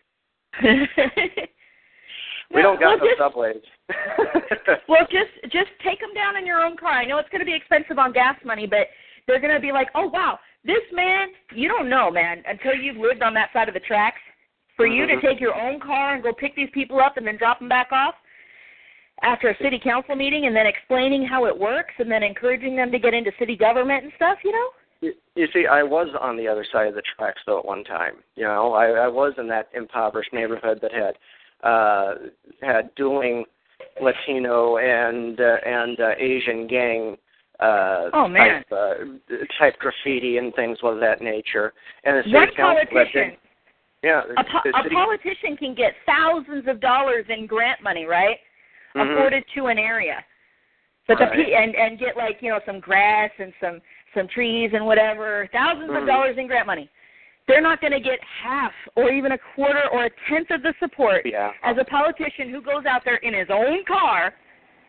We don't got well, no just, subways. Well, just just take them down in your own car. I know it's going to be expensive on gas money, but they're going to be like, oh, wow, this man, you don't know, man, until you've lived on that side of the tracks. For mm-hmm. you to take your own car and go pick these people up and then drop them back off after a city council meeting and then explaining how it works and then encouraging them to get into city government and stuff, you know? You, you see, I was on the other side of the tracks, though, at one time. You know, I, I was in that impoverished neighborhood that had uh, had dueling Latino and uh, and uh, Asian gang uh, oh, man. type, uh, type graffiti and things of that nature. And the city One council politician, yeah, a, po- the a city, politician can get thousands of dollars in grant money, right, mm-hmm. afforded to an area. But the right. pe- and and get like you know some grass and some some trees and whatever, thousands mm-hmm. of dollars in grant money. They're not going to get half or even a quarter or a tenth of the support yeah. as a politician who goes out there in his own car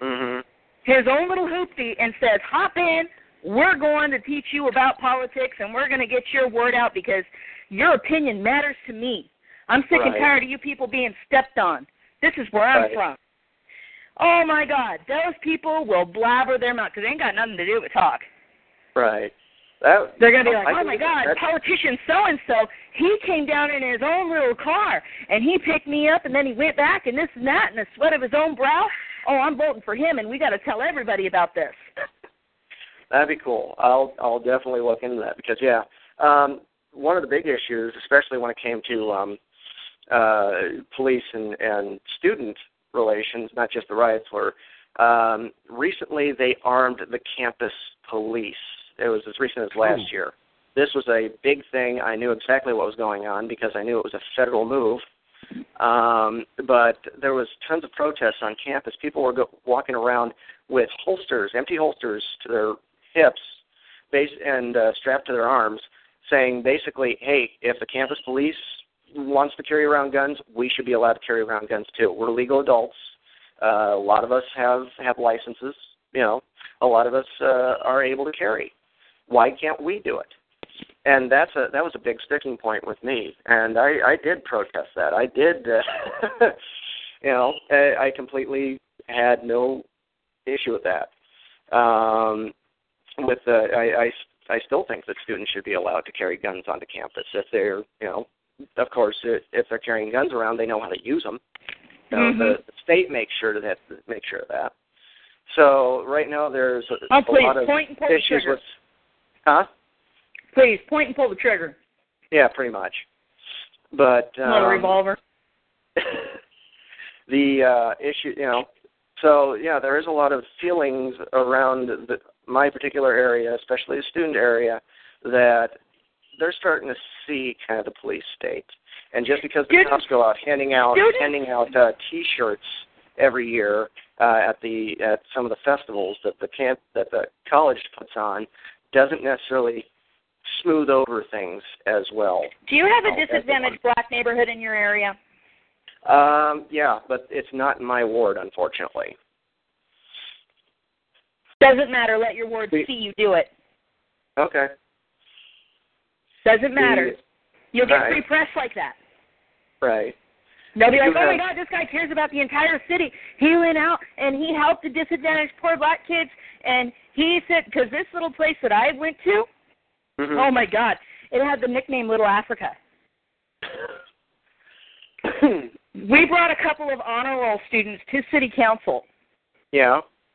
Mm-hmm. His own little hoopty, and says, hop in, we're going to teach you about politics, and we're going to get your word out because your opinion matters to me. I'm sick right. and tired of you people being stepped on. This is where I'm right. from. Oh, my God. Those people will blabber their mouth because they ain't got nothing to do but talk. Right. That, They're going to be like, I oh, my God, politician so-and-so, he came down in his own little car, and he picked me up, and then he went back, and this and that, and the sweat of his own brow. Oh, I'm voting for him, and we got to tell everybody about this. That'd be cool. I'll I'll definitely look into that because, yeah, um, one of the big issues, especially when it came to um, uh, police and, and student relations, not just the riots, were um, recently they armed the campus police. It was as recent as last Ooh. year. This was a big thing. I knew exactly what was going on because I knew it was a federal move. Um, but there was tons of protests on campus. People were go- walking around with holsters, empty holsters to their hips base- and uh, strapped to their arms, saying basically, hey, if the campus police wants to carry around guns, we should be allowed to carry around guns too. We're legal adults. Uh, a lot of us have, have licenses. You know, a lot of us uh, are able to carry. Why can't we do it? And that's a that was a big sticking point with me, and I, I did protest that. I did, uh, you know, I, I completely had no issue with that. Um, with the, I, I, I still think that students should be allowed to carry guns onto campus if they're, you know, of course, if they're carrying guns around, they know how to use them. So mm-hmm. the, the state makes sure to have to make sure of that. So right now there's a, oh, a please, lot of point and pull the issues trigger. with, huh? Please, point and pull the trigger. Yeah, pretty much. But um, not a revolver. the uh, issue, you know, so yeah, there is a lot of feelings around the, my particular area, especially the student area, that they're starting to see kind of the police state. And just because the cops go out handing out Students. handing out uh, T-shirts every year uh, at the at some of the festivals that the camp that the college puts on, doesn't necessarily smooth over things as well. Do you have a Oh, disadvantaged black neighborhood in your area? Um, yeah, but it's not in my ward, unfortunately. Doesn't matter. Let your ward We- see you do it. Okay. Doesn't matter. You'll get right. free press like that. Right. They'll be You like, oh, my have- God, this guy cares about the entire city. He went out and he helped the disadvantaged poor black kids. And he said, because this little place that I went to, mm-hmm. oh, my God, it had the nickname Little Africa. We brought a couple of honor roll students to city council. Yeah.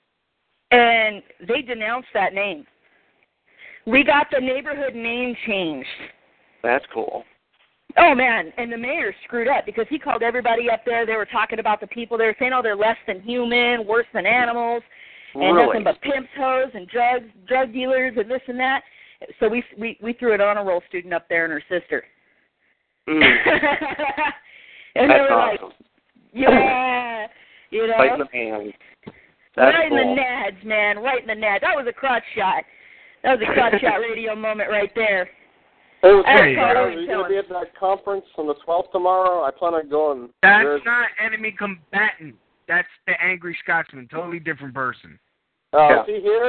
And they denounced that name. We got the neighborhood name changed. That's cool. Oh, man, and the mayor screwed up because he called everybody up there. They were talking about the people. They were saying, oh, they're less than human, worse than animals, and really? nothing but pimps, hoes, and drug, drug dealers and this and that. So we we, we threw an honor roll student up there and her sister. Mm. and That's they were awesome. like, yeah, you know. Right in the hand. That's right cool. in the nads, man, right in the nads. That was a crotch shot. That was a crotch shot radio moment right there. Hey, what's That's up, all Carter? I Are was you going to telling. be at that conference on the twelfth tomorrow? I plan on going. That's There's- not enemy combatant. That's the Angry Scotsman. Totally different person. Oh, Yeah. is he here?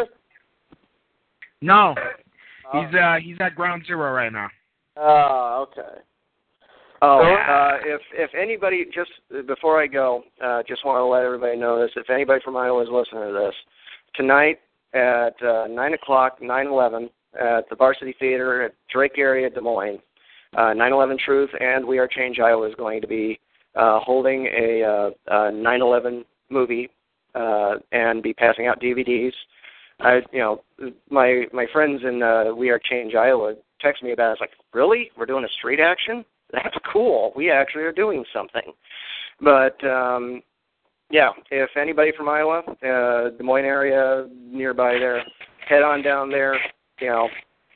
No. Oh. He's uh he's at ground zero right now. Oh, okay. Oh, Yeah. uh, if if anybody, just before I go, uh, just want to let everybody know this. If anybody from Iowa is listening to this, tonight at uh, nine o'clock, nine eleven, at the Varsity Theater at Drake area, Des Moines, uh, nine eleven Truth and We Are Change Iowa is going to be uh, holding a, uh, a nine eleven movie uh, and be passing out D V Ds. I, you know, my my friends in uh, We Are Change Iowa text me about it. I was like, really? We're doing a street action? That's cool. We actually are doing something. But, um, yeah, if anybody from Iowa, uh, Des Moines area, nearby there, head on down there, you know,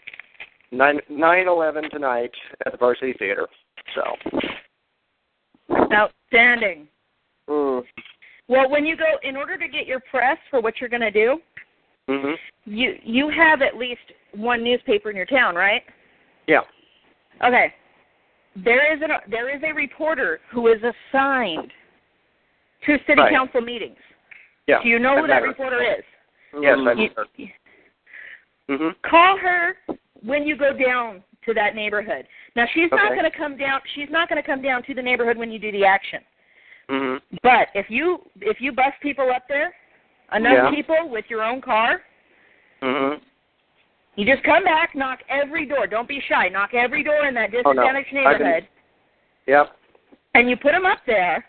nine eleven tonight at the Varsity Theater. So. Outstanding. Mm. Well, when you go, in order to get your press for what you're going to do, Mm-hmm. you you have at least one newspaper in your town, right? Yeah. Okay. There is a there is a reporter who is assigned to city Right. council meetings. Yeah. Do you know I've who that met her. reporter is? Yes, I've You- heard. Mm-hmm. Call her when you go down to that neighborhood. Now she's not Okay. going to come down. She's not going to come down to the neighborhood when you do the action. Mm-hmm. But if you if you bust people up there, enough Yeah. people with your own car, Mm-hmm. you just come back, knock every door. Don't be shy. Knock every door in that Oh, no. disadvantaged I can- neighborhood, Yep. and you put them up there.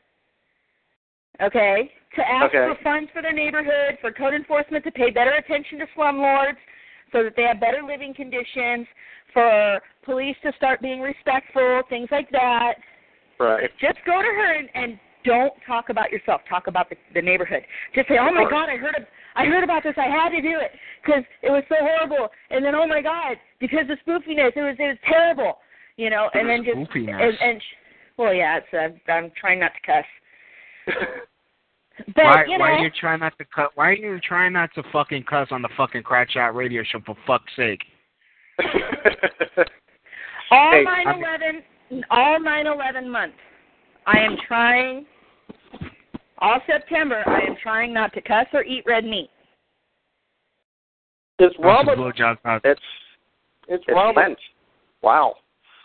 Okay, to ask Okay. for funds for their neighborhood, for code enforcement to pay better attention to slumlords so that they have better living conditions, for police to start being respectful, things like that. Right. Just go to her and, and don't talk about yourself. Talk about the, the neighborhood. Just say, oh, my God, I heard, I heard about this. I had to do it because it was so horrible. And then, oh, my God, because of spoofiness, it was it was terrible. You know, and then just, Spoofiness. and, and well, yeah, it's, uh, I'm trying not to cuss. But, why, you know, why are you trying not to cut? Why are you trying not to fucking cuss on the fucking Crack Shot radio show, for fuck's sake? all Hey, nine I'm- eleven, all nine eleven months, I am trying, all September, I am trying not to cuss or eat red meat. It's Also Robert. blowjobs out. It's It's it's Robert. Lent. Wow.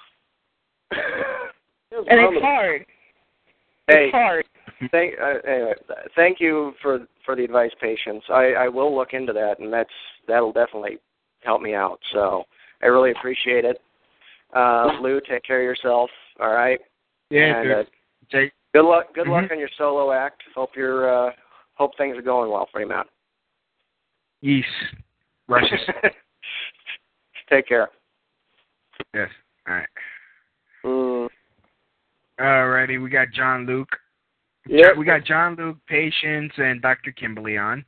It's And Robert. it's hard. Hey, It's hard. thank uh, anyway, thank you for for the advice, Patience. I, I will look into that, and that's that'll definitely help me out. So I really appreciate it. Uh, Lou, take care of yourself. All right. Yeah, and, dude. uh, Take, good luck. Good Mhm. luck on your solo act. Hope you're uh, hope things are going well for you, man. Yeast. Rushes. Take care. Yes. All right. Mm. Alrighty, we got John Luke. Yep. We got John Luke, Patience, and Doctor Kimberly on.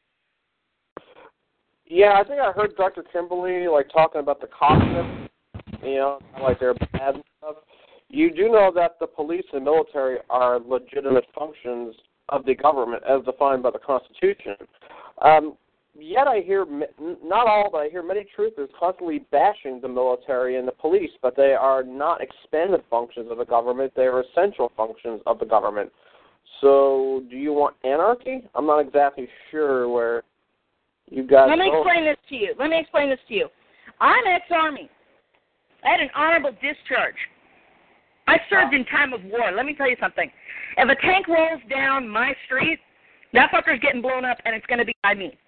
Yeah, I think I heard Doctor Kimberly like talking about the cops, you know, like they're bad and stuff. You do know that the police and military are legitimate functions of the government as defined by the Constitution. Um, yet I hear, not all, but I hear many truthers constantly bashing the military and the police, but they are not expanded functions of the government. They are essential functions of the government. So do you want anarchy? I'm not exactly sure where you guys Let me go. explain this to you. Let me explain this to you. I'm ex-Army. I had an honorable discharge. I served in time of war. Let me tell you something. If a tank rolls down my street, that fucker's getting blown up, and it's going to be by me.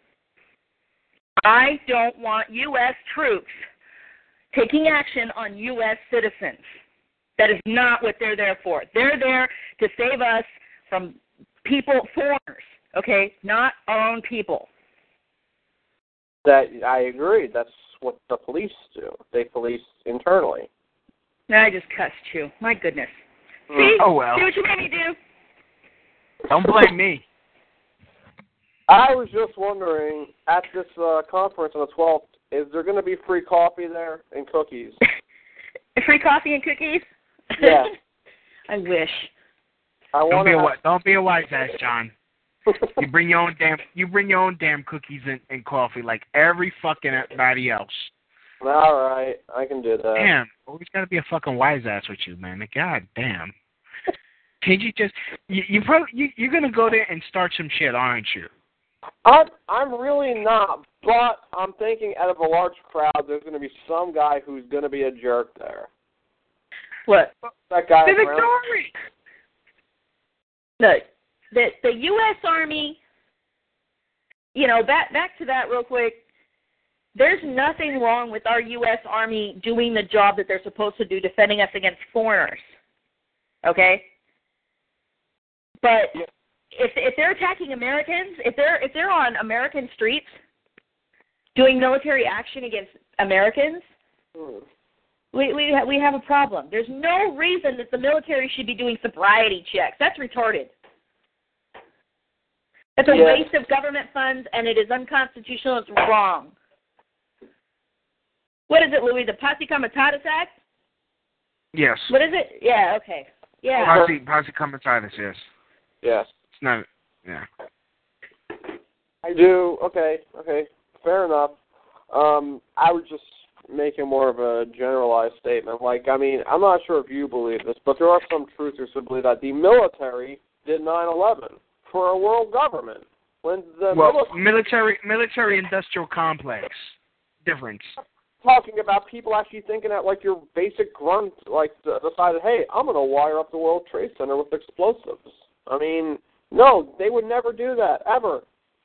I don't want U S troops taking action on U S citizens. That is not what they're there for. They're there to save us from people, foreigners, okay, not our own people. That I agree. That's what the police do. They police internally. Now I just cussed you. My goodness. Mm. See? Oh, well. See what you made me do? Don't blame me. I was just wondering, at this uh, conference on the twelfth, is there going to be free coffee there and cookies? Free coffee and cookies? Yeah. I wish. I Don't want be to. a Have... wi- don't be a wise ass, John. You bring your own damn you bring your own damn cookies and, and coffee like every fucking everybody else. All right, I can do that. Damn, always gotta be a fucking wise ass with you, man. God damn. Can't you just you you probably you, you're gonna go there and start some shit, aren't you? I'm I'm really not, but I'm thinking out of a large crowd, there's going to be some guy who's going to be a jerk there. What? That guy. Civic around- Army. Look, the the U S Army. You know, back back to that real quick. There's nothing wrong with our U S Army doing the job that they're supposed to do, defending us against foreigners. Okay. But if if they're attacking Americans, if they're if they're on American streets doing military action against Americans, Hmm. we we ha- we have a problem. There's no reason that the military should be doing sobriety checks. That's retarded. That's a Yeah. waste of government funds, and it is unconstitutional. It's wrong. What is it, Louis? The Posse Comitatus Act? Yes. What is it? Yeah. Okay. Yeah. Posse Posse Comitatus, yes. Yes. It's not yeah. I do. Okay. Okay. Fair enough. Um, I was just making more of a generalized statement. Like, I mean, I'm not sure if you believe this, but there are some truthers who believe that the military did nine eleven. for a world government. When the well, military, military military industrial complex difference. Talking about people actually thinking at like your basic grunt, like decided, hey, I'm going to wire up the World Trade Center with explosives. I mean, no, they would never do that ever.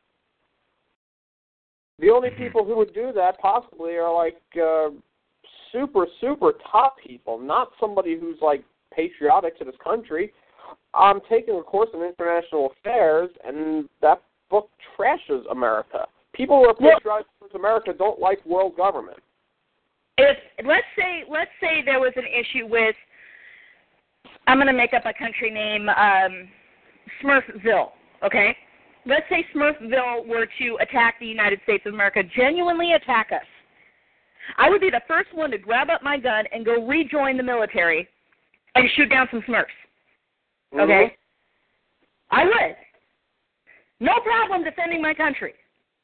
The only people who would do that possibly are like uh, super super top people, not somebody who's like patriotic to this country. I'm taking a course in international affairs, and that book trashes America. People who are patriotic towards America don't like world government. If let's say let's say there was an issue with, I'm going to make up a country name, um, Smurfville. Okay, let's say Smurfville were to attack the United States of America, genuinely attack us. I would be the first one to grab up my gun and go rejoin the military and shoot down some Smurfs. Okay? Mm-hmm. I would. No problem defending my country.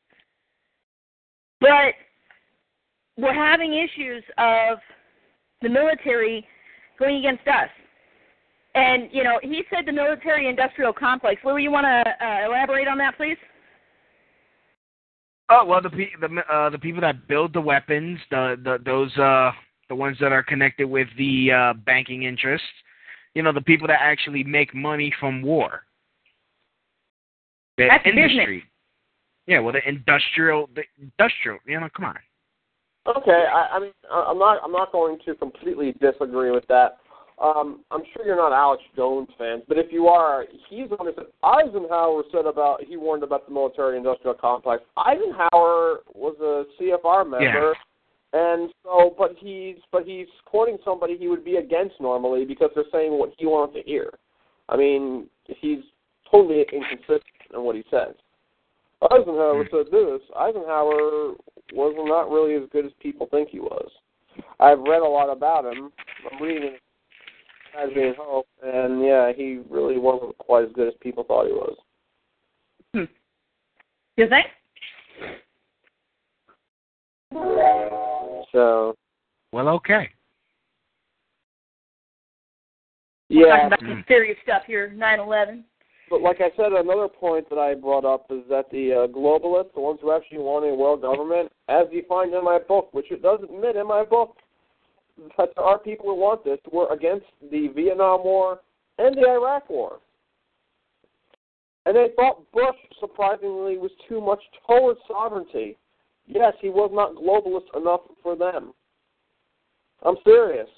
But we're having issues of the military going against us. And, you know, he said the military-industrial complex. Louis, you want to uh, elaborate on that, please? Oh, well, the pe- the uh, the people that build the weapons, the, the those uh the ones that are connected with the uh, banking interests, you know, the people that actually make money from war. The That's industry. business. Yeah, well, the industrial, the industrial, you know, come on. Okay, I, I mean, I'm not, I'm not going to completely disagree with that. Um, I'm sure you're not Alex Jones fans, but if you are, he's the one who said Eisenhower said about, he warned about the military-industrial complex. Eisenhower was a C F R member, yeah. and so, but he's, but he's quoting somebody he would be against normally because they're saying what he wants to hear. I mean, he's totally inconsistent in what he says. Eisenhower said this. Eisenhower was not really as good as people think he was. I've read a lot about him. I'm reading it as being hope, and yeah, he really wasn't quite as good as people thought he was. Hmm. You think? So. Well, okay. We're Yeah. talking about some serious stuff here, nine eleven. But like I said, another point that I brought up is that the uh, globalists, the ones who actually want a world government, as defined in my book, which it does admit in my book, that there are people who want this, were against the Vietnam War and the Iraq War. And they thought Bush, surprisingly, was too much towards sovereignty. Yes, he was not globalist enough for them. I'm serious.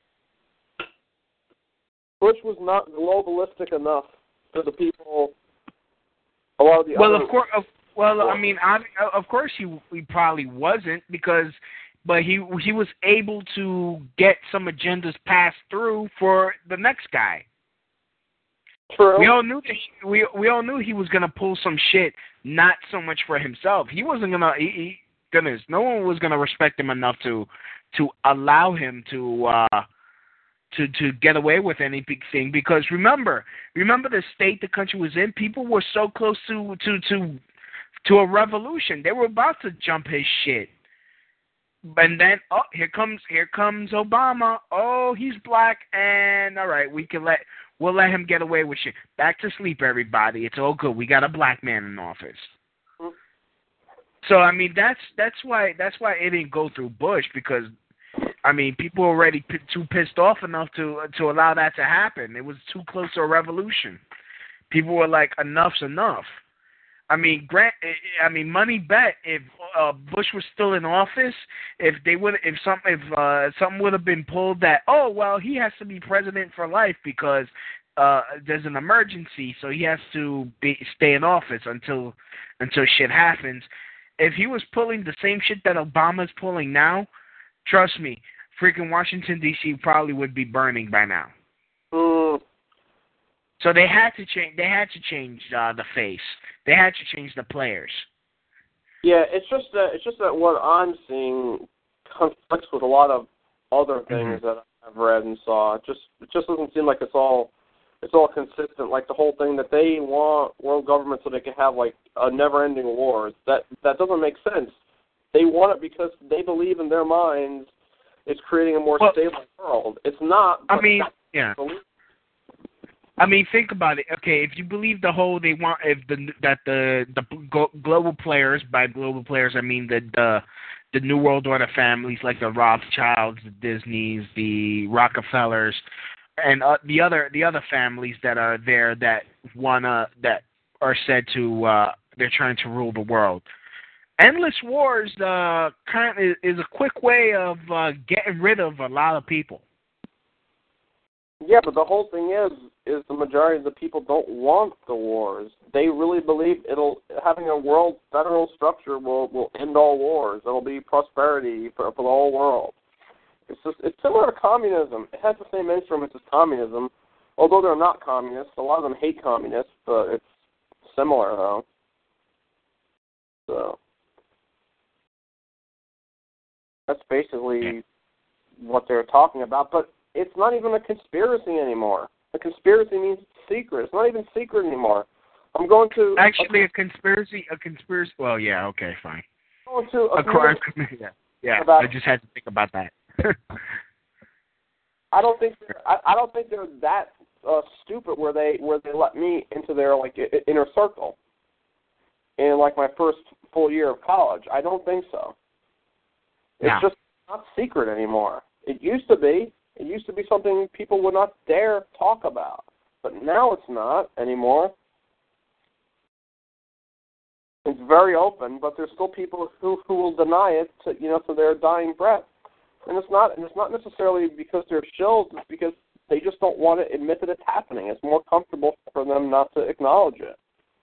Bush was not globalistic enough for the people. A lot of the well, other of course, of, well, I mean, I, of course, he he probably wasn't because, but he he was able to get some agendas passed through for the next guy. True. We all knew that he, we we all knew he was gonna pull some shit, not so much for himself. He wasn't gonna. He, he, goodness, no one was gonna respect him enough to to allow him to. Uh, To, to get away with anything, because remember, remember the state the country was in. People were so close to to to to a revolution. They were about to jump his shit, and then oh, here comes here comes Obama. Oh, he's black, and all right, we can let we'll let him get away with shit. Back to sleep, everybody. It's all good. We got a black man in office. Mm-hmm. So I mean, that's that's why that's why it didn't go through Bush, because. I mean, people were already p- too pissed off enough to to allow that to happen. It was too close to a revolution. People were like, "Enough's enough." I mean, Grant. I mean, money bet if uh, Bush was still in office, if they would, if some, if uh, something would have been pulled that, oh well, he has to be president for life because uh, there's an emergency, so he has to be stay in office until until shit happens. If he was pulling the same shit that Obama's pulling now, trust me. Freaking Washington, D C probably would be burning by now. Mm. So they had to change. They had to change uh, the face. They had to change the players. Yeah, it's just that it's just that what I'm seeing conflicts with a lot of other things mm-hmm. that I've read and saw. It just it just doesn't seem like it's all it's all consistent. Like the whole thing that they want world government so they can have like a never-ending war. That that doesn't make sense. They want it because they believe in their minds it's creating a more well, stable world. It's not. I mean, yeah. I mean, think about it. Okay, if you believe the whole they want, if the that the the global players, by global players I mean the the the New World Order families like the Rothschilds, the Disneys, the Rockefellers, and uh, the other the other families that are there that wanna that are said to uh, they're trying to rule the world. Endless wars uh, kind of is a quick way of uh, getting rid of a lot of people. Yeah, but the whole thing is, is the majority of the people don't want the wars. They really believe it'll having a world federal structure will, will end all wars. It'll be prosperity for, for the whole world. It's just it's similar to communism. It has the same instruments as communism, although they're not communists. A lot of them hate communists, but it's similar though. So that's basically what they're talking about, but it's not even a conspiracy anymore. A conspiracy means it's secret. It's not even secret anymore. I'm going to... Actually, a, a conspiracy... A conspiracy... Well, yeah, okay, fine. I'm going to... A, a crime... Yeah, yeah about, I just had to think about that. I don't think they're, I, I don't think they're that uh, stupid where they where they let me into their, like, inner circle in, like, my first full year of college. I don't think so. It's yeah. just not secret anymore. It used to be. It used to be something people would not dare talk about, but now it's not anymore. It's very open, but there's still people who, who will deny it, to, you know, to their dying breath. And it's not, and it's not necessarily because they're shills. It's because they just don't want to admit that it's happening. It's more comfortable for them not to acknowledge it.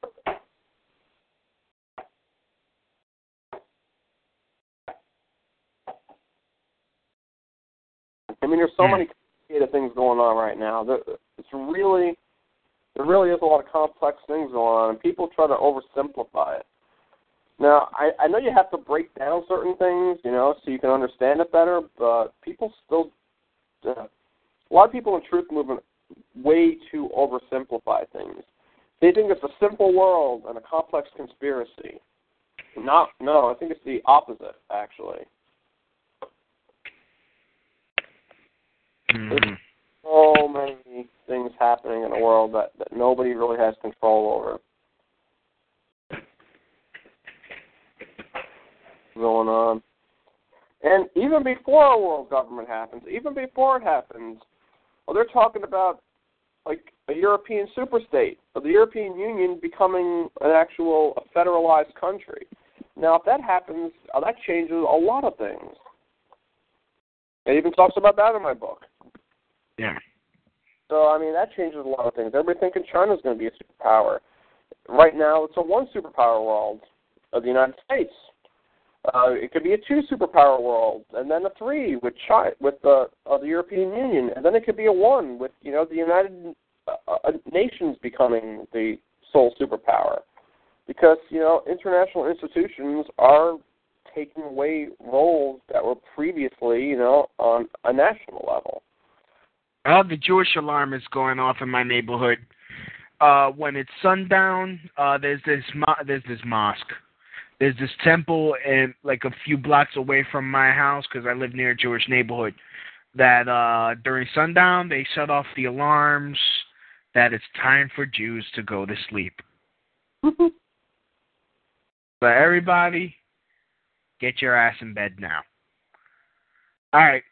I mean, there's so many complicated things going on right now. It's really, there really is a lot of complex things going on, and people try to oversimplify it. Now, I, I know you have to break down certain things, you know, so you can understand it better, but people still, uh, a lot of people in truth movement way too oversimplify things. They think it's a simple world and a complex conspiracy. Not, no, I think it's the opposite, actually. There's so many things happening in the world that, that nobody really has control over. Going on. And even before a world government happens, even before it happens, well, they're talking about like a European superstate, or the European Union becoming an actual a federalized country. Now, if that happens, uh, that changes a lot of things. It even talks about that in my book. Yeah. So, I mean, that changes a lot of things. Everybody thinking China's going to be a superpower. Right now, it's a one superpower world of the United States. Uh, it could be a two superpower world, and then a three with China, with the uh, the European Union, and then it could be a one with you know the United uh, Nations becoming the sole superpower, because you know international institutions are taking away roles that were previously you know on a national level. Oh, the Jewish alarm is going off in my neighborhood. Uh, when it's sundown, uh, there's this mo- there's this mosque. There's this temple in like a few blocks away from my house because I live near a Jewish neighborhood. That uh, during sundown they shut off the alarms. That it's time for Jews to go to sleep. So everybody, get your ass in bed now. All right.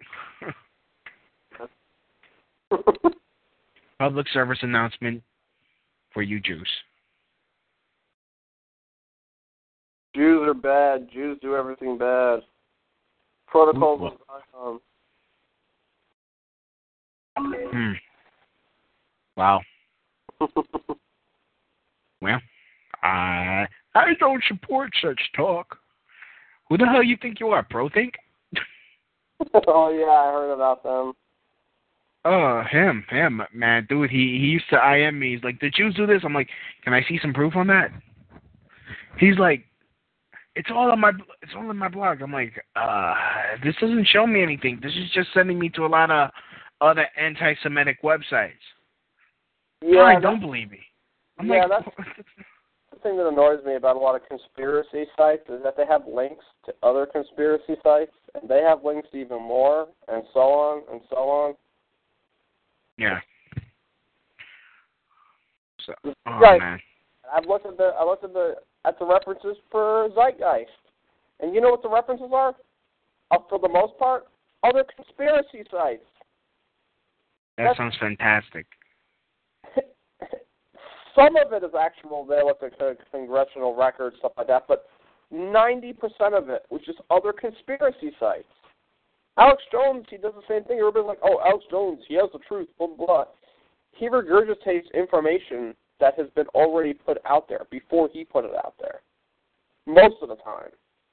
Public service announcement for you Jews. Jews are bad. Jews do everything bad. Protocols of Zion. Hmm. Wow. Well, I I don't support such talk. Who the hell you think you are, ProThink? Oh yeah, I heard about them. Oh, him, him, man, dude. He he used to I M me. He's like, the Jews do this. I'm like, can I see some proof on that? He's like, it's all on my it's all on my blog. I'm like, uh, this doesn't show me anything. This is just sending me to a lot of other anti-Semitic websites. Yeah, Fine, don't believe me. I'm yeah, like, that's the thing that annoys me about a lot of conspiracy sites is that they have links to other conspiracy sites, and they have links to even more, and so on and so on. Yeah. guys, man. I've looked at the I looked at the at the references for Zeitgeist, and you know what the references are? Uh, for the most part, other conspiracy sites. That That's, sounds fantastic. some of it is actual there with the congressional records, stuff like that, but ninety percent of it was just other conspiracy sites. Alex Jones, he does the same thing. Everybody's like, oh, Alex Jones, he has the truth, blah, blah, blah. He regurgitates information that has been already put out there before he put it out there, most of the time.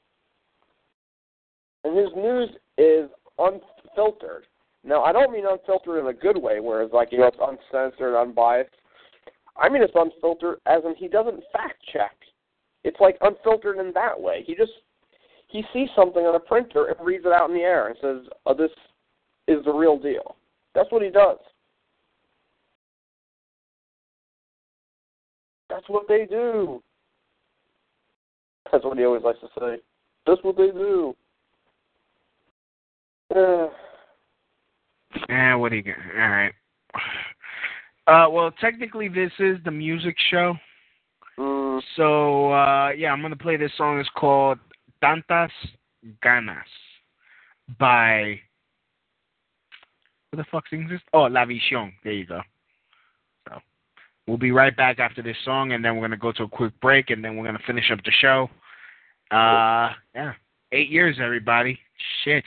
And his news is unfiltered. Now, I don't mean unfiltered in a good way, where it's like, you know, it's uncensored, unbiased. I mean it's unfiltered as in he doesn't fact-check. It's like unfiltered in that way. He just, he sees something on a printer and reads it out in the air and says, oh, this is the real deal. That's what he does. That's what they do. That's what he always likes to say. That's what they do. Uh, Eh, what do you got? All right. Uh, well, technically, this is the music show. Mm. So, uh, yeah, I'm going to play this song. It's called Tantas Ganas by... Who the fuck sings this? Oh, La Visión. There you go. So, we'll be right back after this song, and then we're going to go to a quick break, and then we're going to finish up the show. Uh, yeah. Eight years, everybody. Shit.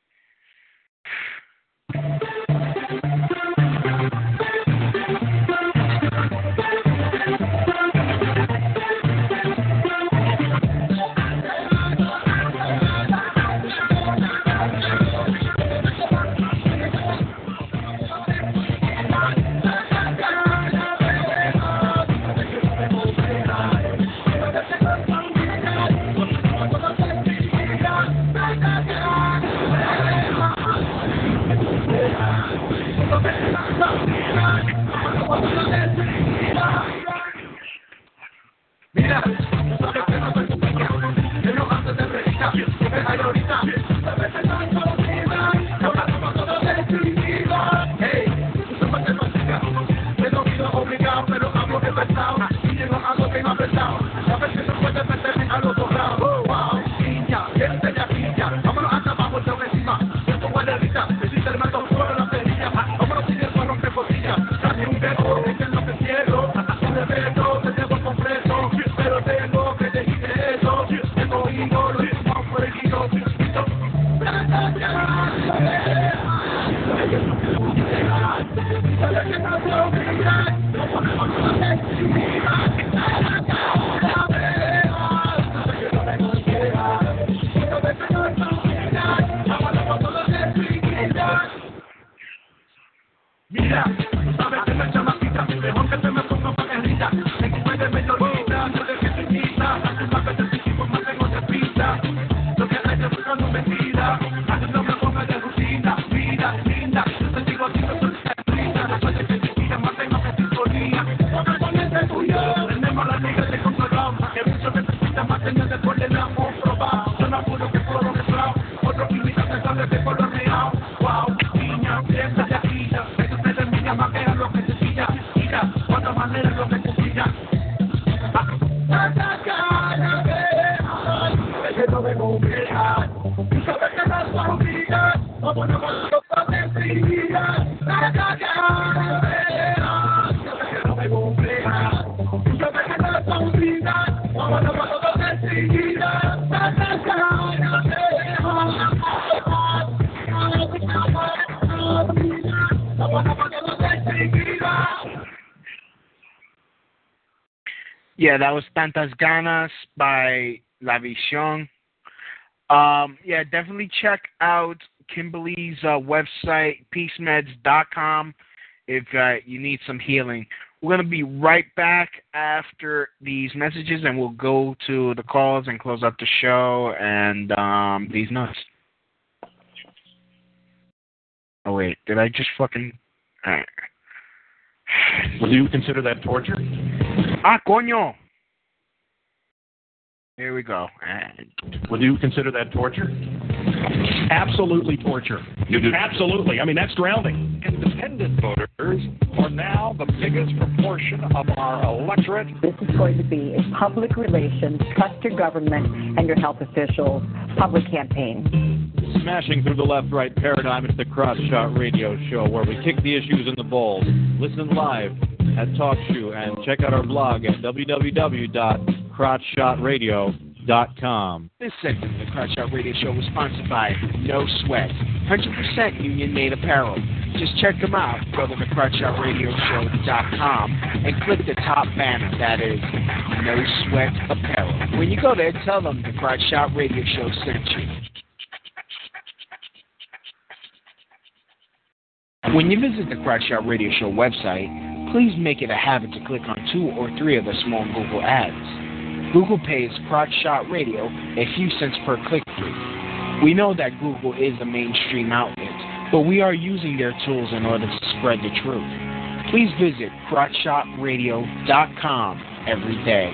Yeah, that was Tantas Ganas by La Visión. Um, yeah, definitely check out Kimberly's uh, website, peace meds dot com, if uh, you need some healing. We're going to be right back after these messages, and we'll go to the calls and close up the show and um, these nuts. Oh, wait, did I just fucking... All right. Would you consider that torture? Ah, coño! Here we go. And would you consider that torture? Absolutely torture. You do. Absolutely. I mean, that's drowning. Independent voters are now the biggest proportion of our electorate. This is going to be a public relations, trust your government and your health officials public campaign. Smashing through the left-right paradigm, it's the Crotch Shot Radio Show, where we kick the issues in the balls. Listen live at TalkShoe and check out our blog at w w w dot crotch shot radio dot com. This segment of the Crotch Shot Radio Show was sponsored by No Sweat, one hundred percent union-made apparel. Just check them out. Go to the crotch shot radio show dot com and click the top banner. That is No Sweat Apparel. When you go there, tell them the Crotch Shot Radio Show sent you. When you visit the Crotch Shot Radio Show website, please make it a habit to click on two or three of the small Google ads. Google pays Crotch Shot Radio a few cents per click-through. We know that Google is a mainstream outlet, but we are using their tools in order to spread the truth. Please visit crotch shot radio dot com every day.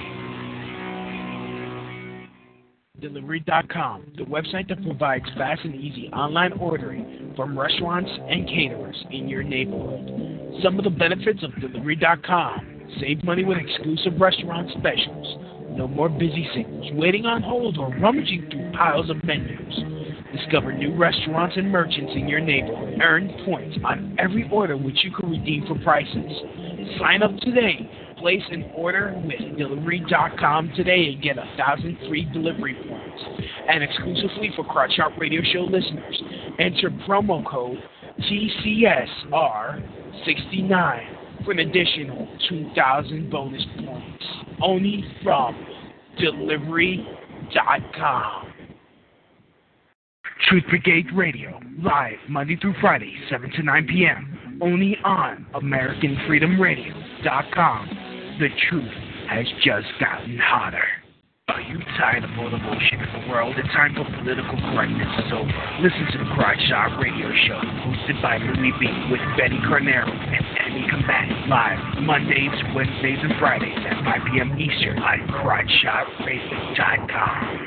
Delivery dot com, the website that provides fast and easy online ordering from restaurants and caterers in your neighborhood. Some of the benefits of Delivery dot com: save money with exclusive restaurant specials. No more busy signals, waiting on hold, or rummaging through piles of menus. Discover new restaurants and merchants in your neighborhood. Earn points on every order which you can redeem for prices. Sign up today. Place an order with Delivery dot com today and get a thousand free delivery points. And exclusively for Crotch Shot Radio Show listeners, enter promo code T C S R sixty-nine for an additional two thousand bonus points. Only from Delivery dot com. Truth Brigade Radio, live Monday through Friday, seven to nine p.m. Only on American Freedom Radio dot com. The truth has just gotten hotter. Are you tired of all the bullshit in the world? The time for political correctness is over. Listen to the Crotch Shot Radio Show, hosted by Louie B with Betty Carnero and Enemy Combatant, live Mondays, Wednesdays, and Fridays at five p.m. Eastern on crotch shot radio dot com.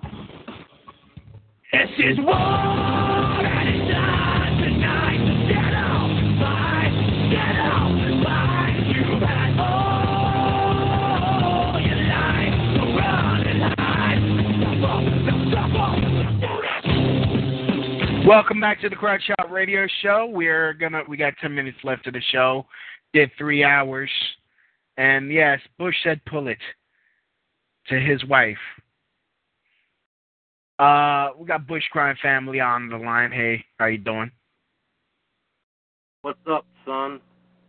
This is war that is done tonight. Get out, fight, get out, fight. You've had all your life to run and hide. Welcome back to the Crotch Shot Radio Show. We're gonna we got ten minutes left of the show. Did three hours, and yes, Bush said pull it to his wife. Uh, we got Bush Crime Family on the line. Hey, how you doing? What's up, son?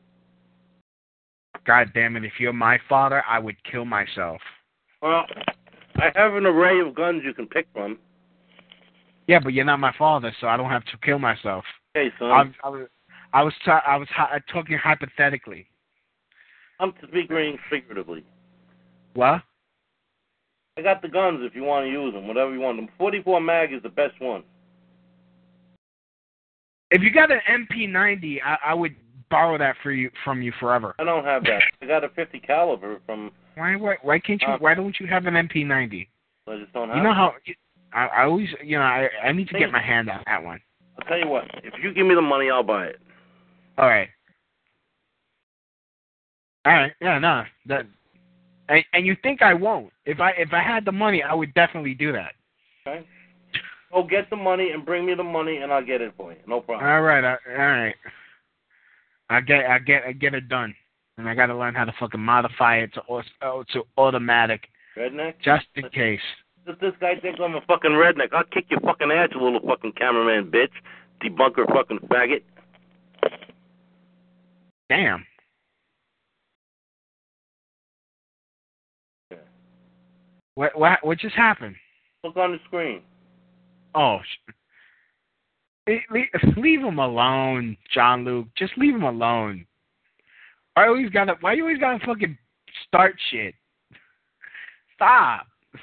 God damn it, if you're my father, I would kill myself. Well, I have an array of guns you can pick from. Yeah, but you're not my father, so I don't have to kill myself. Hey, son. I, I was, I was, ta- I was hi- talking hypothetically. I'm speaking figuratively. What? I got the guns if you want to use them, whatever you want. The forty-four mag is the best one. If you got an M P ninety, I, I would borrow that for you from you forever. I don't have that. I got a fifty caliber from. Why? Why, why can't you? Uh, why don't you have an M P ninety? I just don't have. You know it. how? I, I always, you know, I, I need to Hey. get my hand on that one. I'll tell you what. If you give me the money, I'll buy it. All right. All right. Yeah. No. That. And, and you think I won't? If I if I had the money, I would definitely do that. Okay. Go get the money and bring me the money, and I'll get it for you. No problem. All right. I, all right. I get I get I get it done, and I got to learn how to fucking modify it to au- to automatic, Redneck. just in case. Does this guy think I'm a fucking redneck? I'll kick your fucking ass, you little fucking cameraman bitch. Debunker fucking faggot. Damn. What what what just happened? Look on the screen. Oh, sh- leave, leave him alone, John Luke. Just leave him alone. Why you always gotta Why you always gotta fucking start shit? Stop.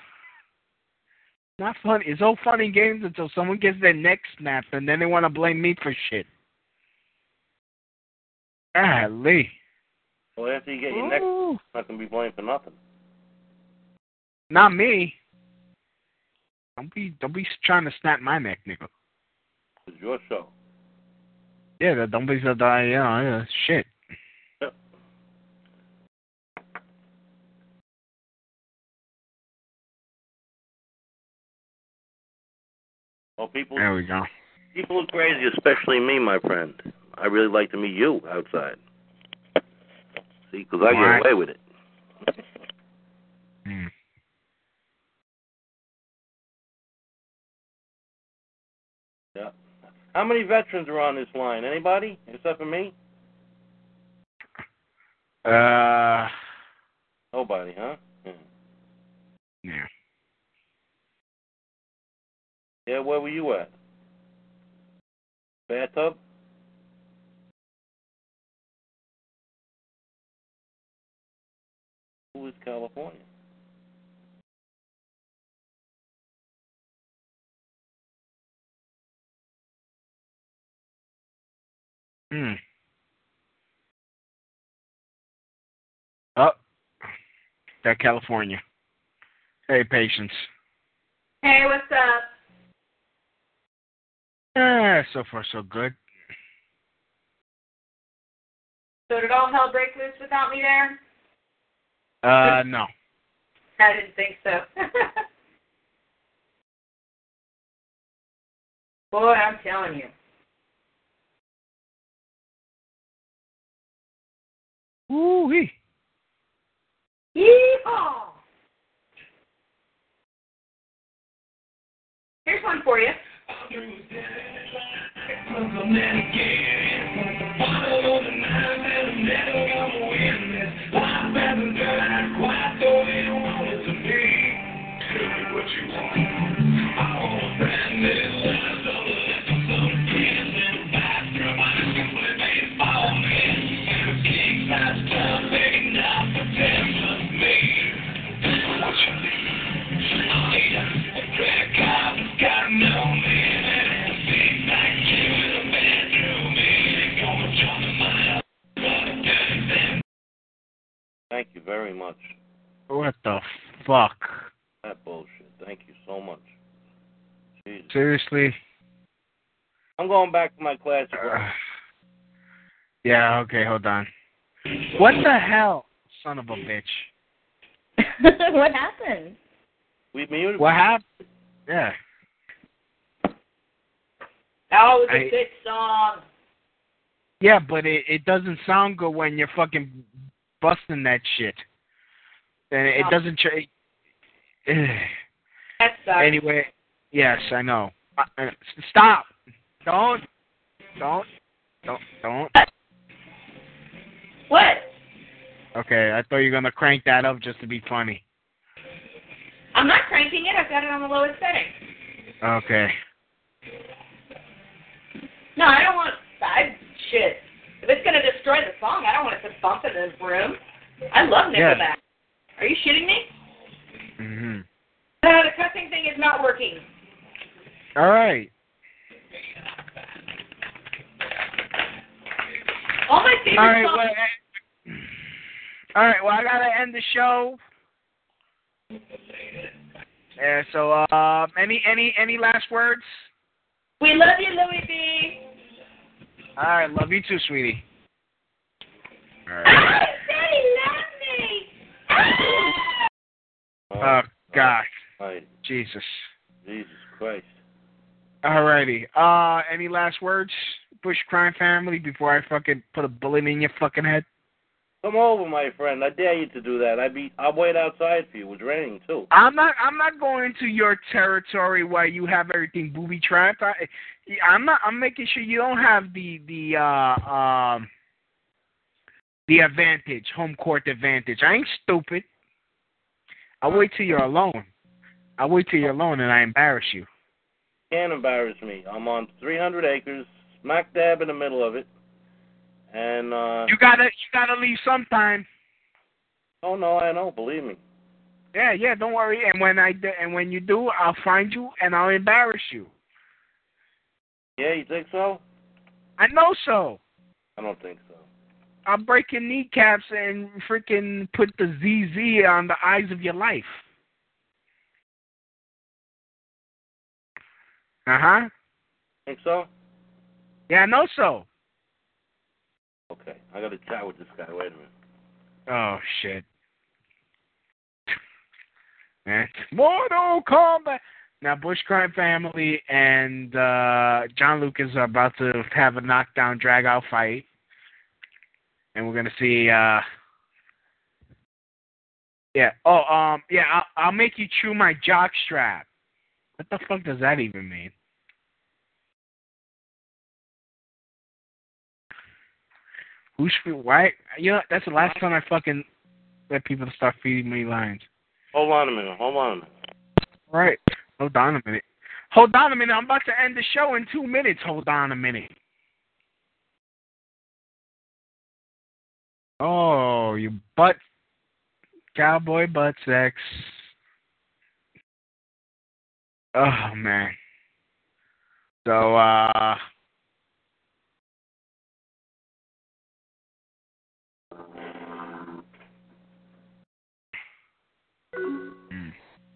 Not funny. It's all fun and games until someone gets their neck snapped, and then they want to blame me for shit. Golly. Well, after you get your neck, you're not gonna be blamed for nothing. Not me. Don't be don't be trying to snap my neck, nigga. It's your show. Yeah, that don't be so die. You know, yeah, shit. Yep. Well, people. There we go. People are crazy, especially me, my friend. I really like to meet you outside. See, because I get Right. away with it. Hmm. Yeah. How many veterans are on this line? Anybody? Except for me? Uh. Nobody, huh? Yeah. Yeah. Yeah, where were you at? Bathtub? Who is California? Hmm. Oh. That California. Hey, patience. Hey, what's up? Eh, so far so good. So did all hell break loose without me there? Uh, no. I didn't think so. Boy, I'm telling you. Woo-wee. Yeehaw! Here's one for you. Thank you very much. What the fuck? That bullshit. Thank you so much. Jesus. Seriously? I'm going back to my classic. Uh, yeah, okay, hold on. What the hell? Son of a bitch. What happened? We muted. What happened? Yeah. That was a I- good song. Yeah, but it, it doesn't sound good when you're fucking busting that shit. And it No. doesn't... Tra- That sucks. anyway, yes, I know. Uh, uh, stop! Don't. Don't. Don't. Don't. What? Okay, I thought you were going to crank that up just to be funny. I'm not cranking it. I've got it on the lowest setting. Okay. No, I don't want... I, shit. If it's going to destroy the song, I don't want it to bump in this room. I love Nickelback. Yeah. Are you shitting me? Mm-hmm. No, the cussing thing is not working. All right. All my favorite All right, songs... well, eh, all right, well, I got to end the show. Yeah, so, uh, any, any, any last words? We love you, Louis B. All right, love you too, sweetie. All right. I said he loved me. Oh, gosh. Right. Jesus. Jesus Christ. All righty. Uh, any last words, Bush Crime Family, before I fucking put a bullet in your fucking head? Come over, my friend. I dare you to do that. I be. I'll wait outside for you. It's raining too. I'm not. I'm not going to your territory where you have everything booby trapped. I, I'm not. I'm making sure you don't have the the uh um the advantage, home court advantage. I ain't stupid. I'll wait till you're alone. I'll wait till you're alone and I embarrass you. Can't embarrass me. I'm on three hundred acres, smack dab in the middle of it, and uh. You gotta. You gotta leave sometime. Oh no, I know. Believe me. Yeah, yeah. Don't worry. And when I do, and when you do, I'll find you and I'll embarrass you. Yeah, you think so? I know so. I don't think so. I'll break your kneecaps and freaking put the Z Z on the eyes of your life. Uh huh. Think so? Yeah, I know so. Okay, I got to chat with this guy. Wait a minute. Oh shit. Man, Mortal Kombat. Now, Bush Crime Family and uh, John Lucas are about to have a knockdown, drag-out fight, and we're gonna see. Uh, yeah. Oh, um, yeah. I'll, I'll make you chew my jock strap. What the fuck does that even mean? Who's why? You know, that's the last time I fucking let people start feeding me lines. Hold on a minute. Hold on a minute. Right. Hold on a minute. Hold on a minute. I'm about to end the show in two minutes. Hold on a minute. Oh, you butt cowboy butt sex. Oh man. So uh hmm.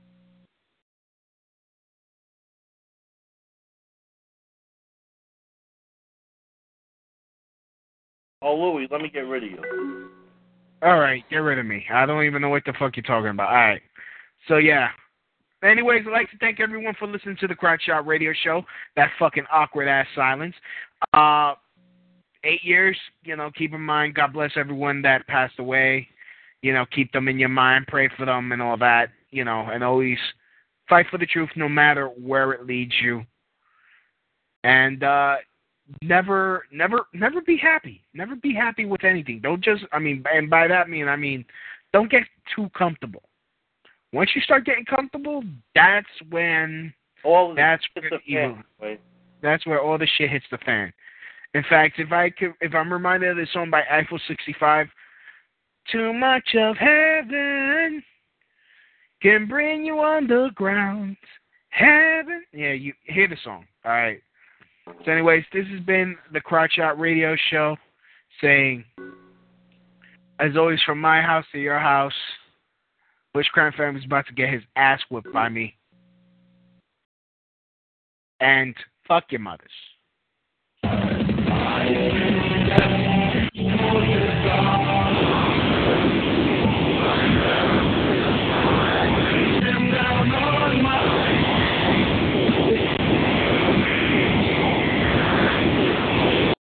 Oh, Louie, let me get rid of you. All right, get rid of me. I don't even know what the fuck you're talking about. All right. So yeah. Anyways, I'd like to thank everyone for listening to the Crack Shot Radio Show. That fucking awkward ass silence. Uh, eight years. You know, keep in mind. God bless everyone that passed away. You know, keep them in your mind. Pray for them and all that. You know, and always fight for the truth, no matter where it leads you. And uh, never, never, never be happy. Never be happy with anything. Don't just. I mean, and by that mean, I mean, don't get too comfortable. Once you start getting comfortable, that's when all that's where evil, that's where all the shit hits the fan. In fact, if I could, if I'm reminded of this song by Eiffel sixty-five, too much of heaven can bring you underground. Heaven, yeah, you hear the song. All right. So, anyways, this has been the Crotch Shot Radio Show, saying, as always, from my house to your house. Bush Crime Family's about to get his ass whipped by me. And fuck your mothers.